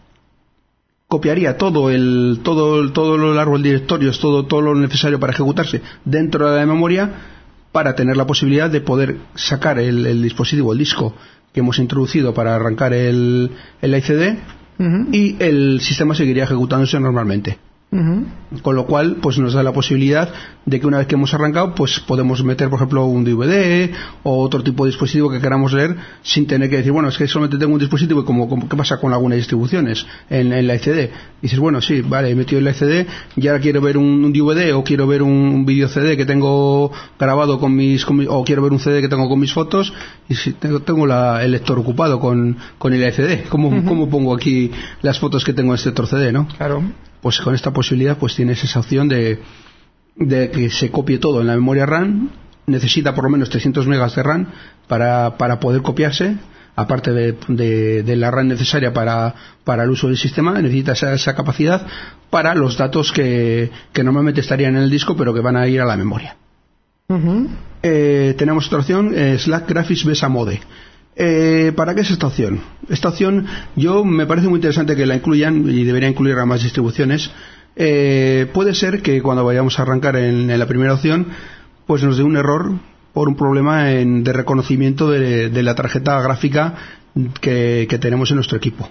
copiaría todo el todo todo lo largo del directorio, todo todo lo necesario para ejecutarse dentro de la memoria, para tener la posibilidad de poder sacar el, el dispositivo, el disco que hemos introducido para arrancar el, el I C D, uh-huh. y el sistema seguiría ejecutándose normalmente. Uh-huh. Con lo cual pues nos da la posibilidad de que una vez que hemos arrancado pues podemos meter por ejemplo un D V D o otro tipo de dispositivo que queramos leer sin tener que decir, bueno, es que solamente tengo un dispositivo, y como, como ¿qué pasa con algunas distribuciones en, en la I C D? Y dices, bueno, sí, vale, he metido en la I C D y ahora quiero ver un, un D V D o quiero ver un, un video C D que tengo grabado con mis, con mi, o quiero ver un C D que tengo con mis fotos, y si tengo, tengo la, el lector ocupado con, con el I C D, ¿cómo, uh-huh. ¿cómo pongo aquí las fotos que tengo en este lector C D, no? Claro. Pues con esta posibilidad pues tienes esa opción de, de que se copie todo en la memoria RAM. Necesita por lo menos trescientos megas de RAM para, para poder copiarse, aparte de, de, de la RAM necesaria para, para el uso del sistema. Necesita esa, esa capacidad para los datos que, que normalmente estarían en el disco pero que van a ir a la memoria. Uh-huh. eh, tenemos otra opción, eh, Slack Graphics Besa Mode. Eh, ¿Para qué es esta opción? Esta opción yo me parece muy interesante que la incluyan, y debería incluir a más distribuciones. Eh, puede ser que cuando vayamos a arrancar en, en la primera opción pues nos dé un error por un problema en, de reconocimiento de, de la tarjeta gráfica que, que tenemos en nuestro equipo.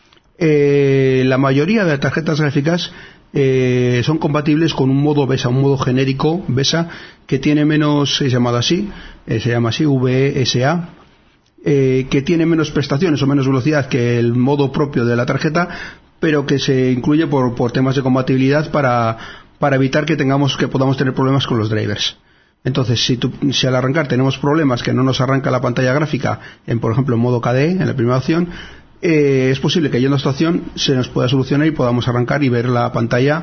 Eh, la mayoría de las tarjetas gráficas eh, son compatibles con un modo BESA, un modo genérico BESA que tiene menos, es llamado así, eh, se llama así, V S A. Eh, que tiene menos prestaciones o menos velocidad que el modo propio de la tarjeta, pero que se incluye por, por temas de compatibilidad para, para evitar que tengamos que podamos tener problemas con los drivers. Entonces, si, tú, si al arrancar tenemos problemas que no nos arranca la pantalla gráfica en, por ejemplo, en modo K D, en la primera opción, eh, es posible que yendo a esta opción se nos pueda solucionar y podamos arrancar y ver la pantalla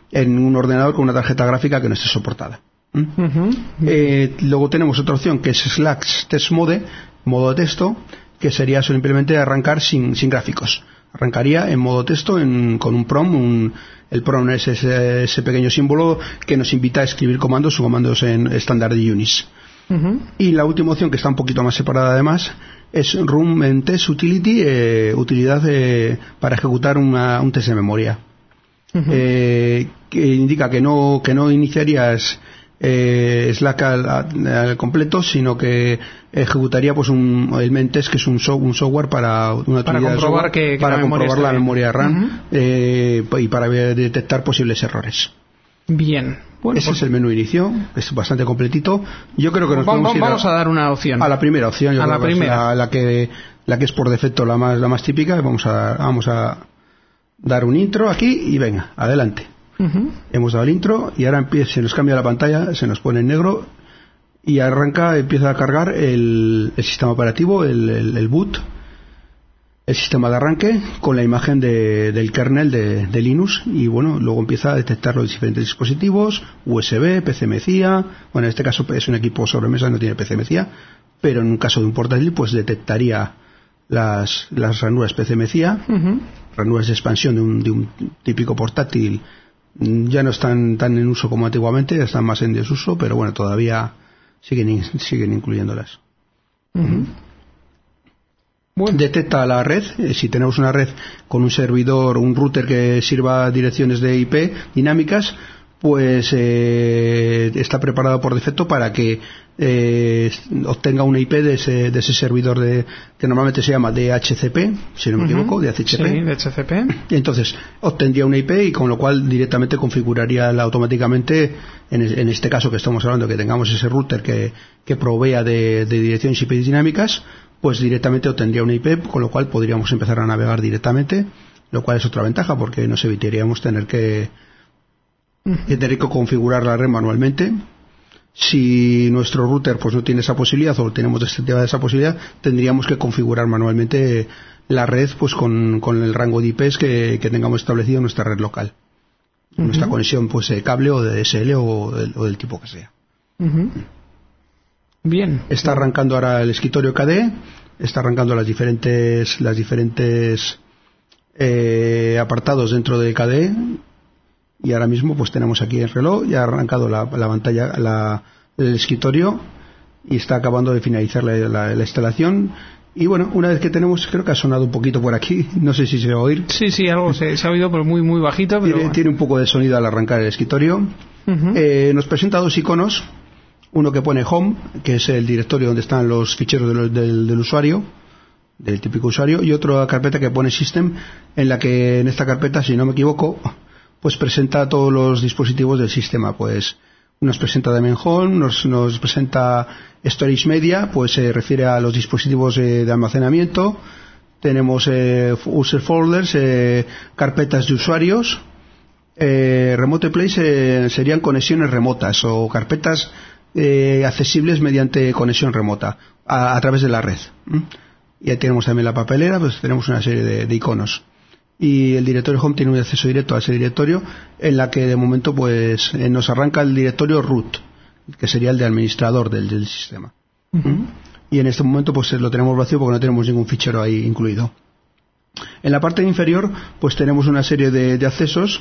en un ordenador con una tarjeta gráfica que no esté soportada. ¿Mm? Uh-huh. Eh, luego tenemos otra opción que es Slack Test Mode, modo de texto, que sería simplemente arrancar sin, sin gráficos. Arrancaría en modo texto en, con un prompt. Un, el prompt es ese, ese pequeño símbolo que nos invita a escribir comandos o comandos en estándar de Unix. Uh-huh. Y la última opción, que está un poquito más separada además, es Run en Test Utility, eh, utilidad eh, para ejecutar una, un test de memoria. Uh-huh. eh, que indica que no, que no iniciarías eh, Slack al, al completo, sino que ejecutaría pues un el Mentest, que es un, so, un software para una para utilidad comprobar de software, que, que para la comprobar memoria la memoria RAM. Uh-huh. eh, y para detectar posibles errores. Bien. Bueno, ese pues, es el menú inicio, es bastante completito. Yo creo que nos vamos, podemos ir vamos a, a dar una opción. A la primera opción, yo a creo la que primera. es la, la que la que es por defecto la más la más típica. Vamos a vamos a dar un intro aquí y venga, adelante. Uh-huh. Hemos dado el intro y ahora empieza, se nos cambia la pantalla, se nos pone en negro y arranca, empieza a cargar el, el sistema operativo, el, el, el boot, el sistema de arranque con la imagen de, del kernel de, de Linux, y bueno, luego empieza a detectar los diferentes dispositivos, U S B, P C M C I A. Bueno, en este caso es un equipo sobremesa, no tiene P C M C I A, pero en un caso de un portátil pues detectaría las, las ranuras P C M C I A, uh-huh. ranuras de expansión de un, de un típico portátil. Ya no están tan en uso como antiguamente, están más en desuso, pero bueno, todavía siguen, siguen incluyéndolas. Uh-huh. Bueno. Detecta la red. Si tenemos una red con un servidor, un router que sirva direcciones de I P dinámicas, pues eh, está preparado por defecto para que eh, obtenga una I P de ese, de ese servidor de, que normalmente se llama D H C P, si no me uh-huh. equivoco, D H C P. Sí, D H C P. Entonces obtendría una I P y con lo cual directamente configuraría automáticamente, en, en este caso que estamos hablando, que tengamos ese router que, que provea de, de direcciones I P dinámicas, pues directamente obtendría una I P, con lo cual podríamos empezar a navegar directamente, lo cual es otra ventaja porque nos evitaríamos tener que que tener que configurar la red manualmente. Si nuestro router pues no tiene esa posibilidad o tenemos desactivada esa posibilidad, tendríamos que configurar manualmente la red pues con, con el rango de I Pes que, que tengamos establecido en nuestra red local. Uh-huh. Nuestra conexión pues de cable o de D S L o, del, o del tipo que sea. Uh-huh. Bien. Está arrancando ahora el escritorio K D, está arrancando las diferentes las diferentes eh, apartados dentro de K D. Y ahora mismo pues tenemos aquí el reloj, ya ha arrancado la, la pantalla, la, el escritorio, y está acabando de finalizar la, la, la instalación. Y bueno, una vez que tenemos, creo que ha sonado un poquito por aquí, no sé si se va a oír. Sí, sí, algo se, se ha oído, pero muy muy bajito. Pero... Tiene, tiene un poco de sonido al arrancar el escritorio. Uh-huh. Eh, nos presenta dos iconos, uno que pone Home, que es el directorio donde están los ficheros de lo, del, del usuario, del típico usuario, y otra carpeta que pone System, en la que en esta carpeta, si no me equivoco, pues presenta todos los dispositivos del sistema. Pues nos presenta Daemon Home, nos, nos presenta Storage Media, pues se refiere a los dispositivos eh, de almacenamiento. Tenemos eh, User Folders, eh, carpetas de usuarios. eh, Remote Place eh, serían conexiones remotas o carpetas eh, accesibles mediante conexión remota a, a través de la red. ¿Mm? Y ahí tenemos también la papelera, pues tenemos una serie de, de iconos. Y el directorio Home tiene un acceso directo a ese directorio, en la que de momento pues eh, nos arranca el directorio root, que sería el de administrador del, del sistema. Uh-huh. ¿Mm? Y en este momento pues lo tenemos vacío porque no tenemos ningún fichero ahí incluido. En la parte inferior pues tenemos una serie de, de accesos.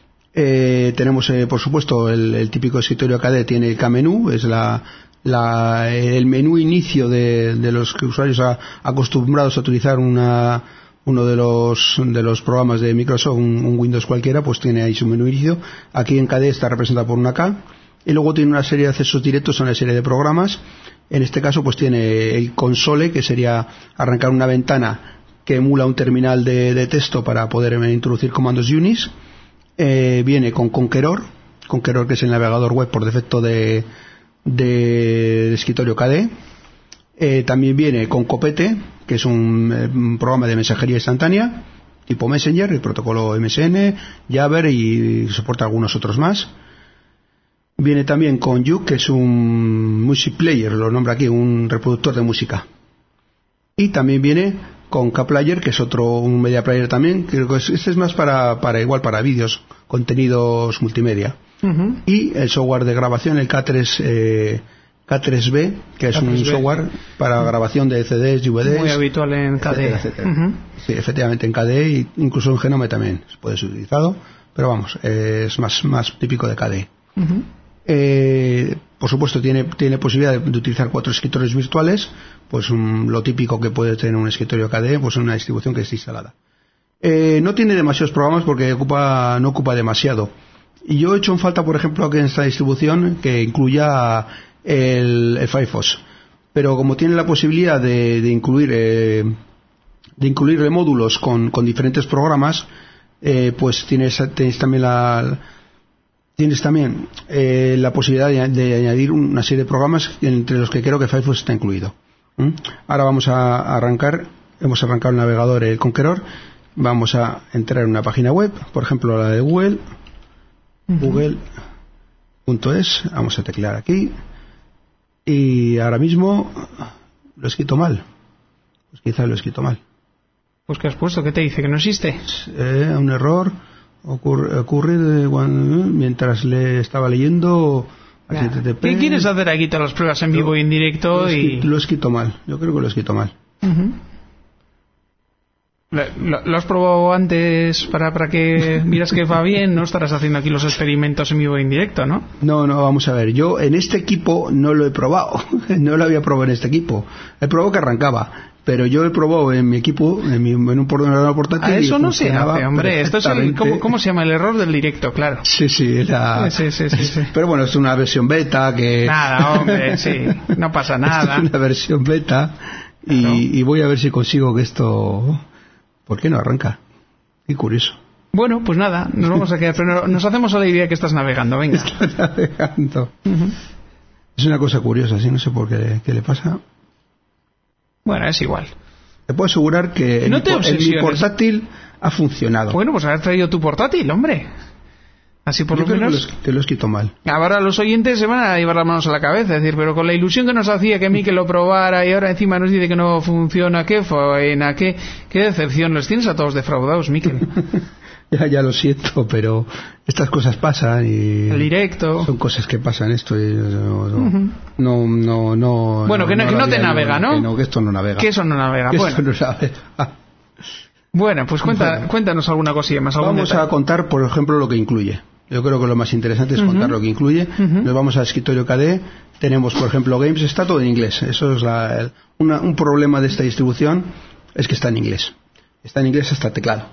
Eh, tenemos eh, por supuesto el, el típico escritorio K D, tiene el K-menú, es la, la, el menú inicio de, de los usuarios a, acostumbrados a utilizar una uno de los de los programas de Microsoft, un, un Windows cualquiera, pues tiene ahí su menú inicio. Aquí en K D está representado por una K, y luego tiene una serie de accesos directos a una serie de programas. En este caso pues tiene el console, que sería arrancar una ventana que emula un terminal de, de texto para poder introducir comandos Unix. Eh, viene con Conqueror, Conqueror que es el navegador web por defecto de, de, de escritorio K D. Eh, también viene con Copete, que es un, eh, un programa de mensajería instantánea tipo Messenger, el protocolo M S N, Jabber, y soporta algunos otros más. Viene también con Juke, que es un music player, lo nombra aquí, un reproductor de música. Y también viene con KPlayer, que es otro un media player también. Creo que este es más para, para igual para vídeos, contenidos multimedia. Uh-huh. Y el software de grabación, el K tres, eh, K tres B, que es K tres B. Un software para uh-huh. grabación de C Ds, D V Ds. Muy habitual en K D E. Etcétera, etcétera. Uh-huh. Sí, efectivamente en K D E, e incluso en Genome también puede ser utilizado, pero vamos, eh, es más, más típico de K D E. Uh-huh. Eh, por supuesto tiene, tiene posibilidad de, de utilizar cuatro escritorios virtuales, pues un, lo típico que puede tener un escritorio K D E, pues una distribución que está instalada. Eh, no tiene demasiados programas porque ocupa, no ocupa demasiado. Y yo he hecho en falta, por ejemplo, aquí en esta distribución que incluya el, el Firefox, pero como tiene la posibilidad de, de incluir eh, de incluirle módulos con, con diferentes programas, eh, pues tienes, tienes también la tienes también eh, la posibilidad de, de añadir una serie de programas entre los que creo que Firefox está incluido. ¿Mm? Ahora vamos a arrancar, hemos arrancado el navegador, el Conqueror, vamos a entrar en una página web, por ejemplo la de Google, uh-huh. google punto es, vamos a teclear aquí, y ahora mismo lo he escrito mal, pues quizá lo he escrito mal. Pues ¿qué has puesto? ¿Qué te dice? ¿Que no existe? Eh, un error ocurre, ocurre cuando, mientras le estaba leyendo. H T T P. ¿Qué quieres hacer aquí todas las pruebas en vivo y en directo? Lo he, y... lo he escrito mal, yo creo que lo he escrito mal. Uh-huh. ¿Lo, ¿Lo has probado antes para, para que miras que va bien? No estarás haciendo aquí los experimentos en vivo y en directo, ¿no? No, no, vamos a ver. Yo en este equipo no lo he probado. No lo había probado en este equipo. He probado que arrancaba. Pero yo he probado en mi equipo, en, mi, en un ordenador portátil. A eso no se hace, hombre. Esto es el, ¿cómo, ¿Cómo se llama? El error del directo, claro. Sí, sí, era... sí, sí, sí, sí. Pero bueno, es una versión beta que... Nada, hombre, sí. No pasa nada. Es una versión beta. Claro. Y, y voy a ver si consigo que esto... ¿Por qué no arranca? Qué curioso. Bueno, pues nada, nos vamos a quedar. Pero nos hacemos a la idea que estás navegando, venga. Estás navegando. Uh-huh. Es una cosa curiosa, sí, no sé por qué, qué le pasa. Bueno, es igual. Te puedo asegurar que no en, mi, en mi portátil ha funcionado. Bueno, pues haber traído tu portátil, hombre. Así por Yo lo menos. Que lo, que lo he escrito mal. Ahora los oyentes se van a llevar las manos a la cabeza, es decir, pero con la ilusión que nos hacía que a mí que lo probara y ahora encima nos dice que no funciona, qué faena, qué, qué decepción. Los tienes a todos defraudados, Miquel. Ya, ya lo siento, pero estas cosas pasan y... El directo. Son cosas que pasan esto y... No, no, uh-huh. no, no, no... Bueno, que no, no, que no te navega, ¿no? Que no, que esto no navega. Que eso no navega, que bueno. Esto no navega. Bueno, pues cuenta, bueno, cuéntanos alguna cosilla más. Vamos detalle. a contar, por ejemplo, lo que incluye. Yo creo que lo más interesante es uh-huh. contar lo que incluye. Uh-huh. Nos vamos al escritorio K D E. Tenemos, por ejemplo, Games, está todo en inglés. Eso es la, el, una, un problema de esta distribución, es que está en inglés. Está en inglés hasta teclado.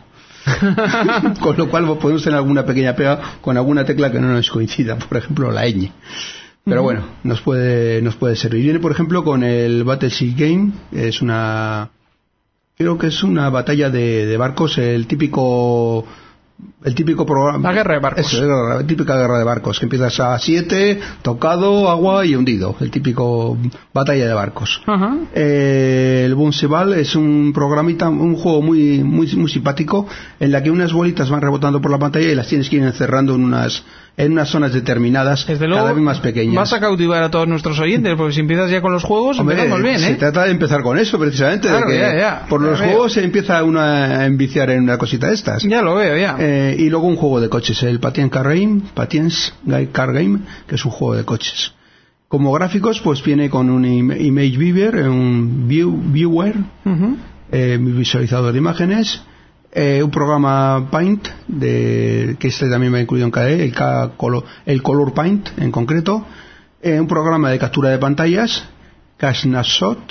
Con lo cual podemos tener alguna pequeña pega con alguna tecla que no nos coincida, por ejemplo la ñ. Pero uh-huh. bueno, nos puede nos puede servir. Viene, por ejemplo, con el Battleship Game, es una creo que es una batalla de, de barcos, el típico el típico programa. La guerra de barcos. Eso, la típica guerra de barcos, que empiezas a siete, tocado, agua y hundido. El típico batalla de barcos. Uh-huh. Eh, el Bunsebal es un programita, un juego muy, muy, muy simpático, en la que unas bolitas van rebotando por la pantalla y las tienes que ir encerrando en unas, en unas zonas determinadas, desde cada luego, vez más pequeñas. Vas a cautivar a todos nuestros oyentes, porque si empiezas ya con los juegos, Hombre, empezamos bien, ¿eh? Se trata de empezar con eso, precisamente. Claro, de que ya, ya. Por los ya juegos veo. se empieza uno a enviciar en una cosita de estas. Ya lo veo, ya. Eh, y luego un juego de coches, el Patience Car Game, Patience Car Game, que es un juego de coches. Como gráficos, pues viene con un Image Viewer, un view, Viewer, uh-huh. eh, visualizador de imágenes, eh, un programa Paint, de, que este también va incluido en K D E, el, K, color, el Color Paint en concreto, eh, un programa de captura de pantallas, K Snapshot,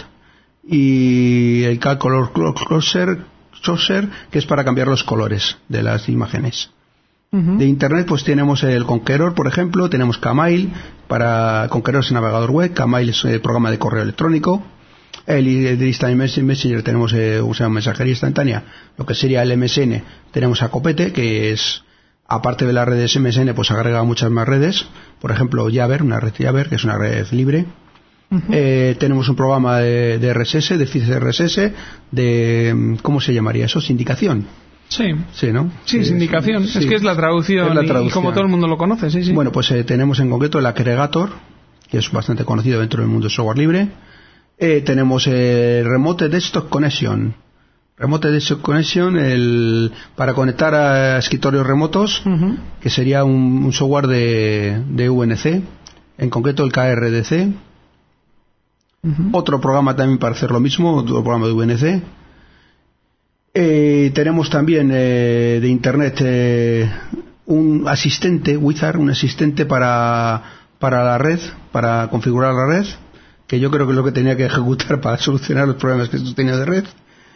y el K Color Closer, Closer, que es para cambiar los colores de las imágenes. Uh-huh. De internet pues tenemos el Conqueror, por ejemplo, tenemos Kmail, para Conqueror es el navegador web, Kmail es el programa de correo electrónico, el, el de Instant Messenger tenemos eh, o sea, mensajería instantánea, lo que sería el M S N, tenemos a Copete, que es, aparte de las redes M S N, pues agrega muchas más redes, por ejemplo Jabber, una red Jabber, que es una red libre. Uh-huh. Eh, tenemos un programa de, de R S S, de feeds de R S S, de, ¿cómo se llamaría eso? Sindicación. Sí. Sí, ¿no? Sí, sí, sindicación. Sí. Es que es la traducción, es la traducción. Y como todo el mundo lo conoce, sí, sí. Bueno, pues eh, tenemos en concreto el Aggregator, que es bastante conocido dentro del mundo del software libre. Eh, tenemos el Remote Desktop Connection, Remote Desktop Connection, el, para conectar a escritorios remotos, uh-huh. que sería un, un software de, de U N C, en concreto el K R D C. Uh-huh. Otro programa también para hacer lo mismo, otro programa de U N C. Eh, tenemos también eh, de Internet eh, un asistente, Wizard, un asistente para, para la red, para configurar la red, que yo creo que es lo que tenía que ejecutar para solucionar los problemas que tenía de red.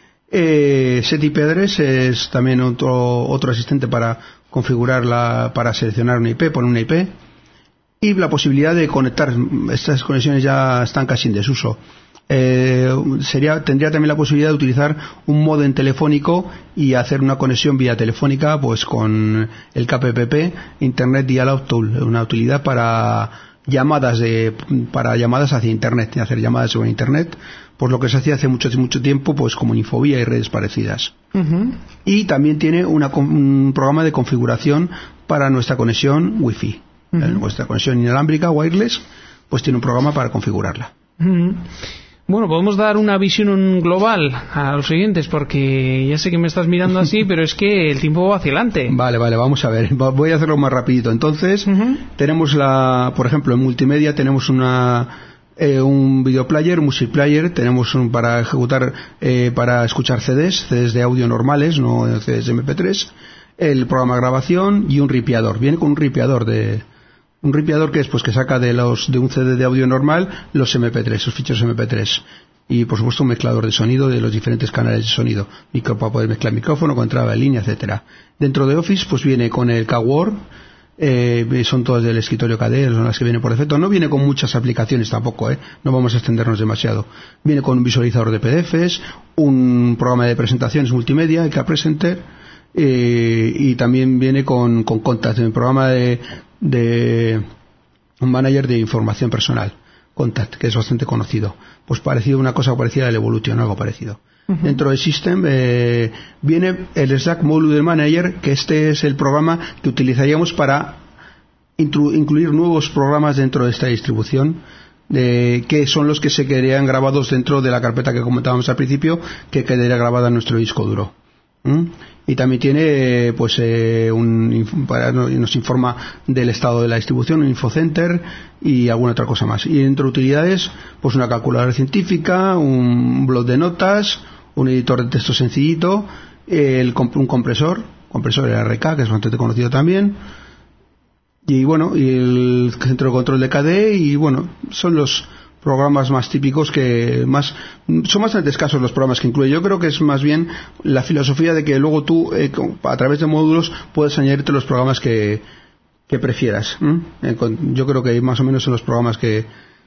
Eh, Set I P Address es también otro otro asistente para configurar la, para seleccionar una I P, poner una I P, y la posibilidad de conectar. Estas conexiones ya están casi en desuso. Eh, sería tendría también la posibilidad de utilizar un módem telefónico y hacer una conexión vía telefónica, pues con el K P P P, Internet Dialogue Tool, una utilidad para llamadas de para llamadas hacia Internet, hacer llamadas sobre Internet, pues lo que se hacía hace mucho mucho tiempo, pues como Infobía y redes parecidas. Uh-huh. Y también tiene una, un programa de configuración para nuestra conexión Wi-Fi, uh-huh. nuestra conexión inalámbrica wireless, pues tiene un programa para configurarla. Uh-huh. Bueno, podemos dar una visión global a los siguientes, porque ya sé que me estás mirando así, pero es que el tiempo va hacia adelante. Vale, vale, vamos a ver. Voy a hacerlo más rapidito. Entonces, uh-huh. tenemos la, por ejemplo, en multimedia tenemos una eh, un videoplayer, un music player, tenemos un para ejecutar, eh, para escuchar C Ds, C Ds de audio normales, no C Ds de eme pe tres, el programa de grabación y un ripiador. Viene con un ripiador de Un ripiador que es pues que saca de los de un C D de audio normal los eme pe tres, los ficheros eme pe tres, y por supuesto un mezclador de sonido de los diferentes canales de sonido, micro para poder mezclar micrófono con entrada de línea, etcétera. Dentro de Office pues viene con el K-Word, eh, son todas del escritorio K D, son las que vienen por defecto. No viene con muchas aplicaciones tampoco, eh, no vamos a extendernos demasiado. Viene con un visualizador de P D Efes, un programa de presentaciones multimedia, el K-Presenter, eh, y también viene con, con Contact, un programa de de un manager de información personal, Contact, que es bastante conocido, pues parecido, una cosa parecida al Evolution, algo parecido. Uh-huh. Dentro del System eh, viene el Slack Module Manager, que este es el programa que utilizaríamos para intru- incluir nuevos programas dentro de esta distribución, eh, que son los que se quedarían grabados dentro de la carpeta que comentábamos al principio, que quedaría grabada en nuestro disco duro. ¿Mm? Y también tiene pues eh, un para, nos informa del estado de la distribución, un infocenter y alguna otra cosa más. Y dentro de utilidades pues una calculadora científica, un blog de notas, un editor de texto sencillito, el, un compresor compresor el R K, que es bastante conocido también, y bueno, y el centro de control de K D, y bueno, son los programas más típicos, que más son bastante escasos los programas que incluye. Yo creo que es más bien la filosofía de que luego tú eh, a través de módulos puedes añadirte los programas que, que prefieras. ¿eh? Yo creo que más o menos son los programas que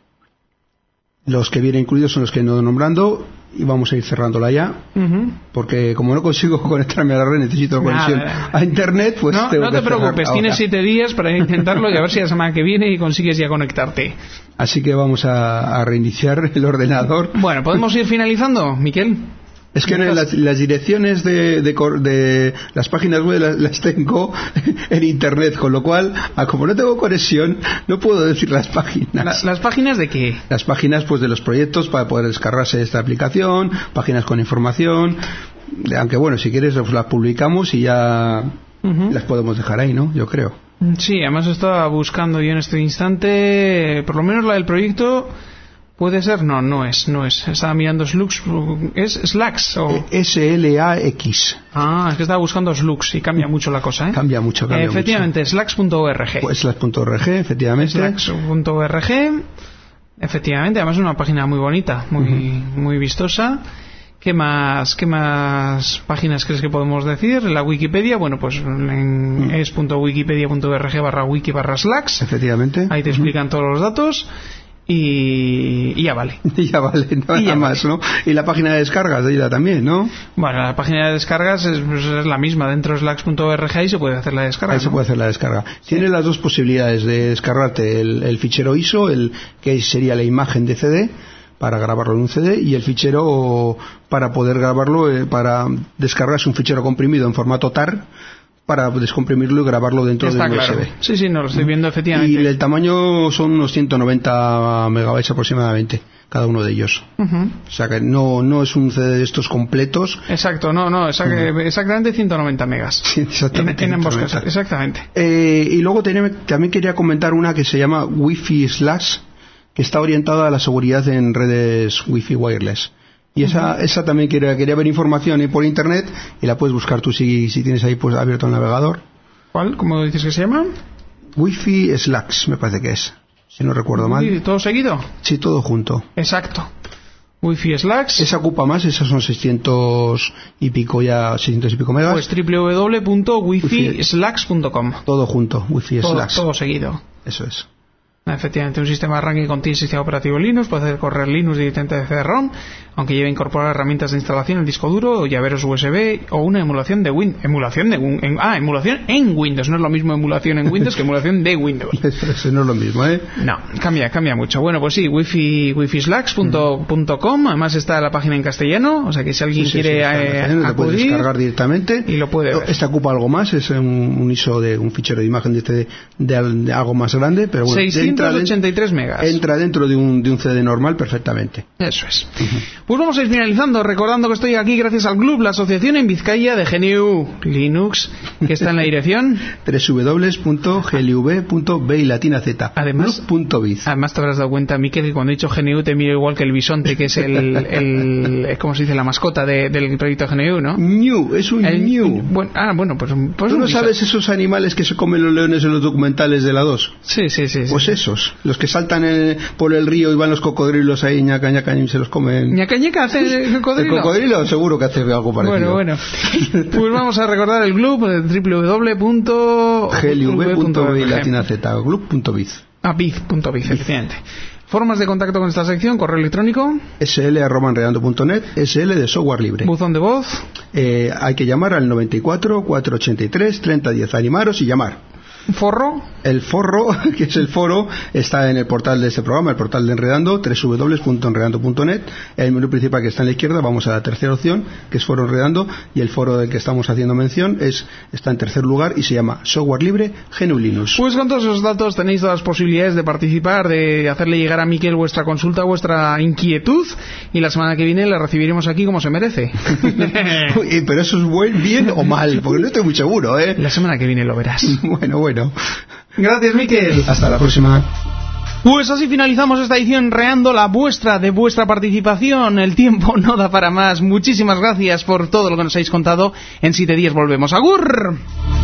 los que vienen incluidos son los que he ido nombrando, y vamos a ir cerrándola ya, uh-huh. porque como no consigo conectarme a la red, necesito la conexión nah, a internet, pues no, tengo no te que preocupes, tienes siete días para intentarlo y a ver si la semana que viene y consigues ya conectarte. Así que vamos a, a reiniciar el ordenador. Bueno, ¿podemos ir finalizando, Miquel? Es que las, las direcciones de, de, de las páginas web las, las tengo en internet, con lo cual, como no tengo conexión, no puedo decir las páginas. ¿Las, las páginas de qué? Las páginas pues de los proyectos para poder descargarse esta aplicación, páginas con información, aunque bueno, si quieres pues las publicamos y ya uh-huh. las podemos dejar ahí, ¿no? Yo creo. Sí, además estaba buscando yo en este instante, por lo menos la del proyecto. ¿Puede ser? No, no es, no es. Estaba mirando Slux. ¿Es Slacks? O... S L A X. Ah, es que estaba buscando Slux y cambia mucho la cosa, ¿eh? Cambia mucho, cambia eh, Efectivamente, mucho. slacks punto org. Pues slacks punto org, efectivamente. slacks punto org. Efectivamente, además es una página muy bonita, muy, uh-huh. muy vistosa. ¿Qué más, qué más páginas crees que podemos decir? La Wikipedia, bueno, pues en uh-huh. es punto wikipedia punto org barra wiki barra slacks. Efectivamente. Ahí te uh-huh. explican todos los datos. Y, y ya vale. Y ya vale, nada ya más, vale. ¿no? Y la página de descargas de ella también, ¿no? Bueno, la página de descargas es, pues es la misma. Dentro de slacks punto org ahí se puede hacer la descarga. Ahí ¿no? se puede hacer la descarga. Sí. Tiene las dos posibilidades de descargarte el, el fichero I S O, el que sería la imagen de C D, para grabarlo en un C D, y el fichero para poder grabarlo, eh, para descargarse un fichero comprimido en formato T A R, para descomprimirlo y grabarlo dentro Está de un claro. U S B. Sí, sí, no lo estoy viendo efectivamente. Y el tamaño son unos ciento noventa megabytes aproximadamente, cada uno de ellos. Uh-huh. O sea que no, no es un C D de estos completos. Exacto, no, no, exact- uh-huh. exactamente ciento noventa megas. Sí, exactamente. En, en ambos casos, exactamente. Eh, y luego tenemos, también quería comentar una que se llama Wi-Fi Slash, que está orientada a la seguridad en redes Wi-Fi wireless. Y esa, uh-huh. esa también quería, quería ver información y por internet, y la puedes buscar tú si, si tienes ahí pues abierto el navegador. ¿Cuál? ¿Cómo dices que se llama? Wi-Fi Slacks, me parece que es, si no recuerdo mal. ¿Todo seguido? Sí, todo junto. Exacto. Wi-Fi Slacks. Esa ocupa más, esas son seiscientos y pico ya, seiscientos y pico megas. Pues doble u doble u doble u punto wifi slacks punto com. Todo junto, Wi-Fi todo, Slacks. Todo seguido. Eso es. Efectivamente, un sistema de arranque que contiene sistema operativo Linux, puede hacer correr Linux directamente de C D ROM, aunque lleve incorporar herramientas de instalación, el disco duro, o llaveros U S B, o una emulación de Windows. Emulación de en, Ah, emulación en Windows. No es lo mismo emulación en Windows que emulación de Windows. Eso no es lo mismo, ¿eh? No, cambia, cambia mucho. Bueno, pues sí, wifi, wifi slacks punto com, además está la página en castellano, o sea que si alguien sí, sí, quiere sí, eh, acudir, lo puede descargar directamente. Y lo puede ver. Esta ocupa algo más, es un, un I S O de un fichero de imagen de, este, de, de, de algo más grande, pero bueno. seiscientos ochenta y tres megas. Entra dentro de un, de un C D normal perfectamente. Eso es. Uh-huh. Pues vamos a ir finalizando, recordando que estoy aquí gracias al G L U B, la Asociación en Vizcaya de G N U Linux, que está en la dirección doble u doble u doble u punto g l u b punto b y latina z. Además, punto biz. además te habrás dado cuenta, Miquel, que cuando he dicho G N U te miro igual que el bisonte, que es el, el, el ¿cómo se dice? La mascota de, del proyecto G N U, ¿no? New, es un el, New. Bueno, ah, bueno, pues... pues ¿Tú no sabes esos animales que se comen los leones en los documentales de la dos? Sí, sí, sí. Pues sí. esos, los que saltan en, por el río y van los cocodrilos ahí, ñaca, ñaca, y se los comen. ¿Ñaca, ñaca hace el cocodrilo? El cocodrilo seguro que hace algo parecido. Bueno, bueno. Pues vamos a recordar el G L U B, doble u doble u doble u punto g l u b punto b y latina z, g l u b punto biz. Ah, biz punto biz, efectivamente. Formas de contacto con esta sección: correo electrónico sl arroba enredando punto net, sl de software libre. Buzón de voz. Eh, hay que llamar al noventa y cuatro, cuatrocientos ochenta y tres, treinta diez. Animaros y llamar. ¿Forro? El forro, que es el foro, está en el portal de este programa, el portal de Enredando, doble u doble u doble u punto enredando punto net. El menú principal que está en la izquierda, vamos a la tercera opción, que es Foro Enredando, y el foro del que estamos haciendo mención es está en tercer lugar y se llama Software Libre G N U Linux. Pues con todos esos datos tenéis todas las posibilidades de participar, de hacerle llegar a Miquel vuestra consulta, vuestra inquietud, y la semana que viene la recibiremos aquí como se merece. Pero eso es buen, bien o mal, porque no estoy muy seguro, ¿eh? La semana que viene lo verás. Bueno, bueno. Gracias, Miquel. Hasta la próxima. Pues así finalizamos esta edición reando la vuestra de vuestra participación. El tiempo no da para más. Muchísimas gracias por todo lo que nos habéis contado. En siete días volvemos. ¡Agur!